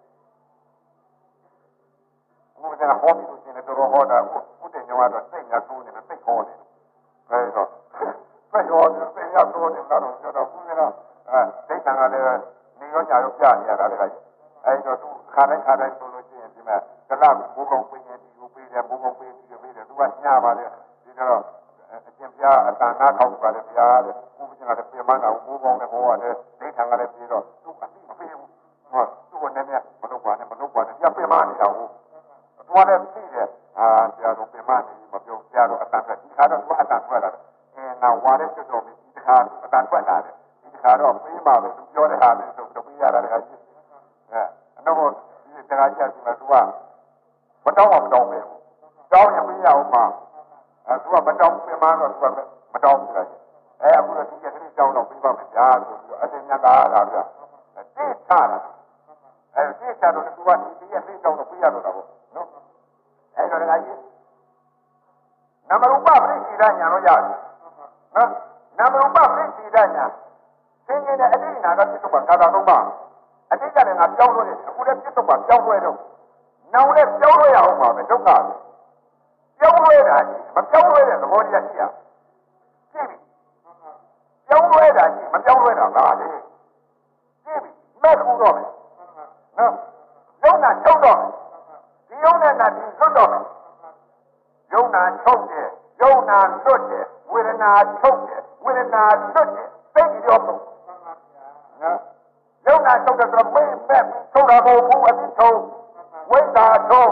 ဘုရားဟောပြီးလို့ရှင်လည်းတော်ဟောတာဘုတဲ့ညောကတော့စိတ်ညာဆိုးနေတယ်စိတ်ဟောနေတယ်အဲတော့စိတ်ဟောတယ်စိတ်ညာဆိုးနေတယ်တော့ပြောတော့ဘုရားအဲစိတ်တန်ကလည်းနေရောညာရောပြနေရတာလေအဲတော့သူခါတိုင်းခါတိုင်းဆိုလို့ရှိရင်ဒီမှာကလဘုံဘုံပြင်းရင်ဒီကိုပေးတယ်ဘုံဘုံပေးပြီးပေးတယ်သူကညာပါလေဒီတော့အကျင့်ပြအတန်နာထောက်ပါလေဘုရားတဲ့ဘုရားကလည်းပြင်မနာဘုံဘုံနဲ့ဟောရတယ်ဒိဋ္ဌံကလည်းပြီးတော့သူအသိမပေးဘူးဟောသူကလည်းမလုပ်ပါနဲ့မလုပ်ပါနဲ့ပြပြင်မနေတာဟုတ်သွားတယ်သိတယ်အာဆရာတော်ပြင်မနေမပြောဆရာတော်အတန်ထွက်ဒီခါတော့သူအတန်ထွက်လာတယ်အဲနောက်ဝါတဲ့ကျွတ်တော်ဒီခါအတန်ထွက်လာတယ်ဒီခါတော့ပေးပါလို့သူပြောတဲ့ဟာလေးဆိုတော့ပေးရတာတခါကြီးအဲအတော့ဒီတခါကြီးကသူကမတောင်းအောင်မတောင်းပဲတောင်းရင်ပေးရအောင်ပါအဲသူကမတောင်းပြင်မတော့သူကမတောင်းဘူးလားအဲအခုတော့ဒီကလေးကြောင်းတော့ပြပါမယ်ဗျာဆိုပြီးအတင်းများကားလာပြတိချတာအဲတိချတော့သူကဒီရဲ့သိကြောင်းတော့ပြရတော့တာပေါ့နော်အဲတော့လည်းကြီးနမရူပပြိစိဒညာတော့ရတယ်နော်နမရူပပြိစိဒညာသင်ခြင်းတဲ့အတိအနာကပြစ်တော့ကာတာတော့ပါအတိတ်ကလည်းငါပြောင်းလို့ရတယ်အခုလည်းပြစ်တော့ပြောင်းလွှဲတော့နောင်လည်းပြောင်းလွှဲရအောင်ပါပဲဒုက္ခပြောင်းလွှဲတာမပြောင်းလွှဲတဲ့သဘောတရားရှိရကြည့်ပြီပြောင်းလွှဲတာရှိမပြောင်းလွှဲတာလားလေကြည့်ပြီမဲ့ခုတော့မယ်နော်ယုံနာချုပ်တော့မယ်ဒီယုံနဲ့နာဒီလွတ်တော့မယ်ယုံနာချုပ်တယ်ယုံနာလွတ်တယ်ဝေဒနာချုပ်တယ်ဝေဒနာလွတ်တယ်သိကြရောပေါ့နော်ယုံနာချုပ်တဲ့ဆိုတော့မေ့မဲ့ချုပ်တာကိုဘူးအတိချုပ်ဝိဒါချုပ်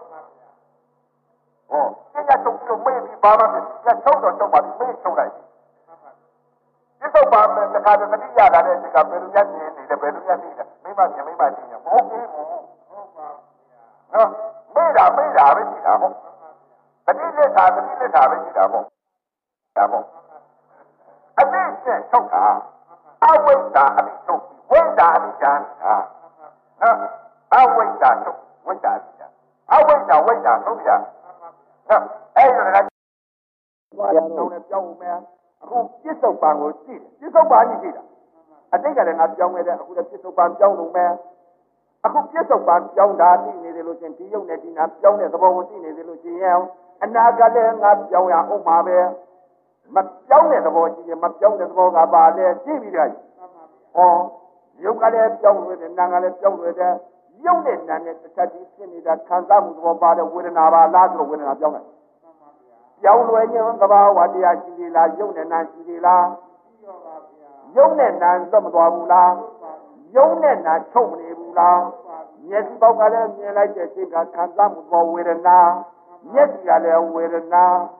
ဟောကျင့်ရချုပ်လို့မေ့ပြီးပါပါမယ်ကျချုပ်တော့ချုပ်ပါပြီမေ့ချုပ်လိုက်ဒီတော့ပါမယ်တခါတည်းတတိယလာတဲ့ဒီကဘယ်လိုရနေနေတယ်ဘယ်လိုရနေလဲမိမမြင်မိမချင်းရမဟုတ်ဘူးဟုတ်ပါဘူးနော်မေ့တာမေ့တာပဲရှိတာဟုတ်တတိလက်တာတတိလက်တာပဲရှိတာပေါ့ဒါပေါ့အတိနဲ့ချုပ်တာအဝိဇ္ဇာအတိချုပ်ဝိဇ္ဇာအတိချမ်းတာနော်အဝိဇ္ဇာချုပ်ဝိဇ္ဇာအတိချမ်းအဝိဇ္ဇာဝိဇ္ဇာဆုံးပြနော်အဲ့ဒါကဘာရအောင်လဲပြောင်းမယ်အခုပြစ္ဆုတ်ပံကိုကြည့်တယ်ပြစ္ဆုတ်ပံကြီးကြည့်တာအတိတ်ကလည်းငါပြောင်းခဲ့တယ်အခုလည်းပြစ္ဆုတ်ပံပြောင်းလို့မယ်အခုပြစ္ဆုတ်ပံပြောင်းတာသိနေတယ်လို့ရှင်ဒီယုတ်နဲ့ဒီနာပြောင်းတဲ့သဘောကိုသိနေတယ်လို့ရှင်ရဲ့အနာကလည်းငါပြောင်းရအောင်ပါပဲမပြောင်းတဲ့သဘောရှိတယ်မပြောင်းတဲ့သဘောကပါလေကြည့်ပြီးတော့ဟောယုတ်ကလည်းပြောင်းလို့တယ်နာကလည်းပြောင်းလို့တယ်ယုတ်နဲ့နာနဲ့တစ်ချက်တည်းဖြစ်နေတာခံစားမှုသဘောပါတဲ့ဝေဒနာပါလားဆိုတော့ဝေဒနာပြောင်းတယ်ပြောင်းလွယ်ခြင်းသဘာဝတရားရှိသေးလားယုတ်နဲ့နာရှိသေးလားယုတ်နဲ့နာသက်မသွားဘူးလားယုတ်နဲ့နာချုပ်မနေဘူးလားမျက်စိပေါက်ကလည်းမြင်လိုက်တဲ့စိတ်ကခံစားမှုသဘောဝေဒနာမျက်စိကလည်းဝေဒနာ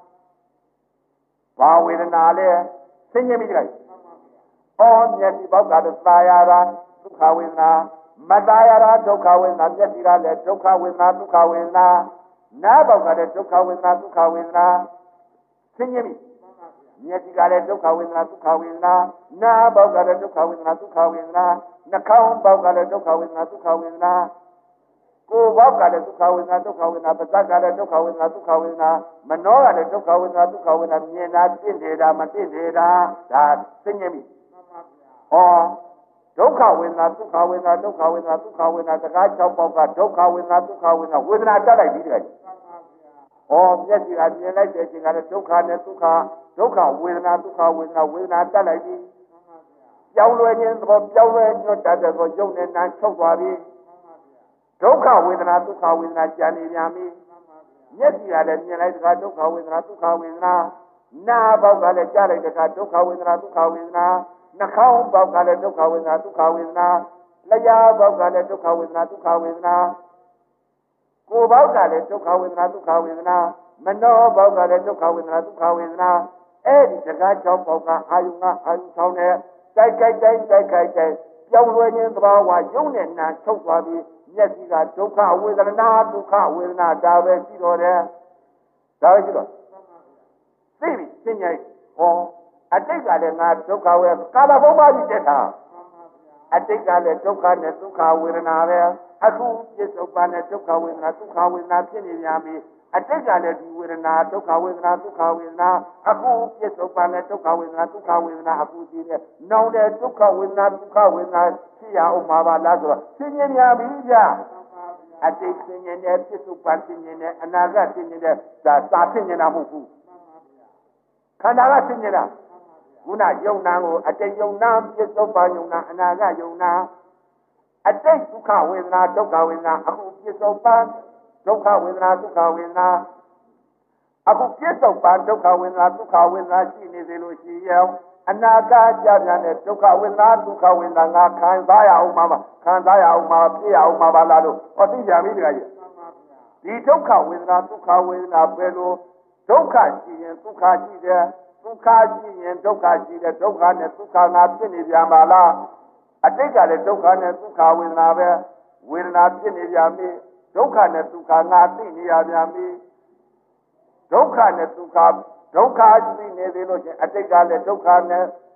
ဘာဝေဒနာလဲသိဉ္ဇမိကြလိုက်ဩမျက်စိပေါက်ကလည်းသာယာတာဒုက္ခဝေဒနာမသာယာတာဒုက္ခဝေဒနာမျက်စိကလည်းဒုက္ခဝေဒနာဒုက္ခဝေဒနာနားပေါက်ကလည်းဒုက္ခဝေဒနာဒုက္ခဝေဒနာသိဉ္ဇမိမျက်စိကလည်းဒုက္ခဝေဒနာဒုက္ခဝေဒနာနားပေါက်ကလည်းဒုက္ခဝေဒနာဒုက္ခဝေဒနာနှာခေါင်းပေါက်ကလည်းဒုက္ခဝေဒနာဒုက္ခဝေဒနာကိုယ်ဘောက်ကလည်းဒုက္ခဝေဒနာဒုက္ခဝေဒနာပါးစပ်ကလည်းဒုက္ခဝေဒနာဒုက္ခဝေဒနာမနှောကလည်းဒုက္ခဝေဒနာဒုက္ခဝေဒနာမြင်တာသိနေတာမသိနေတာဒါသိဉ္ဇမိဟောဒုက္ခဝေဒနာဒုက္ခဝေဒနာဒုက္ခဝေဒနာဒုက္ခဝေဒနာတကား၆ပေါက်ကဒုက္ခဝေဒနာဒုက္ခဝေဒနာဝေဒနာတက်လိုက်ပြီးတကယ်ဟောမျက်စိကမြင်လိုက်တဲ့အချိန်ကလည်းဒုက္ခနဲ့ဒုက္ခဒုက္ခဝေဒနာဒုက္ခဝေဒနာဝေဒနာတက်လိုက်ပြီးပြောင်းလဲခြင်းသဘောပြောင်းလဲညွတ်တတ်တဲ့ကိုယုံနဲ့နာချုပ်သွားပြီဒုက္ခဝေဒနာဒုက္ခဝေဒနာကြံနေပြန်ပြီမျက်စိကလည်းမြင်လိုက်တဲ့အခါဒုက္ခဝေဒနာဒုက္ခဝေဒနာနားပေါက်ကလည်းကြားလိုက်တဲ့အခါဒုက္ခဝေဒနာဒုက္ခဝေဒနာနှာခေါင်းပေါက်ကလည်းဒုက္ခဝေဒနာဒုက္ခဝေဒနာလျှာပေါက်ကလည်းဒုက္ခဝေဒနာဒုက္ခဝေဒနာကိုယ်ပေါက်ကလည်းဒုက္ခဝေဒနာဒုက္ခဝေဒနာမနောပေါက်ကလည်းဒုက္ခဝေဒနာဒုက္ခဝေဒနာအဲ့ဒီစကား၆ပေါက်ကအာယုငါအာယု၆နဲ့တိုက်ကြိုက်တိုင်းတိုက်ကြိုက်တိုင်းပြောင်းလဲခြင်းသဘာဝယုံနဲ့နာချုပ်သွားပြီးမျက်စိကဒုက္ခဝေဒနာဒုက္ခဝေဒနာဒါပဲရှိတော့တယ်ဒါပဲရှိတော့သိပြီသိညာဟောအတိတ်ကလည်းငါဒုက္ခဝေကာလဘုံပါကြီးတက်တာအတိတ်ကလည်းဒုက္ခနဲ့ဒုက္ခဝေဒနာပဲအခုပြစ္ဆုတ်ပါနဲ့ဒုက္ခဝေဒနာဒုက္ခဝေဒနာဖြစ်နေပြန်ပြီအတိတ်ကလည်းဒီဝေဒနာဒုက္ခဝေဒနာဒုက္ခဝေဒနာအခုပြစ္ဆုတ်ပါနဲ့ဒုက္ခဝေဒနာဒုက္ခဝေဒနာအခုဒီနဲ့နောင်တဲ့ဒုက္ခဝေဒနာဒုက္ခဝေဒနာဖြစ်ရအောင်ပါပါလားဆိုတော့သိဉ္ဇများပြီဗျာအတိတ်သိဉ္ဇနဲ့ပြစ္ဆုတ်ပါသိဉ္ဇနဲ့အနာဂတ်သိဉ္ဇနဲ့ဒါသာသိဉ္ဇနာမဟုတ်ဘူးခန္ဓာကသိဉ္ဇနာခုနယုံနာကိုအတိတ်ယုံနာပြစ္ဆုတ်ပါယုံနာအနာဂတ်ယုံနာအတိတ်ဒုက္ခဝေဒနာဒုက္ခဝေဒနာအခုပြစ္ဆုတ်ပါဒုက္ခဝေဒနာဒုက္ခဝေဒနာအခုပြစ္ဆုတ်ပါဒုက္ခဝေဒနာဒုက္ခဝေဒနာရှိနေသေးလို့ရှိရောအနာဂတ်ကြပြန်တဲ့ဒုက္ခဝေဒနာဒုက္ခဝေဒနာငါခံစားရအောင်မှာခံစားရအောင်မှာဖြစ်ရအောင်မှာပါလားလို့ဟောသိကြပြီတခါကြီးဒီဒုက္ခဝေဒနာဒုက္ခဝေဒနာဘယ်လိုဒုက္ခရှိရင်ဒုက္ခရှိတယ်ဒုက္ခရှိရင်ဒုက္ခရှိတယ်ဒုက္ခနဲ့ဒုက္ခငါဖြစ်နေပြန်ပါလားအတိတ်ကလည်းဒုက္ခနဲ့ဒုက္ခဝေဒနာပဲဝေဒနာဖြစ်နေပြန်ပြီဒုက္ခနဲ့ဒုက္ခငါသိနေရပြန်ပြီဒုက္ခနဲ့ဒုက္ခဒုက္ခရှိနေသေးလို့ချင်းအတိတ်ကလည်းဒုက္ခနဲ့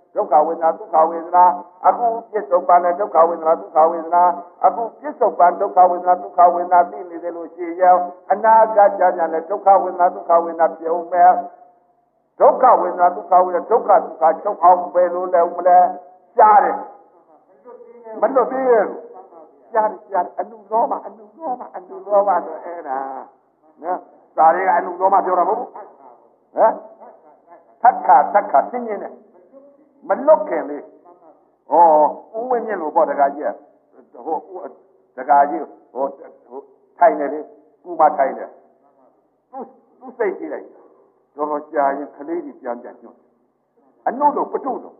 ဒုက္ခဝေဒနာဒုက္ခဝေဒနာအခုပြစ္ဆုတ်ပန်တဲ့ဒုက္ခဝေဒနာဒုက္ခဝေဒနာအခုပြစ္ဆုတ်ပန်ဒုက္ခဝေဒနာဒုက္ခဝေဒနာသိနေတယ်လို့ရှိရင်အနာဂတ်ကြကြနဲ့ဒုက္ခဝေဒနာဒုက္ခဝေဒနာပြုံးမယ်ဒုက္ခဝေဒနာဒုက္ခဝေဒနာဒုက္ခဒုက္ခချုပ်အောင်ပဲလို့လည်းမလဲရှားတယ်မလွတ်သေးရဲ့ရှားတယ်ရှားတယ်အနုရောမအနုရောမအနုရောမဆိုအဲ့ဒါနော်ဒါတွေကအနုရောမပြောတာမဟုတ်ဘူးဟမ်သက္ခာသက္ခာသိနေတယ်မလွတ်ခင်လေဩဦးဝင်းမြင့်လို့ပေါ့တကားကြီးဟိုတကားကြီးဟိုဟိုထိုင်နေလေကူမထိုင်တယ်သူသူစိတ်ကြည့်လိုက်တော်တော်ကြာရင်ကလေးကြီးပြန်ပြန်ညွတ်အနုလို့ပတုလို့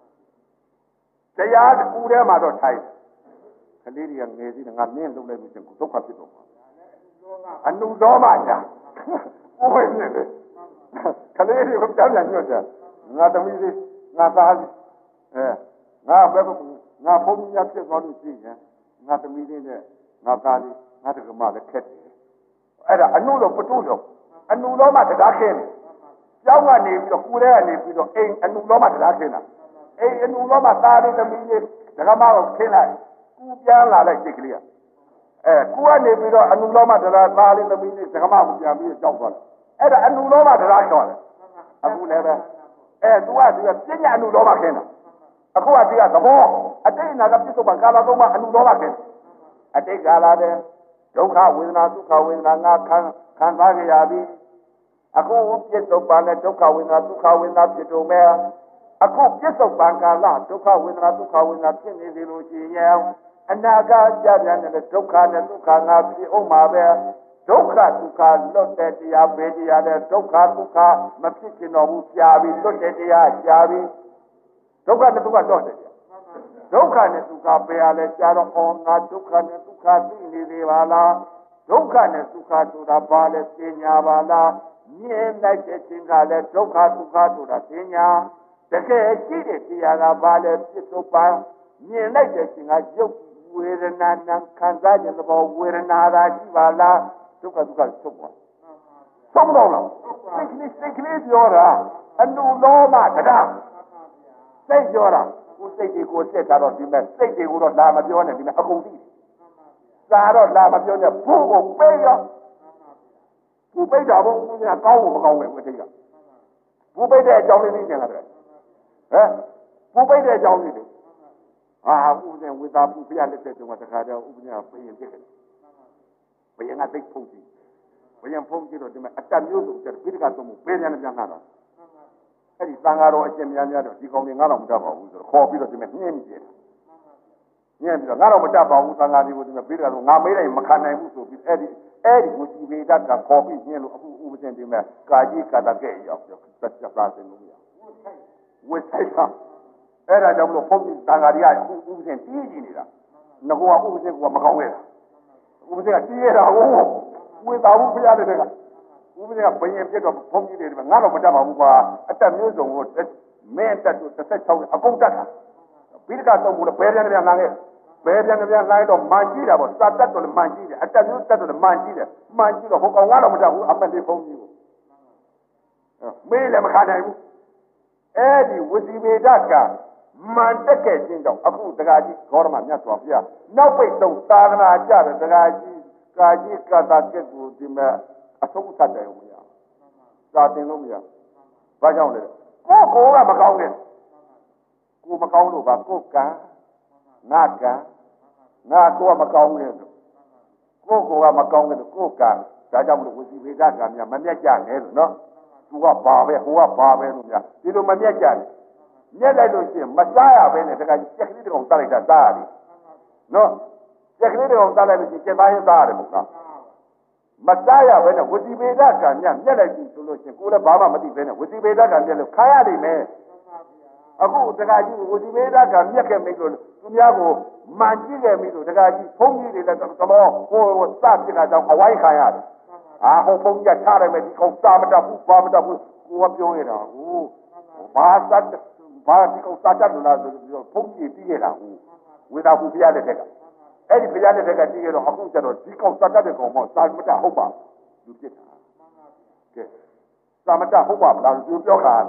တရားကူထဲမှာတော့ထိုင်ကလေးကြီးကငယ်စီငါမင်းလုံးလိုက်လို့ချင်းဒုက္ခဖြစ်တော့မှာအနုသောမှညာဦးဝင်းမြင့်လေကလေးကြီးကိုပြန်ပြန်ညွတ်တယ်ငါသမီးလေးငါသားလေးအဲငါဘယ်ငါဘုံကြီးဖြစ်သွားလို့ရှိရင်ငါသမီးလေးနဲ့ငါသားလေးငါတကမလည်းခက်တယ်အဲ့ဒါအနုလို့ပတုလို့အနုလောမှတရားခင်းတယ်ကျောင်းကနေပြီးတော့ကိုယ်ထဲကနေပြီးတော့အိမ်အနုလောမှတရားခင်းတာအိမ်အနုလောမှသားလေးသမီးလေးတကမကိုခင်းလိုက်ကူပြန်လာလိုက်စိတ်ကလေးကအဲကိုကနေပြီးတော့အနုလောမှတရားသားလေးသမီးလေးတကမကိုပြန်ပြီးကြောက်သွားတယ်အဲ့ဒါအနုလောမှတရားခေါ်တယ်အခုလည်းပဲအဲသူကဒီကပညာအနုလောမခင်းတာအခုကဒီကသဘောအတိတ်နာကပြစ္ဆုတ်ပံကာလသုံးပါအနုလောမခင်းအတိတ်ကာလတဲ့ဒုက္ခဝေဒနာဒုက္ခဝေဒနာငါခံခံစားကြရပြီအခုပြစ္ဆုတ်ပံနဲ့ဒုက္ခဝေဒနာဒုက္ခဝေဒနာဖြစ်တော့မယ်အခုပြစ္ဆုတ်ပံကာလဒုက္ခဝေဒနာဒုက္ခဝေဒနာဖြစ်နေသေးလို့ရှိရင်အနာဂတ်ကြပြန်တဲ့ဒုက္ခနဲ့ဒုက္ခငါဖြစ်အောင်ပါပဲဒုက္ခဒုက္ခလွတ်တဲ့တရားပဲတရားတဲ့ဒုက္ခဒုက္ခမဖြစ်ချင်တော့ဘူးရှားပြီးလွတ်တဲ့တရားရှားပြီးဒုက္ခနဲ့ဒုက္ခလွတ်တယ်ဒုက္ခနဲ့ဒုက္ခပဲရလဲရှားတော့ဟောငါဒုက္ခနဲ့ဒုက္ခသိနေသေးပါလားဒုက္ခနဲ့ဒုက္ခဆိုတာဘာလဲသိညာပါလားမြင်လိုက်တဲ့ခြင်းကလည်းဒုက္ခဒုက္ခဆိုတာသိညာတကယ်ရှိတဲ့တရားကဘာလဲဖြစ်တော့ပါမြင်လိုက်တဲ့ခြင်းကရုပ်ဝေဒနာနာခံစားခြင်းသဘောဝေဒနာသာရှိပါလားဒုက္ခဒုက္ခချုပ်သွားဆုံးတော့လားစိတ်ကလေးစိတ်ကလေးပြောတာအနုလောမတရားစိတ်ပြောတာကိုစိတ်တွေကိုစက်တာတော့ဒီမဲ့စိတ်တွေကိုတော့လာမပြောနဲ့ဒီမဲ့အကုန်သိစာတော့လာမပြောနဲ့ဘု့ကိုပေးရောဘု့ပိတ်တာဘု့ဦးကကောင်းဖို့မကောင်းပဲဝိသိကဘု့ပိတ်တဲ့အကြောင်းလေးသိနေတယ်ဟမ်ဘု့ပိတ်တဲ့အကြောင်းလေးတွေအာဦးနဲ့ဝိသာဘုရားလက်ထက်တုန်းကတခါတော့ဥပညာပြင်ပြစ်တယ်ဘယင်ကသိဖုန်ကြည့်ဘယင်ဖုန်ကြည့်တော့ဒီမှာအတက်မျိုးစုံတက်ပိဋကသုံးမှုပေးပြန်ပြန်လာတာအဲ့ဒီသံဃာတော်အရှင်များများတော့ဒီကောင်တွေငါတော့မတတ်ပါဘူးဆိုတော့ခေါ်ပြီးတော့ဒီမှာညှင်းကြည့်တယ်ညှင်းပြီးတော့ငါတော့မတတ်ပါဘူးသံဃာတွေကိုဒီမှာပိဋကတော့ငါမေးလိုက်မခံနိုင်ဘူးဆိုပြီးအဲ့ဒီအဲ့ဒီဝစီဝေဒကခေါ်ပြီးညှင်းလို့အခုဥပဒေဒီမှာကာကြီးကာတကဲ့ရောက်တော့သက်သက်သာစင်လို့ရဝိဆိုင်ပါအဲ့ဒါကြောင့်မလို့ဖုန်ကြီးသံဃာတွေကဥပဒေတီးကြည့်နေတာငါကဥပဒေကမကောင်းခဲ့တာဥပဒေကတီးရတာဟုတ်ဝေသာဘူးဖရားတဲ့ကဥပဒေကဘယင်ပြတ်တော့ဖုန်းကြီးတွေငါတော့မတတ်ပါဘူးကွာအတက်မျိုးစုံကိုမင်းတက်တော့တစ်ဆက်ချောင်းအကုန်တက်တာဘိဒကသုံးဘူးလေဘယ်ပြန်ပြန်လာခဲ့ဘယ်ပြန်ပြန်လာတော့မှန်ကြည့်တာပေါ့စာတက်တော့မှန်ကြည့်တယ်အတက်မျိုးတက်တော့မှန်ကြည့်တယ်မှန်ကြည့်တော့ဟိုကောင်ကတော့မတတ်ဘူးအမတ်လေးဖုန်းကြီးကိုမင်းလည်းမခံနိုင်ဘူးအဲ့ဒီဝစီဝေဒကမှန်တက်ခဲ့ခြင်းကြောင့်အခုတက္ကကြီးဂေါရမမြတ်စွာဘုရားနောက်ပိတ်သုံးသာသနာကြတဲ့တက္ကကြီးကာကြီးကတာကက်ကိုဒီမဲ့အဆုံးသတ်တယ်မရသာတင်လို့မရဘာကြောင့်လဲကိုကိုကမကောင်းနဲ့ကိုမကောင်းလို့ပါကိုကံငါကံငါကိုကမကောင်းနဲ့ဆိုကိုကိုကမကောင်းနဲ့ကိုကံဒါကြောင့်မလို့ဝစီဝေဒကများမမျက်ကြနဲ့လို့နော်သူကဘာပဲဟိုကဘာပဲလို့များဒီလိုမမျက်ကြနဲ့မျက်လိုက်လို့ရှိရင်မစားရဘဲနဲ့တခါကြက်ကလေးတကောင်စားလိုက်တာစားရတယ်နော်ကြက်ကလေးတကောင်စားလိုက်လို့ရှိရင်ကျက်သားရင်စားရတယ်မဟုတ်လားမစားရဘဲနဲ့ဝစီဝေဒကံများမျက်လိုက်ပြီဆိုလို့ရှိရင်ကိုယ်လည်းဘာမှမသိဘဲနဲ့ဝစီဝေဒကံမျက်လို့ခါရနိုင်မယ်အခုတခါကြီးဝစီဝေဒကံမျက်ခဲ့မိလို့သူများကိုမှန်ကြည့်ခဲ့မိလို့တခါကြီးဘုန်းကြီးတွေလည်းသမောဟိုဟိုစဖြစ်တာကြောင့်အဝိုင်းခံရတယ်အာဟိုဘုန်းကြီးချရတယ်မယ်ဒီကောင်စားမတတ်ဘူးဘာမတတ်ဘူးကိုကပြောရတာဟိုဘာစတ်ဘာဒီကောင်စားတတ်လို့ဆိုပြီးတော့ဘုန်းကြီးတီးရတာဟိုဝေဒကူပြရတဲ့တက်ကအဲ့ဒီဘုရားတဲ့တက်ကတီးရတော့အခုကျတော့ဒီကောင်စားတတ်တဲ့ကောင်မစားမတတ်ဟုတ်ပါလူပြစ်တာကဲစားမတတ်ဟုတ်ပါမလားသူပြောခါတာ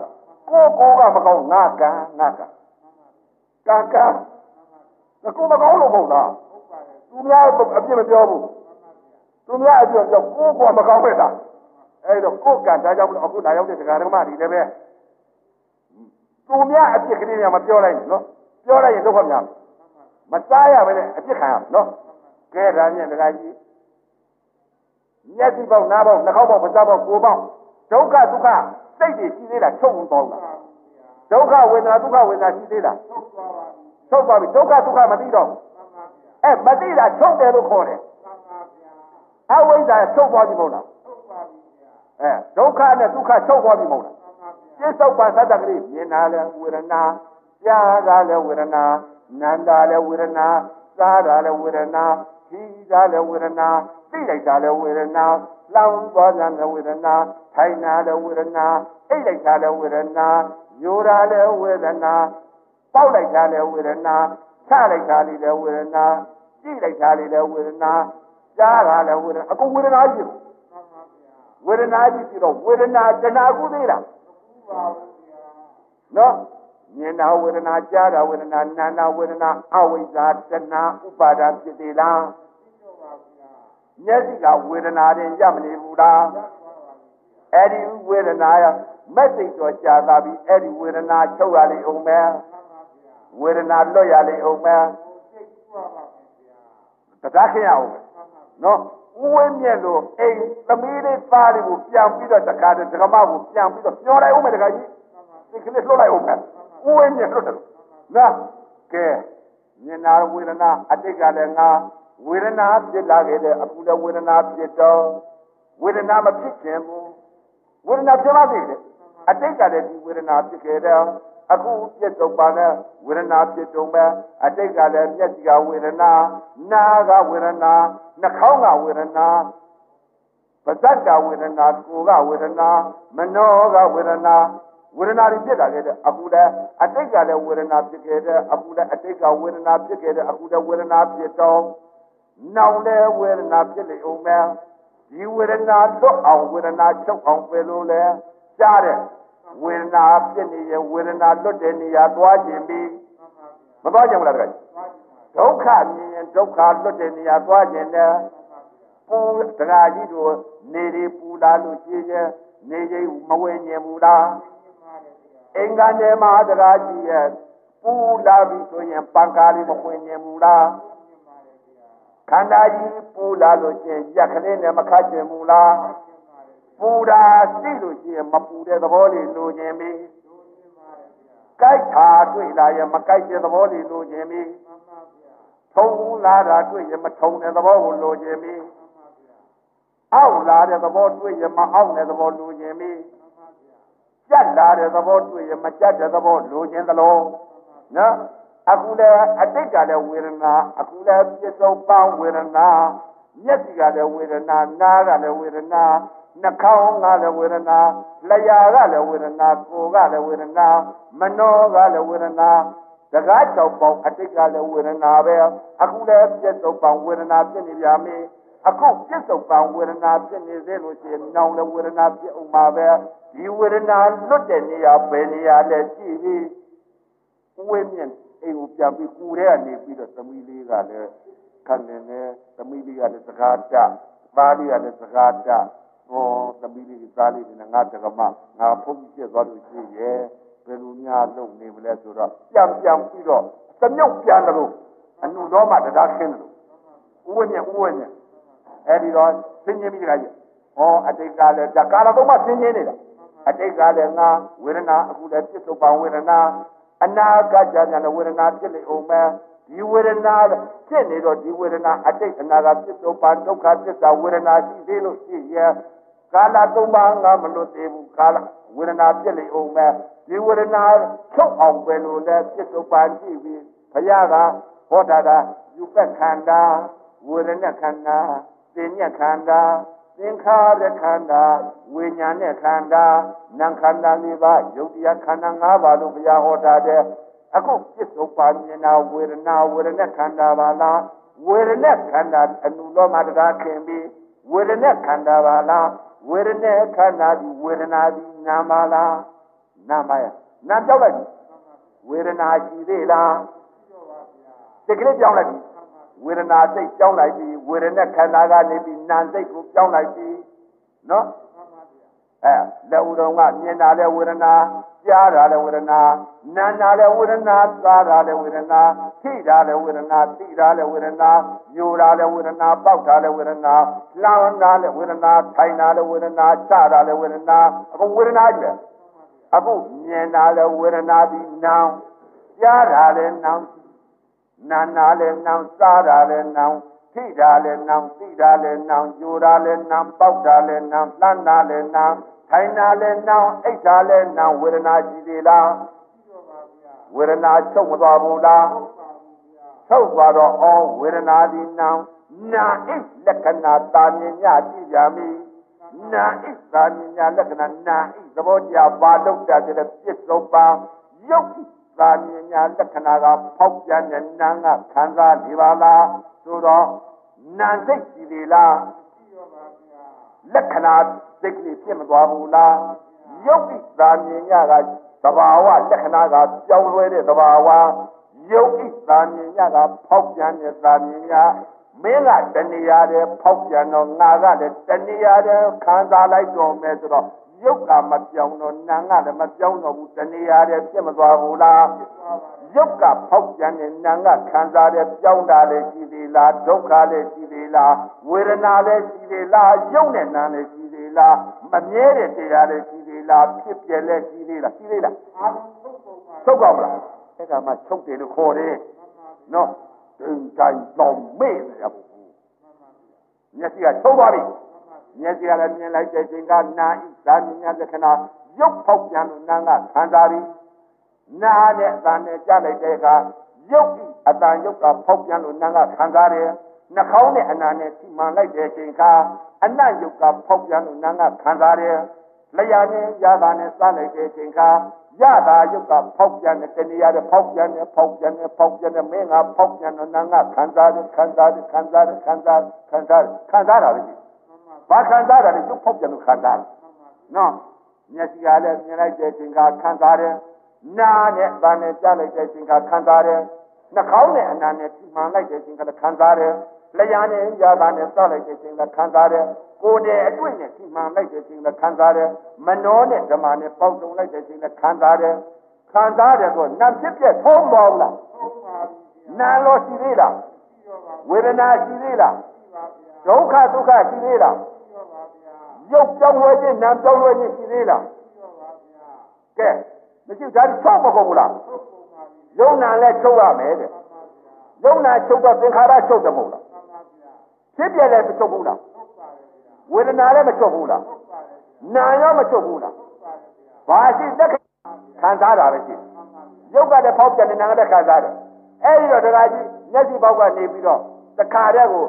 ကိုကိုကမကောင်းငါကံငါကံကံကံကိုမကောင်းလို့မဟုတ်လားသူများအပြစ်မပြောဘူးသူများအပြစ်ပြောကိုကိုမကောင်းပဲလားအဲ့တော့ကိုကံဒါကြောင့်အခုလာရောက်တဲ့ဒကာဒကမတွေလည်းပဲသူများအပြစ်ကလေးများမပြောလိုက်ဘူးနော်ပြောလိုက်ရင်ဒုက္ခများမစားရပဲနဲ့အပြစ်ခံရနော်ကဲဒါနဲ့ဒကာကြီးမျက်စိပေါက်နားပေါက်နှာခေါင်းပေါက်ပါးစပ်ပေါက်ကိုယ်ပေါက်ဒုက္ခဒုက္ခစိတ်တွေရှိသေးလားချုပ်ဝင်ပေါက်လားဒုက္ခဝေဒနာဒုက္ခဝေဒနာရှိသေးလားချုပ်သွားပြီဒုက္ခဒုက္ခမသိတော့အဲမသိတာချုပ်တယ်လို့ခေါ်တယ်အဝိဇ္ဇာချုပ်သွားပြီမဟုတ်လားအဲဒုက္ခနဲ့ဒုက္ခချုပ်သွားပြီမဟုတ်လားပြစ္ဆုတ်ပန်သတ္တကလေးမြင်တာလဲဝေဒနာကြားတာလဲဝေဒနာနာတာလဲဝေဒနာစားတာလဲဝေဒနာခီးတာလဲဝေဒနာသိလိုက်တာလဲဝေဒနာလောင်သွားတာလဲဝေဒနာထိုင်တာလဲဝေဒနာအိတ်လိုက်တာလဲဝေဒနာယူတာလဲဝေဒနာပေါက်လိုက်တာလဲဝေဒနာချလိုက်တာလေးလဲဝေဒနာကြည့်လိုက်တာလေးလဲဝေဒနာကြားတာလဲဝေဒနာအကုန်ဝေဒနာကြီးဝေဒနာကြီးပြီးတော့ဝေဒနာတဏှာကူသေးလားနော်မြင်တာဝေဒနာကြားတာဝေဒနာနာနာဝေဒနာအဝိဇ္ဇာတဏှာဥပါဒာဖြစ်သေးလားမျက်စိကဝေဒနာရင်ရမနေဘူးလားအဲ့ဒီဝေဒနာရမက်စိတ်တော်ကြာသာပြီးအဲ့ဒီဝေဒနာချုပ်ရလိမ့်အောင်မယ်ဝေဒနာလွတ်ရလိမ့်အောင်မယ်တရားခင်ရအောင်နော်ဥဝင်းမြက်လို့အိမ်သမီးလေးသားလေးကိုပြန်ပြီးတော့တခါတည်းဒကမကိုပြန်ပြီးတော့ပြောလိုက်အောင်မယ်တခါကြီးဒီကလေးလွတ်လိုက်အောင်မယ်ဥဝင်းမြက်လွတ်တယ်နော်ကဲမြင်နာဝေဒနာအတိတ်ကလည်းငါဝေဒနာဖြစ်လာခဲ့တဲ့အခုလည်းဝေဒနာဖြစ်တော့ဝေဒနာမဖြစ်ခြင်းဘူးဝေဒနာဖြစ်မှသိတယ်အတိတ်ကလည်းဒီဝေဒနာဖြစ်ခဲ့တယ်အခုပြည့်စုံပါနဲ့ဝေဒနာဖြစ်တုံပဲအတိတ်ကလည်းမျက်စိကဝေဒနာနာကဝေဒနာနှာခေါင်းကဝေဒနာပါးစပ်ကဝေဒနာကိုယ်ကဝေဒနာမနောကဝေဒနာဝေဒနာတွေဖြစ်လာခဲ့တဲ့အခုလည်းအတိတ်ကလည်းဝေဒနာဖြစ်ခဲ့တဲ့အခုလည်းအတိတ်ကဝေဒနာဖြစ်ခဲ့တဲ့အခုလည်းဝေဒနာဖြစ်တော့နောင်လည်းဝေဒနာဖြစ်လေအောင်မယ်ဒီဝေဒနာလွတ်အောင်ဝေဒနာချုပ်အောင်ပဲလို့လဲကြားတဲ့ဝေဒနာဖြစ်နေရင်ဝေဒနာလွတ်တဲ့နေရာသွားခြင်းပြီးမသွားကြဘူးလားတခါဒုက္ခမြင်ရင်ဒုက္ခလွတ်တဲ့နေရာသွားခြင်းနဲ့ပူတခါကြီးတို့နေဒီပူလာလို့ရှိရင်နေကြီးမဝေညင်ဘူးလားအင်္ဂါနေမှာတခါကြီးရဲ့ပူလာပြီဆိုရင်ပံကားလေးမဝင်ညင်ဘူးလားခန္ဓာကြီးပူလာလို့ရှိရင်ရက်ကလေးနဲ့မခတ်ချင်ဘူးလားပူတာသိလို့ရှိရင်မပူတဲ့သဘောလေးလိုချင်ပြီကြိုက်တာတွေ့လာရင်မကြိုက်တဲ့သဘောလေးလိုချင်ပြီထုံလာတာတွေ့ရင်မထုံတဲ့သဘောကိုလိုချင်ပြီအောက်လာတဲ့သဘောတွေ့ရင်မအောက်တဲ့သဘောလိုချင်ပြီကြက်လာတဲ့သဘောတွေ့ရင်မကြက်တဲ့သဘောလိုချင်သလိုနော်အခုလည်းအတိတ်ကလည်းဝေဒနာအခုလည်းပြစ္ဆုတ်ပန်းဝေဒနာမျက်စိကလည်းဝေဒနာနားကလည်းဝေဒနာနှာခေါင်းကလည်းဝေဒနာလျှာကလည်းဝေဒနာကိုယ်ကလည်းဝေဒနာမနောကလည်းဝေဒနာတကား၆ပေါင်းအတိတ်ကလည်းဝေဒနာပဲအခုလည်းပြစ္ဆုတ်ပန်းဝေဒနာဖြစ်နေပြန်ပြီအခုပြစ္ဆုတ်ပန်းဝေဒနာဖြစ်နေသေးလို့ရှိရင်နောင်လည်းဝေဒနာဖြစ်အောင်ပါပဲဒီဝေဒနာလွတ်တဲ့နေရာဘယ်နေရာလဲကြည့်ပြီးဝိမြင့်အိမ်ကိုပြန်ပြီးကူထဲကနေပြီးတော့သမီးလေးကလည်းခံနေတယ်သမီးလေးကလည်းစကားတသားလေးကလည်းစကားတဟောသမီးလေးသားလေးနဲ့ငါတကမငါဖုန်းပြစ်သွားလို့ရှိရဲ့ဘယ်လိုများလုပ်နေမလဲဆိုတော့ပြန်ပြန်ပြီးတော့သမြုပ်ပြန်တယ်လို့အနုတော်မှတရားခင်းတယ်လို့ဥဝိမြင့်ဥဝိမြင့်အဲဒီတော့ဆင်းရဲမိတခါကြီးဟောအတိတ်ကလည်းဒါကာလသုံးပါဆင်းရဲနေတာအတိတ်ကလည်းငါဝေဒနာအခုလည်းပြစ္ဆုတ်ပံဝေဒနာအနာဂတ်ကြတဲ့ဝေဒနာဖြစ်လေအောင်မယ်ဒီဝေဒနာဖြစ်နေတော့ဒီဝေဒနာအတိတ်အနာဂတ်ဖြစ်တော့ပါဒုက္ခသစ္စာဝေဒနာရှိသေးလို့ရှိရဲ့ကာလသုံးပါးငါမလွတ်သေးဘူးကာလဝေဒနာဖြစ်လေအောင်မယ်ဒီဝေဒနာချုပ်အောင်ပဲလို့လည်းဖြစ်တော့ပါရှိပြီးဘုရားကဟောတာကယူပက်ခန္ဓာဝေဒနာခန္ဓာသိဉ္ဇခန္ဓာသင်္ခါရခန္ဓာဝိညာဉ်နဲ့ခန္ဓာနာမ်ခန္ဓာလေးပါးယုတ်တရားခန္ဓာ၅ပါးလို့ဘုရားဟောတာတဲ့အခုပြစ္ဆုတ်ပါမြင်နာဝေဒနာဝေဒနာခန္ဓာပါလားဝေဒနာခန္ဓာအနုလောမတရားခင်ပြီးဝေဒနာခန္ဓာပါလားဝေဒနာခန္ဓာဒီဝေဒနာဒီနာမလားနာမရနာပြောက်လိုက်ပြီဝေဒနာရှိသေးလားစိတ်ကလေးပြောင်းလိုက်ပြီဝေဒနာစိတ်ပြောင်းလိုက်ပြီဝေဒနာခန္ဓာကနေပြီးနာစိတ်ကိုပြောင်းလိုက်ပြီနော်အဲလက်ဦးတော်ကမြင်တာလဲဝေဒနာကြားတာလဲဝေဒနာနာတာလဲဝေဒနာစားတာလဲဝေဒနာထိတာလဲဝေဒနာသိတာလဲဝေဒနာယူတာလဲဝေဒနာပေါက်တာလဲဝေဒနာလောင်တာလဲဝေဒနာထိုင်တာလဲဝေဒနာချတာလဲဝေဒနာအခုဝေဒနာကြီးပဲအခုမြင်တာလဲဝေဒနာဒီနောင်ကြားတာလဲနောင်နာနာလဲနောင်စားတာလဲနောင်ထိတာလဲနောင်သိတာလဲနောင်ယူတာလဲနောင်ပေါက်တာလဲနောင်လှမ်းတာလဲနောင်ထိုင်တာလဲနောင်အိတ်တာလဲနောင်ဝေဒနာရှိသေးလားဝေဒနာချုပ်မသွားဘူးလားချုပ်သွားတော့ဩဝေဒနာဒီနောင်နာအိတ်လက္ခဏာတာမြင်ညကြည့်ကြပြီနာအိတ်တာမြင်ညလက္ခဏာနာအိတ်သဘောတရားဘာလို့တတ်တဲ့ပြစ္ဆုတ်ပါယုတ်တာမြင်ညလက္ခဏာကဖောက်ပြန်တဲ့နာကခံစားနေပါလားဆိုတော့နာစိတ်ရှိသေးလားလက္ခဏာစိတ်ကလေးဖြစ်မသွားဘူးလားယုတ်တိသာမြင်ညကသဘာဝလက္ခဏာကပြောင်းလဲတဲ့သဘာဝယုတ်တိသာမြင်ညကဖောက်ပြန်တဲ့သာမြင်ညမင်းကတဏှာတဲ့ဖောက်ပြန်တော့ငါကလည်းတဏှာတဲ့ခံစားလိုက်တော့မယ်ဆိုတော့ယုတ်ကမပြောင်းတော့နာကလည်းမပြောင်းတော့ဘူးတဏှာတဲ့ဖြစ်မသွားဘူးလားယုတ်ကဖောက်ပြန်တဲ့နာကခံစားတဲ့ပြောင်းတာလည်းရှိသေးလားဒုက္ခလည်းရှိသေးလားဝေဒနာလည်းရှိသေးလားယုတ်နဲ့နာလည်းရှိသေးလားမမြဲတဲ့တရားလည်းရှိသေးလားဖြစ်ပြက်လည်းရှိသေးလားရှိသေးလားချုပ်ပါမလားအဲ့ဒါမှချုပ်တယ်လို့ခေါ်တယ်နော်ဒိန်တိုင်းတော့မေ့ရဘူးမျက်စိကချုပ်သွားပြီမျက်စိကလည်းမြင်လိုက်တဲ့ချိန်ကနာဤသာမြင်ရတဲ့ခဏရုပ်ဖောက်ပြန်လို့နာကခံစားပြီးနာတဲ့အတန်နဲ့ကြားလိုက်တဲ့အခါရုပ်ဤအတန်ရုပ်ကဖောက်ပြန်လို့နာကခံစားတယ်နှာခေါင်းနဲ့အနာနဲ့ထိမှန်လိုက်တဲ့ချိန်ကအနတ်ရုပ်ကဖောက်ပြန်လို့နာကခံစားတယ်လျာနဲ့ရာသာနဲ့စားလိုက်တဲ့ချိန်ကရတာရုပ်ကဖောက်ပြန်တဲ့တဏှာတဲ့ဖောက်ပြန်တဲ့ဖောက်ပြန်တဲ့ဖောက်ပြန်တဲ့မင်းကဖောက်ပြန်တော့နာကခံစားတယ်ခံစားတယ်ခံစားတယ်ခံစားခံစားခံစားတာပဲဘာခံစားတာလဲရုပ်ဖောက်ပြန်လို့ခံစားတယ်နော်မျက်စိကလည်းမြင်လိုက်တဲ့ချိန်ကခံစားတယ်နားနဲ့ဗာနဲ့ကြားလိုက်တဲ့ချိန်ကခံစားတယ်နှာခေါင်းနဲ့အနာနဲ့ထိမှန်လိုက်တဲ့ချိန်ကခံစားတယ်လျှာနဲ့ရာသာနဲ့စားလိုက်တဲ့ချိန်ကခံစားတယ်ကိုယ်နဲ့အတွေ့နဲ့ထိမှန်လိုက်တဲ့ချိန်ကခံစားတယ်မနှောနဲ့ဓမ္မနဲ့ပေါက်တုံလိုက်တဲ့ချိန်ကခံစားတယ်ခံစားတယ်ဆိုနံဖြစ်ပြထုံးပါဘူးလားနာလောရှိသေးလားဝေဒနာရှိသေးလားဒုက္ခဒုက္ခရှိသေးလားရုပ်ပြောင်းလဲခြင်းနာပြောင်းလဲခြင်းရှိသေးလားကဲမရှိဒါချုပ်မကုန်ဘူးလားယုံနာလည်းချုပ်ရမယ်တဲ့ယုံနာချုပ်တော့သင်္ခါရချုပ်တယ်မဟုတ်လားဖြစ်ပြလည်းမချုပ်ဘူးလားဝေဒနာလည်းမချုပ်ဘူးလားနာရောမချုပ်ဘူးလားဘာရှိသက်ခံစားတာပဲရှိရုပ်ကလည်းဖောက်ပြန်နေနာကလည်းခံစားတယ်အဲ့ဒီတော့တရားကြီးမျက်စိပေါက်ကနေပြီးတော့တခါတည်းကို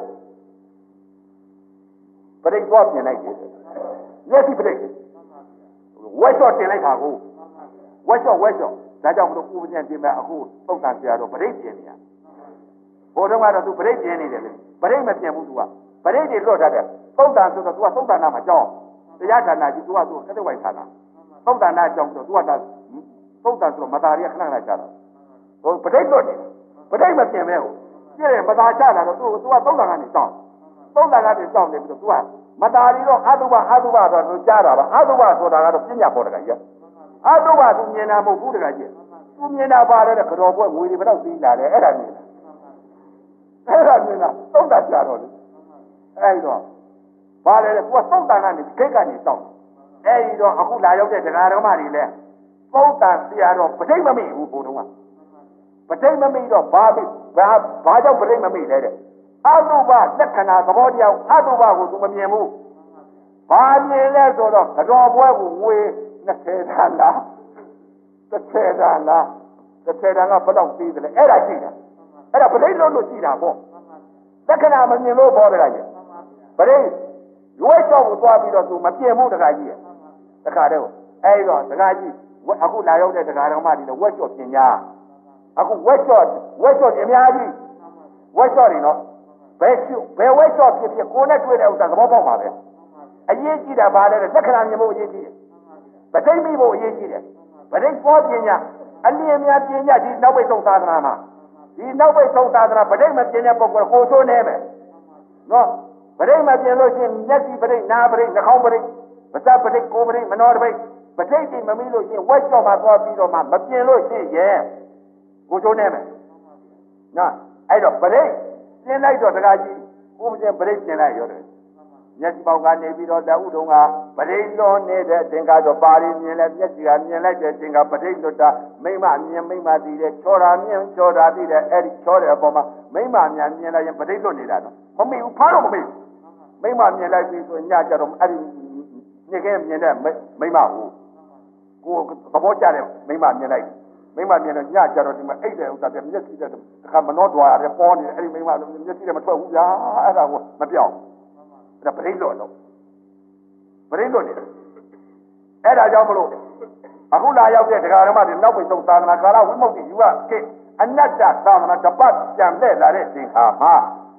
ပရိတ်သွားပြင်လိုက်တယ်မျက်စိပရိတ်ဝက်လျှော့တင်လိုက်တာကိုဝက်လျှော့ဝက်လျှော့ဒါကြောင့်မလို့ဥပဒေတင်မဲ့အခုသုတ်တန်ဆရာတော်ပရိတ်ပြင်နေရဘိုးတော်ကတော့သူပရိတ်ပြင်နေတယ်လေပရိတ်မပြင်ဘူးသူကပရိတ်တွေလွတ်တတ်တယ်သုတ်တန်ဆိုတော့သူကသုတ်တန်နာမှာကြောင်းတရားဌာနကြီးသူကသူကတဲ့ဝိုင်ဌာနသုတ်တန်နာကြောင်းဆိုတော့သူကသုတ်တန်ဆိုတော့မသားရီခဏခဏချတာဟိုပရိတ်လွတ်တယ်ပရိတ်မပြင်မဲ့ဘူးပြည့်တယ်မသားချတာတော့သူကသူကသုတ်တန်ကနေတောင်းသုတ်တန်ကနေတောင်းနေပြီးတော့သူကမသားရီတော့အတုပအတုပတော့သူကြားတာပါအတုပဆိုတာကတော့ပညာပေါ်တကကြီးအတုပသူမြင်တာမဟုတ်ဘူးတကကြီးသူမြင်တာပါတယ်တဲ့ကြော်ပွဲငွေတွေဘယ်တော့သိလာလဲအဲ့ဒါမြင်တာအဲ့ဒါမြင်တာသုတ်တန်ကြတော့လေအဲ့တော့ဘာလဲသူကသုတ်တန်ကနေခိတ်ကနေတောင်းအဲ့ဒီတော့အခုလာရောက်တဲ့ဒကာတော်မတွေလဲသုတ်တန်ဆရာတော်ပဋိမမိဘူးဘုံတော်ကပဋိမမိတော့ဘာဘာဘာကြောင့်ပဋိမမိလဲတဲ့အတုပလက္ခဏာသဘောတရားအတုပကိုသူမမြင်ဘူးဘာမြင်လဲဆိုတော့ကြော်ပွဲကိုငွေနှစ်ဆယ်တန်လားတစ်ဆယ်တန်လားတစ်ဆယ်တန်ကဘယ်တော့သေးတယ်လဲအဲ့ဒါရှိတယ်အဲ့ဒါပဋိလို့လို့ရှိတာပေါ့လက္ခဏာမမြင်လို့ပေါ်တယ်ကကြီးပဋိရွေးလျှော့ကိုသွားပြီးတော့သူမပြင်းဘူးတခါကြီးရဲ့တခါတည်းအဲ့တော့တခါကြီးအခုလာရောက်တဲ့တခါတော်မတွေလည်းဝက်လျှော့ပြင်ညာအခုဝက်လျှော့ဝက်လျှော့အများကြီးဝက်လျှော့တွေနော်ဘယ်ရှုဘယ်ဝက်လျှော့ဖြစ်ဖြစ်ကိုယ်နဲ့တွေ့တဲ့ဥစ္စာသဘောပေါက်ပါပဲအရေးကြီးတာဘာလဲလက္ခဏာမြင်ဖို့အရေးကြီးတယ်ပဋိမိဖို့အရေးကြီးတယ်ပရိဘောပညာအလင်းများပညာဒီနောက်ပိတ်ဆုံးသာသနာမှာဒီနောက်ပိတ်ဆုံးသာသနာပရိမပြင်းတဲ့ပုဂ္ဂိုလ်ကိုဆိုးနေမယ်နော်ပရိမပြင်းလို့ရှိရင်မျက်စိပရိနာပရိနှာခေါင်းပရိပါးစပ်ပရိကိုယ်ပရိမနောပရိပဋိတိမမိလို့ရှိရင်ဝက်လျှော့မှာသွားပြီးတော့မှမပြင်းလို့ရှိရင်ကိုဆိုးနေမယ်နော်အဲ့တော့ပရိပြင်းလိုက်တော့တခါကြီးဥပဒေပရိပြင်းလိုက်ရတယ်မျက်စိပေါက်ကနေပြီးတော့လက်ဥတုံကပရိလွန်နေတဲ့အချိန်ကတော့ပါရီမြင်လဲမျက်စိကမြင်လိုက်တဲ့အချိန်ကပရိလွတ်တာမိမမြင်မိမသိတယ်ချောတာမြင်ချောတာသိတယ်အဲ့ဒီချောတဲ့အပေါ်မှာမိမများမြင်လိုက်ရင်ပရိလွတ်နေတာတော့မမိဘူးဖားတော့မမိဘူးမိမမြင်လိုက်ပြီးဆိုညကြတော့အဲ့ဒီညကဲမြင်တဲ့မိမကိုကိုသဘောကျတဲ့မိမမြင်လိုက်မိမမြင်တော့ညကြတော့ဒီမှာအိတ်တဲ့ဥစ္စာပြမျက်စိတဲ့တခါမနှောတွားရတယ်ပေါ်နေတယ်အဲ့ဒီမိမမျက်စိတဲ့မထွက်ဘူးဗျာအဲ့ဒါကိုမပြောင်းအဲ့ဒါပရိလွတ်တော့ပရိလွတ်နေတယ်အဲ့ဒါကြောင့်မလို့အခုလာရောက်တဲ့ဒကာဓမ္မတွေနောက်ပိတ်ဆုံးသာသနာကာလဝိမု ക്തി ယူကကိအနတ္တသာသနာတပတ်ကြံတဲ့လာတဲ့အချိန်ခါမှာ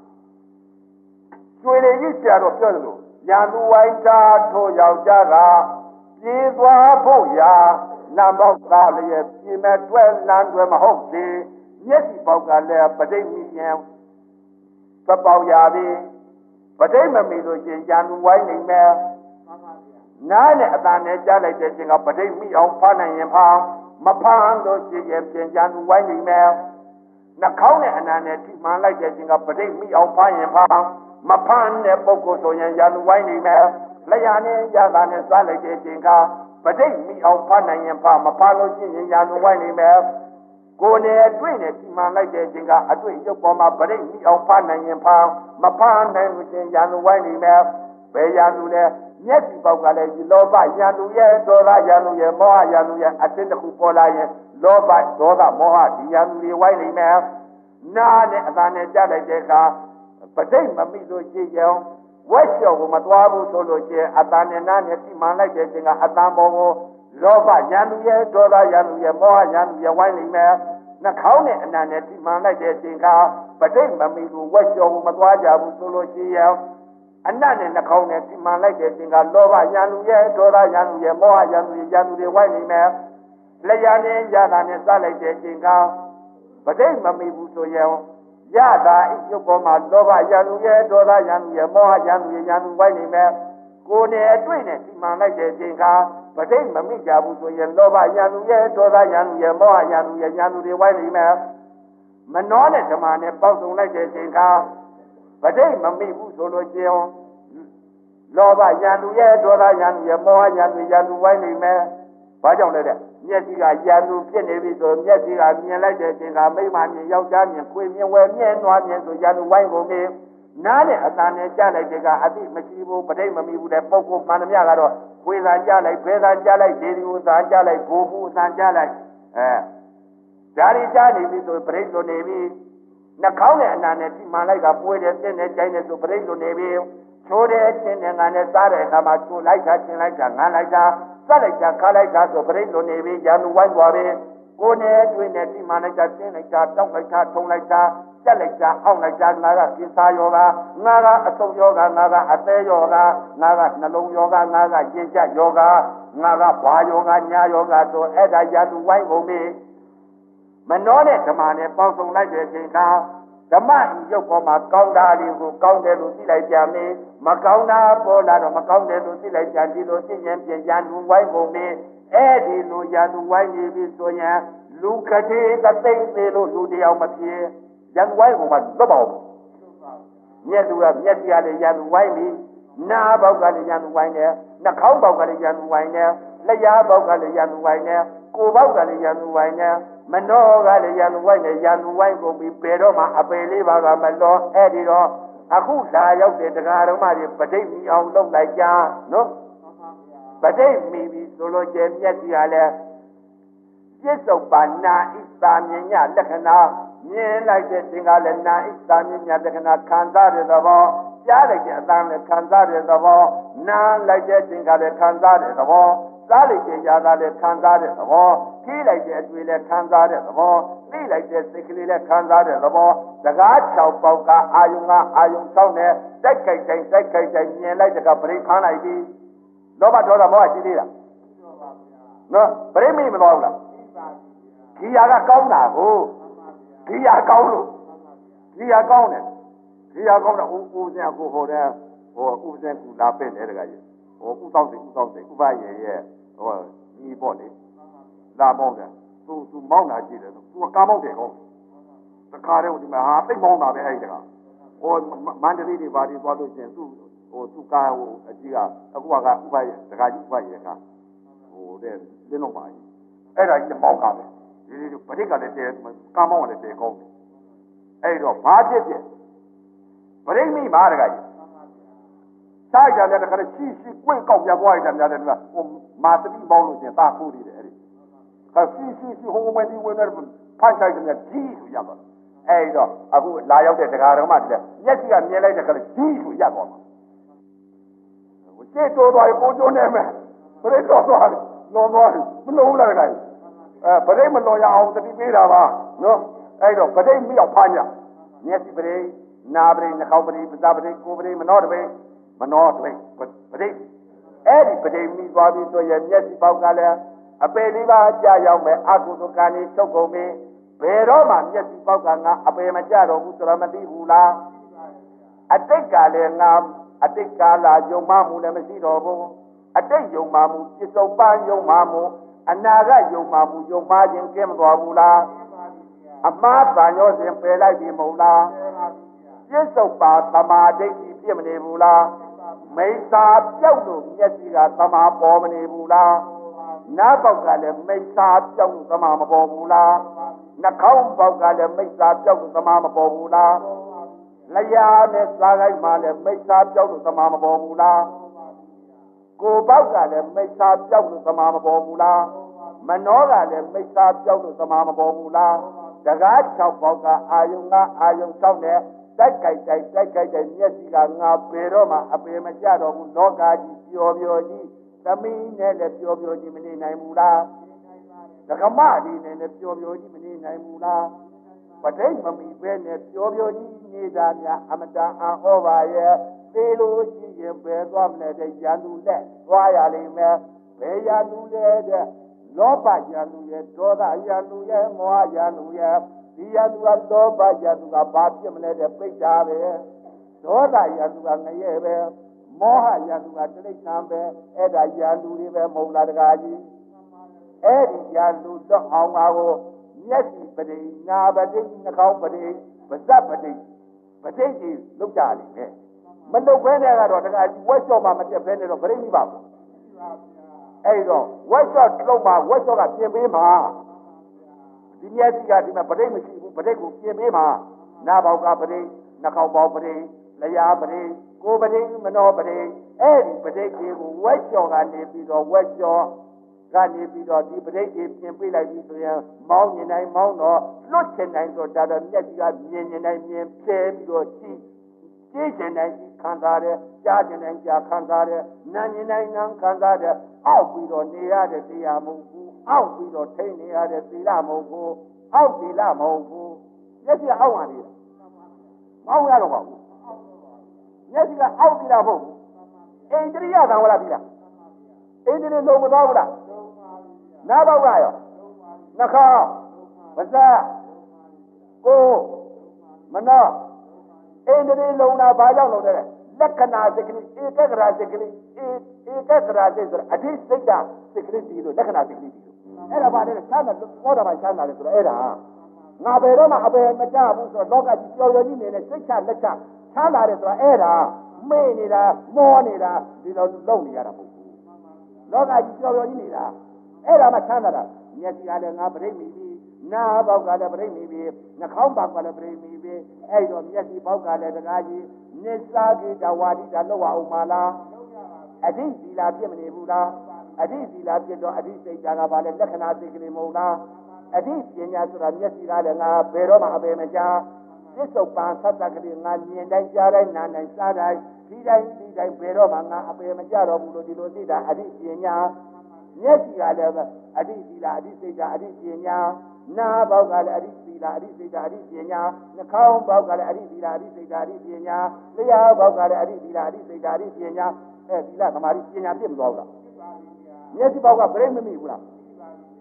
ကျွေရည်ကြီးဆရာတော်ပြောတယ်လို့ရန်သူဝိုင်းတာထိုးယောက်ျားကပြေးသွားဖို့ရာနံပေါက်သားလျက်ပြင်မဲ့တွဲလမ်းတွဲမဟုတ်သေးမျက်စိပေါက်ကလည်းပဋိမိရင်သပေါက်ရပြီပဋိမမီလို့ရှင်ရန်သူဝိုင်းနေမယ်နားနဲ့အတန်နဲ့ကြားလိုက်တဲ့အချိန်ကပဋိမိအောင်ဖားနိုင်ရင်ဖားမဖားလို့ရှင်ရဲ့ပြင်ရန်သူဝိုင်းနေမယ်နှာခေါင်းနဲ့အနာနဲ့ထိမှန်လိုက်တဲ့အချိန်ကပဋိမိအောင်ဖားရင်ဖားမဖားတဲ့ပုဂ္ဂိုလ်ဆိုရင်ရန်သူဝိုင်းနေမယ်လျာနဲ့ရတာနဲ့စားလိုက်တဲ့အချိန်ကပဋိမိအောင်ဖားနိုင်ရင်ဖားမဖားလို့ရှိရင်ရန်သူဝိုင်းနေမယ်ကိုယ်နဲ့အတွေ့နဲ့ထိမှန်လိုက်တဲ့အချိန်ကအတွေ့ရုပ်ပေါ်မှာပဋိမိအောင်ဖားနိုင်ရင်ဖားမဖားနိုင်လို့ရှိရင်ရန်သူဝိုင်းနေမယ်ဘယ်ရန်သူလဲမျက်စိပေါက်ကလည်းလောဘရန်သူရဲ့ဒေါသရန်သူရဲ့မောဟရန်သူရဲ့အတင်းတစ်ခုပေါ်လာရင်လောဘဒေါသမောဟဒီရန်သူတွေဝိုင်းနေမယ်နားနဲ့အသာနဲ့ကြားလိုက်တဲ့အခါပဋိမမိလို့ရှိရင်ဝက်လျှော်ကိုမသွားဘူးဆိုလို့ရှိရင်အသာနဲ့နားနဲ့ထိမှန်လိုက်တဲ့အချိန်ကအတန်ပေါ်ကိုလောဘရန်သူရဲ့ဒေါသရန်သူရဲ့မောဟရန်သူရဲ့ဝိုင်းနေမယ်နှာခေါင်းနဲ့အနံနဲ့ထိမှန်လိုက်တဲ့အချိန်ကပဋိမမိလို့ဝက်လျှော်ကိုမသွားကြဘူးဆိုလို့ရှိရင်အနတ်နဲ့နှာခေါင်းနဲ့ထိမှန်လိုက်တဲ့အချိန်ကလောဘရန်သူရဲ့ဒေါသရန်သူရဲ့မောဟရန်သူရဲ့ရန်သူတွေဝိုင်းနေမယ်လျာနဲ့ရတာနဲ့စားလိုက်တဲ့အချိန်ကပဋိမမိဘူးဆိုရင်ရတာအကျုပ်ပေါ်မှာလောဘရန်သူရဲ့ဒေါသရန်သူရဲ့မောဟရန်သူရဲ့ရန်သူဝိုင်းနေမယ်ကိုယ်နဲ့အတွေ့နဲ့ထိမှန်လိုက်တဲ့အချိန်ကပဋိမမိကြဘူးဆိုရင်လောဘရန်သူရဲ့ဒေါသရန်သူရဲ့မောဟရန်သူရဲ့ရန်သူတွေဝိုင်းနေမယ်မနှောနဲ့ဓမ္မနဲ့ပေါက်စုံလိုက်တဲ့အချိန်ကပဋိမမိဘူးဆိုလို့ရှိရင်လောဘရန်သူရဲ့ဒေါသရန်သူရဲ့မောဟရန်သူရန်သူဝိုင်းနေမယ်ဘာကြောင့်လဲတဲ့မျက်စိကရန်သူဖြစ်နေပြီဆိုမျက်စိကမြင်လိုက်တဲ့အချိန်ကမိမမြင်ယောက်ျားမြင်ခွေမြင်ဝယ်မြင်နွားမြင်ဆိုရန်သူဝိုင်းကုန်ပြီနားနဲ့အတန်နဲ့ကြားလိုက်တဲ့ကအတိမရှိဘူးပဋိမမိဘူးတဲ့ပုဂ္ဂိုလ်မှန်သမျှကတော့ခွေသာကြားလိုက်ဖဲသာကြားလိုက်ဒေဒီကိုသာကြားလိုက်ကိုမှုသာကြားလိုက်အဲဒါရီကြားနေပြီဆိုပဋိလွန်နေပြီနှာခေါင်းနဲ့အနာနဲ့ထိမှန်လိုက်ကပွေးတယ်တင်းတယ်ကြိုင်းတယ်ဆိုပဋိလွန်နေပြီချိုးတယ်ချင်းတယ်ငါနဲ့စားတဲ့အခါမှာချိုးလိုက်တာချင်းလိုက်တာငန်းလိုက်တာစက်လိုက်တာခါလိုက်တာဆိုပရိလွန်နေပြီရန်သူဝိုင်းသွားပြီကိုယ်နဲ့တွင်နဲ့ဒီမှလိုက်တာတင်းလိုက်တာတောက်လိုက်တာထုံလိုက်တာကြက်လိုက်တာအောင့်လိုက်တာငါကကိစ္စယောဂငါကအဆုပ်ယောဂငါကအသေးယောဂငါကနှလုံးယောဂငါကရင်ကျယောဂငါကဘာယောဂညာယောဂဆိုအဲ့ဒါရန်သူဝိုင်းကုန်ပြီမနှောတဲ့ဓမ္မနဲ့ပေါင်းစုံလိုက်တဲ့အချိန်ကဓမ္မရုပ်ပေါ်မှာကောင်းတာလေးကိုကောင်းတယ်လို့သိလိုက်ကြမယ်မကောင်းတာပေါ်လာတော့မကောင်းတယ်လို့သိလိုက်ကြဒီလိုသိရင်ပြန်ရန်သူဝိုင်းကုန်ပြီအဲ့ဒီလိုရန်သူဝိုင်းနေပြီဆိုရင်လူကတိသသိသေးလို့လူတယောက်မဖြစ်ရန်သူဝိုင်းကုန်မှာလွတ်ပါဘူးမျက်သူကမျက်စိကလည်းရန်သူဝိုင်းပြီနားပေါက်ကလည်းရန်သူဝိုင်းတယ်နှာခေါင်းပေါက်ကလည်းရန်သူဝိုင်းတယ်လျှာပေါက်ကလည်းရန်သူဝိုင်းတယ်ကိုယ်ပေါက်ကလည်းရန်သူဝိုင်းတယ်မနှောကလည်းရန်သူဝိုင်းနဲ့ရန်သူဝိုင်းကုန်ပြီးဘယ်တော့မှအပေလေးပါကမလောအဲ့ဒီတော့အခုလာရောက်တဲ့တရားတော်မှတွေပဋိမီအောင်လုပ်လိုက်ကြနော်ပဋိမီပြီဆိုလို့ကျမျက်စိကလည်းပြစ္ဆုတ်ပါနာဣသာမြင်ညလက္ခဏာမြင်လိုက်တဲ့သင်္ကလည်းနာဣသာမြင်ညလက္ခဏာခံစားတဲ့သဘောကြားလိုက်တဲ့အတန်လည်းခံစားတဲ့သဘောနားလိုက်တဲ့သင်္ကလည်းခံစားတဲ့သဘောစားလိုက်တဲ့ຢာသားလည်းခံစားတဲ့သဘောထိလိုက်တဲ့အတွေ့လည်းခံစားတဲ့သဘောသိလိုက်တဲ့စိတ်ကလေးလည်းခံစားတဲ့သဘောစကား၆ပေါက်ကအာယုံကအာယုံ၆နဲ့တိုက်ခိုက်တိုင်းတိုက်ခိုက်တိုင်းမြင်လိုက်တဲ့ကပရိဖမ်းလိုက်ပြီလောဘဒေါသမောဟရှိသေးလားဟနော်ပြိမိမတော်ဘူးလားဒီဟာကကောင်းတာကိုဒီဟာကောင်းလို့ဒီဟာကောင်းတယ်ဒီဟာကောင်းတယ်ဦးဦးစင်ကိုဟိုတဲ့ဟိုဦးစင်ကူလာပဲ့တယ်တကကြီးဟိုဦးသောစိတ်ဦးသောစိတ်ဥပရဲ့ရဲ့ဟိုညီပေါ့လေလာမောင်းတယ်သူသူမောင်းတာကြည့်တယ်သူကကားမောင်းတယ်ကောတခါတည်းဒီမှာဟာသိမောင်းတာပဲအဲ့ဒီတခါဟိုမန္တလေးတွေဘာတွေသွားလို့ရှင်သူဟိုသူကားဟိုအကြီးကအခုကဥပရဲ့တခါကြီးဥပရဲ့ကဟိုတဲ့လင်းတော့ပါကြီးအဲ့ဒါကြီးမောင်းတာပဲဒီဒီပရိကလည်းတဲကားမောင်းလည်းတဲကောင်းတယ်အဲ့တော့ဘာဖြစ်ဖြစ်ပရိမိမာတခါကြီးစားကြတယ်တခါချီချီကွင့်ကောက်ပြသွားရတယ်များတယ်ကဟိုမာတတိမောင်းလို့ရှင်သာခိုးနေတယ်အဲ့ဒီခါချီချီချီဟိုဝင်ဒီဝင်တယ်ဖန်ဆိုင်တယ်ကြီးဆိုရပါအဲ့တော့အခုလာရောက်တဲ့တရားတော်မှတည်းမျက်စိကမြင်လိုက်တဲ့ခါကြီးဆိုရသွားမှာဟိုကျေတိုးသွားကိုကျိုးနေမယ်ပရိတော်သွားတယ်လွန်သွားတယ်မလုံးလားတခါကြီးအဲပရိမလွန်ရအောင်တတိပေးတာပါနော်အဲ့တော့ပရိမရောက်ဖားညမျက်စိပရိနာပရိနှာခေါင်းပရိပဇာပရိကိုယ်ပရိမနောတပိမနောတပိပရိအဲ့ဒီပရိမိသွားပြီးဆိုရင်မျက်စိပေါက်ကလည်းအပေလေးပါးကြာရောက်မယ်အကုသိုလ်ကံကြီးချုပ်ကုန်ပြီဘယ်တော့မှမျက်စိပေါက်ကငါအပေမကြတော့ဘူးဆိုတော့မသိဘူးလားအတိတ်ကလည်းငါအတိတ်ကာလယုံမှမှုလည်းမရှိတော့ဘူးအတိတ်ယုံမှမှုပြစ္ဆုတ်ပန်းယုံမှမှုအနာဂတ်ယုံမှမှုယုံမှခြင်းကင်းမသွားဘူးလားအမှားတန်ရောစဉ်ပယ်လိုက်ပြီမဟုတ်လားပြစ္ဆုတ်ပါသမာဓိဋ္ဌိဖြစ်မနေဘူးလားမိစ္ဆာပြောက်လို့မျက်စိကသမာပေါ်မနေဘူးလားနားပေါက်ကလည်းမိစ္ဆာပြောက်လို့သမာမပေါ်ဘူးလားနှာခေါင်းပေါက်ကလည်းမိစ္ဆာပြောက်လို့သမာမပေါ်ဘူးလားလျှာနဲ့စားကိုက်မှလည်းမိစ္ဆာပြောက်လို့သမာမပေါ်ဘူးလားကိုယ်ပေါက်ကလည်းမိစ္ဆာပြောက်လို့သမာမပေါ်ဘူးလားမနောကလည်းမိစ္ဆာပြောက်လို့သမာမပေါ်ဘူးလားတကား၆ပေါက်ကအာယုံငါအာယုံ၆နဲ့တိုက်ကြိုက်တိုက်တိုက်ကြိုက်တဲ့မျက်စိကငါပေတော့မှအပေမကြတော့ဘူးလောကကြီးပျော်ပျော်ကြီးသမီးနဲ့လည်းပျော်ပျော်ကြီးမနေနိုင်ဘူးလားဒကမဒီနဲ့လည်းပျော်ပျော်ကြီးမနေနိုင်ဘူးလားပဋိမမီပဲနဲ့ပျော်ပျော်ကြီးနေတာများအမတန်အံ့ဩပါရဲ့သေလို့ရှိရင်ပဲသွားမလဲတဲ့ရန်သူလက်သွားရလိမ့်မယ်ဘယ်ရန်သူလဲတဲ့လောဘရန်သူရဲ့ဒေါသရန်သူရဲ့မောဟရန်သူရဲ့ဒီရန်သူကလောဘရန်သူကဘာဖြစ်မလဲတဲ့ပိတ်တာပဲဒေါသရန်သူကငရဲပဲမောဟရန်သူကတိဋ္ဌာန်ပဲအဲ့ဒါရန်သူတွေပဲမဟုတ်လားတကားကြီးအဲ့ဒီရန်သူတော့အောင်ပါကိုမျက်စိပရိနာပတိနှာခေါင်းပရိပါးစပ်ပတိပတိကြီးလုတ်ကြလိမ့်မယ်မလုတ်ဘဲနဲ့ကတော့တကားကြီးဝက်လျှော့မှမတက်ဘဲနဲ့တော့ပရိမိပါဘူးအဲ့တော့ဝက်လျှော့လုံးမှာဝက်လျှော့ကပြင်ပေးမှာဒီမျက်စိကဒီမှာပရိမရှိဘူးပရိကိုပြင်ပေးမှာနားပေါက်ကပရိနှာခေါင်းပေါက်ပရိလျှာပရိကိုယ်ပရိမနောပရိအဲ့ဒီပရိကြီးကိုဝက်လျှော့ကနေပြီးတော့ဝက်လျှော့ကနေပြီးတော့ဒီပရိကြီးပြင်ပေးလိုက်ပြီးဆိုရင်မောင်းနေနိုင်မောင်းတော့လွတ်ချင်နိုင်တော့ဒါတော့မျက်စိကမြင်နေနိုင်မြင်ဖြဲပြီးတော့ကြည့်ကြည့်ချင်နိုင်ကြည့်ခံစားတယ်ကြားချင်နိုင်ကြားခံစားတယ်နားချင်နိုင်နားခံစားတယ်အောက်ပြီးတော့နေရတဲ့တရားမဟုတ်ဘူးအောက်ပြီးတော့ထိနေရတဲ့သီလမဟုတ်ဘူးအောက်သီလမဟုတ်ဘူးမျက်စိကအောက်ပါလေမောင်းရတော့ပါဘူးမျက်စိကအောက်သီလမဟုတ်ဘူးအိန္ဒြိယသံဝရသီလအိန္ဒြိလုံးမသွားဘူးလားနားပေါက်ကရောနှာခေါင်းပါးစပ်ကိုယ်မနောအိန္ဒြိလုံးနာဘာကြောင့်လို့လဲလက္ခဏာစိတ်ကလေးဧကဂရစိတ်ကလေးဧဧကဂရစိတ်ဆိုအဓိစိတ်တာစိတ်ကလေးဒီလိုလက္ခဏာစိတ်ကလေးဒီလိုအဲ့ဒါဘာလဲချမ်းသာသောတာပန်ချမ်းသာတယ်ဆိုတော့အဲ့ဒါငါဘယ်တော့မှအပယ်မကြဘူးဆိုတော့လောကကြီးပျော်ပျော်ကြီးနေနဲ့စိတ်ချလက်ချချမ်းသာတယ်ဆိုတော့အဲ့ဒါမေ့နေတာမောနေတာဒီလိုလုံနေရတာမဟုတ်ဘူးလောကကြီးပျော်ပျော်ကြီးနေတာအဲ့ဒါမှချမ်းသာတာမျက်စိကလည်းငါပြိမိပြီနားပေါက်ကလည်းပြိမိပြီနှာခေါင်းပေါက်ကလည်းပြိမိပြီအဲ့တော့မျက်စိပေါက်ကလည်းတကားကြီးနိစ္စကိတဝါဒိတာလောက်အောင်မလားအဓိသီလာဖြစ်မနေဘူးလားအဓိသီလာဖြစ်တော့အဓိစိတ်ဓာတ်ကဘာလဲလက္ခဏာစိတ်ကလေးမဟုတ်လားအဓိပညာဆိုတာမျက်စိကလည်းငါဘယ်တော့မှအပေမကြားပြစ္ဆုတ်ပန်သတ္တကလေးငါမြင်တိုင်းကြားတိုင်းနားတိုင်းစားတိုင်းဒီတိုင်းဒီတိုင်းဘယ်တော့မှငါအပေမကြားတော့ဘူးလို့ဒီလိုသိတာအဓိပညာမျက်စိကလည်းအဓိသီလာအဓိစိတ်ဓာတ်အဓိပညာနားပေါက်ကလည်းအဓိသီလာအဓိစိတ်ဓာတ်အဓိပညာနှာခေါင်းပေါက်ကလည်းအဓိသီလာအဓိစိတ်ဓာတ်အဓိပညာလျှာပေါက်ကလည်းအဓိသီလာအဓိစိတ်ဓာတ်အဓိပညာအဲသီလသမာဓိပညာပြည့်မသွားဘူးလားမျက်စိပေါက်ကပြိမမိဘူးလား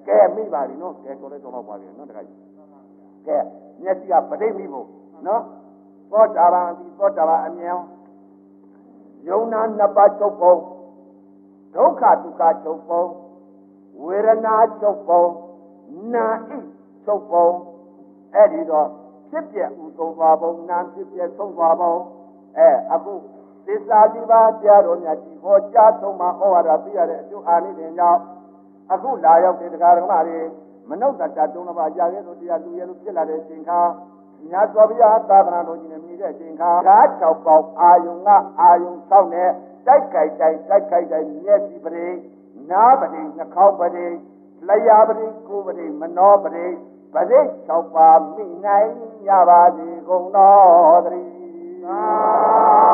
ကဲမိပါပြီနော်ကဲတော်လဲတော်တော့ပါပြီနော်တခါကြီးကဲမျက်စိကပဋိမိဖို့နော်သောတာပန်ဒီသောတာပန်အမြင်ယုံနာနှစ်ပါးချုပ်ပုံဒုက္ခဒုက္ခချုပ်ပုံဝေဒနာချုပ်ပုံနာဣချုပ်ပုံအဲ့ဒီတော့ဖြစ်ပြဥဆုံးသွားပုံနာဖြစ်ပြဆုံးသွားပုံအဲအခုသစ္စာဒီပါတရားတော်များကြီးဟောကြားဆုံးမှာဟောရတာပြရတဲ့အကျိုးအာနိသင်ကြောင့်အခုလာရောက်တဲ့တရားဓမ္မတွေမနုဿတတုံးတစ်ပါးကြာခဲ့လို့တရားလူရဲလို့ဖြစ်လာတဲ့အချိန်ခါမြတ်စွာဘုရားသာသနာတော်ကြီးနဲ့မြည်တဲ့အချိန်ခါဓာတ်၆ပေါက်အာယုံကအာယုံ၆နဲ့တိုက်ကြိုက်တိုင်းတိုက်ကြိုက်တိုင်းမျက်စိပရိနားပရိနှာခေါင်းပရိလျှာပရိကိုယ်ပရိမနောပရိပရိ၆ပါးမိနိုင်ရပါစေကုန်တော်သတည်း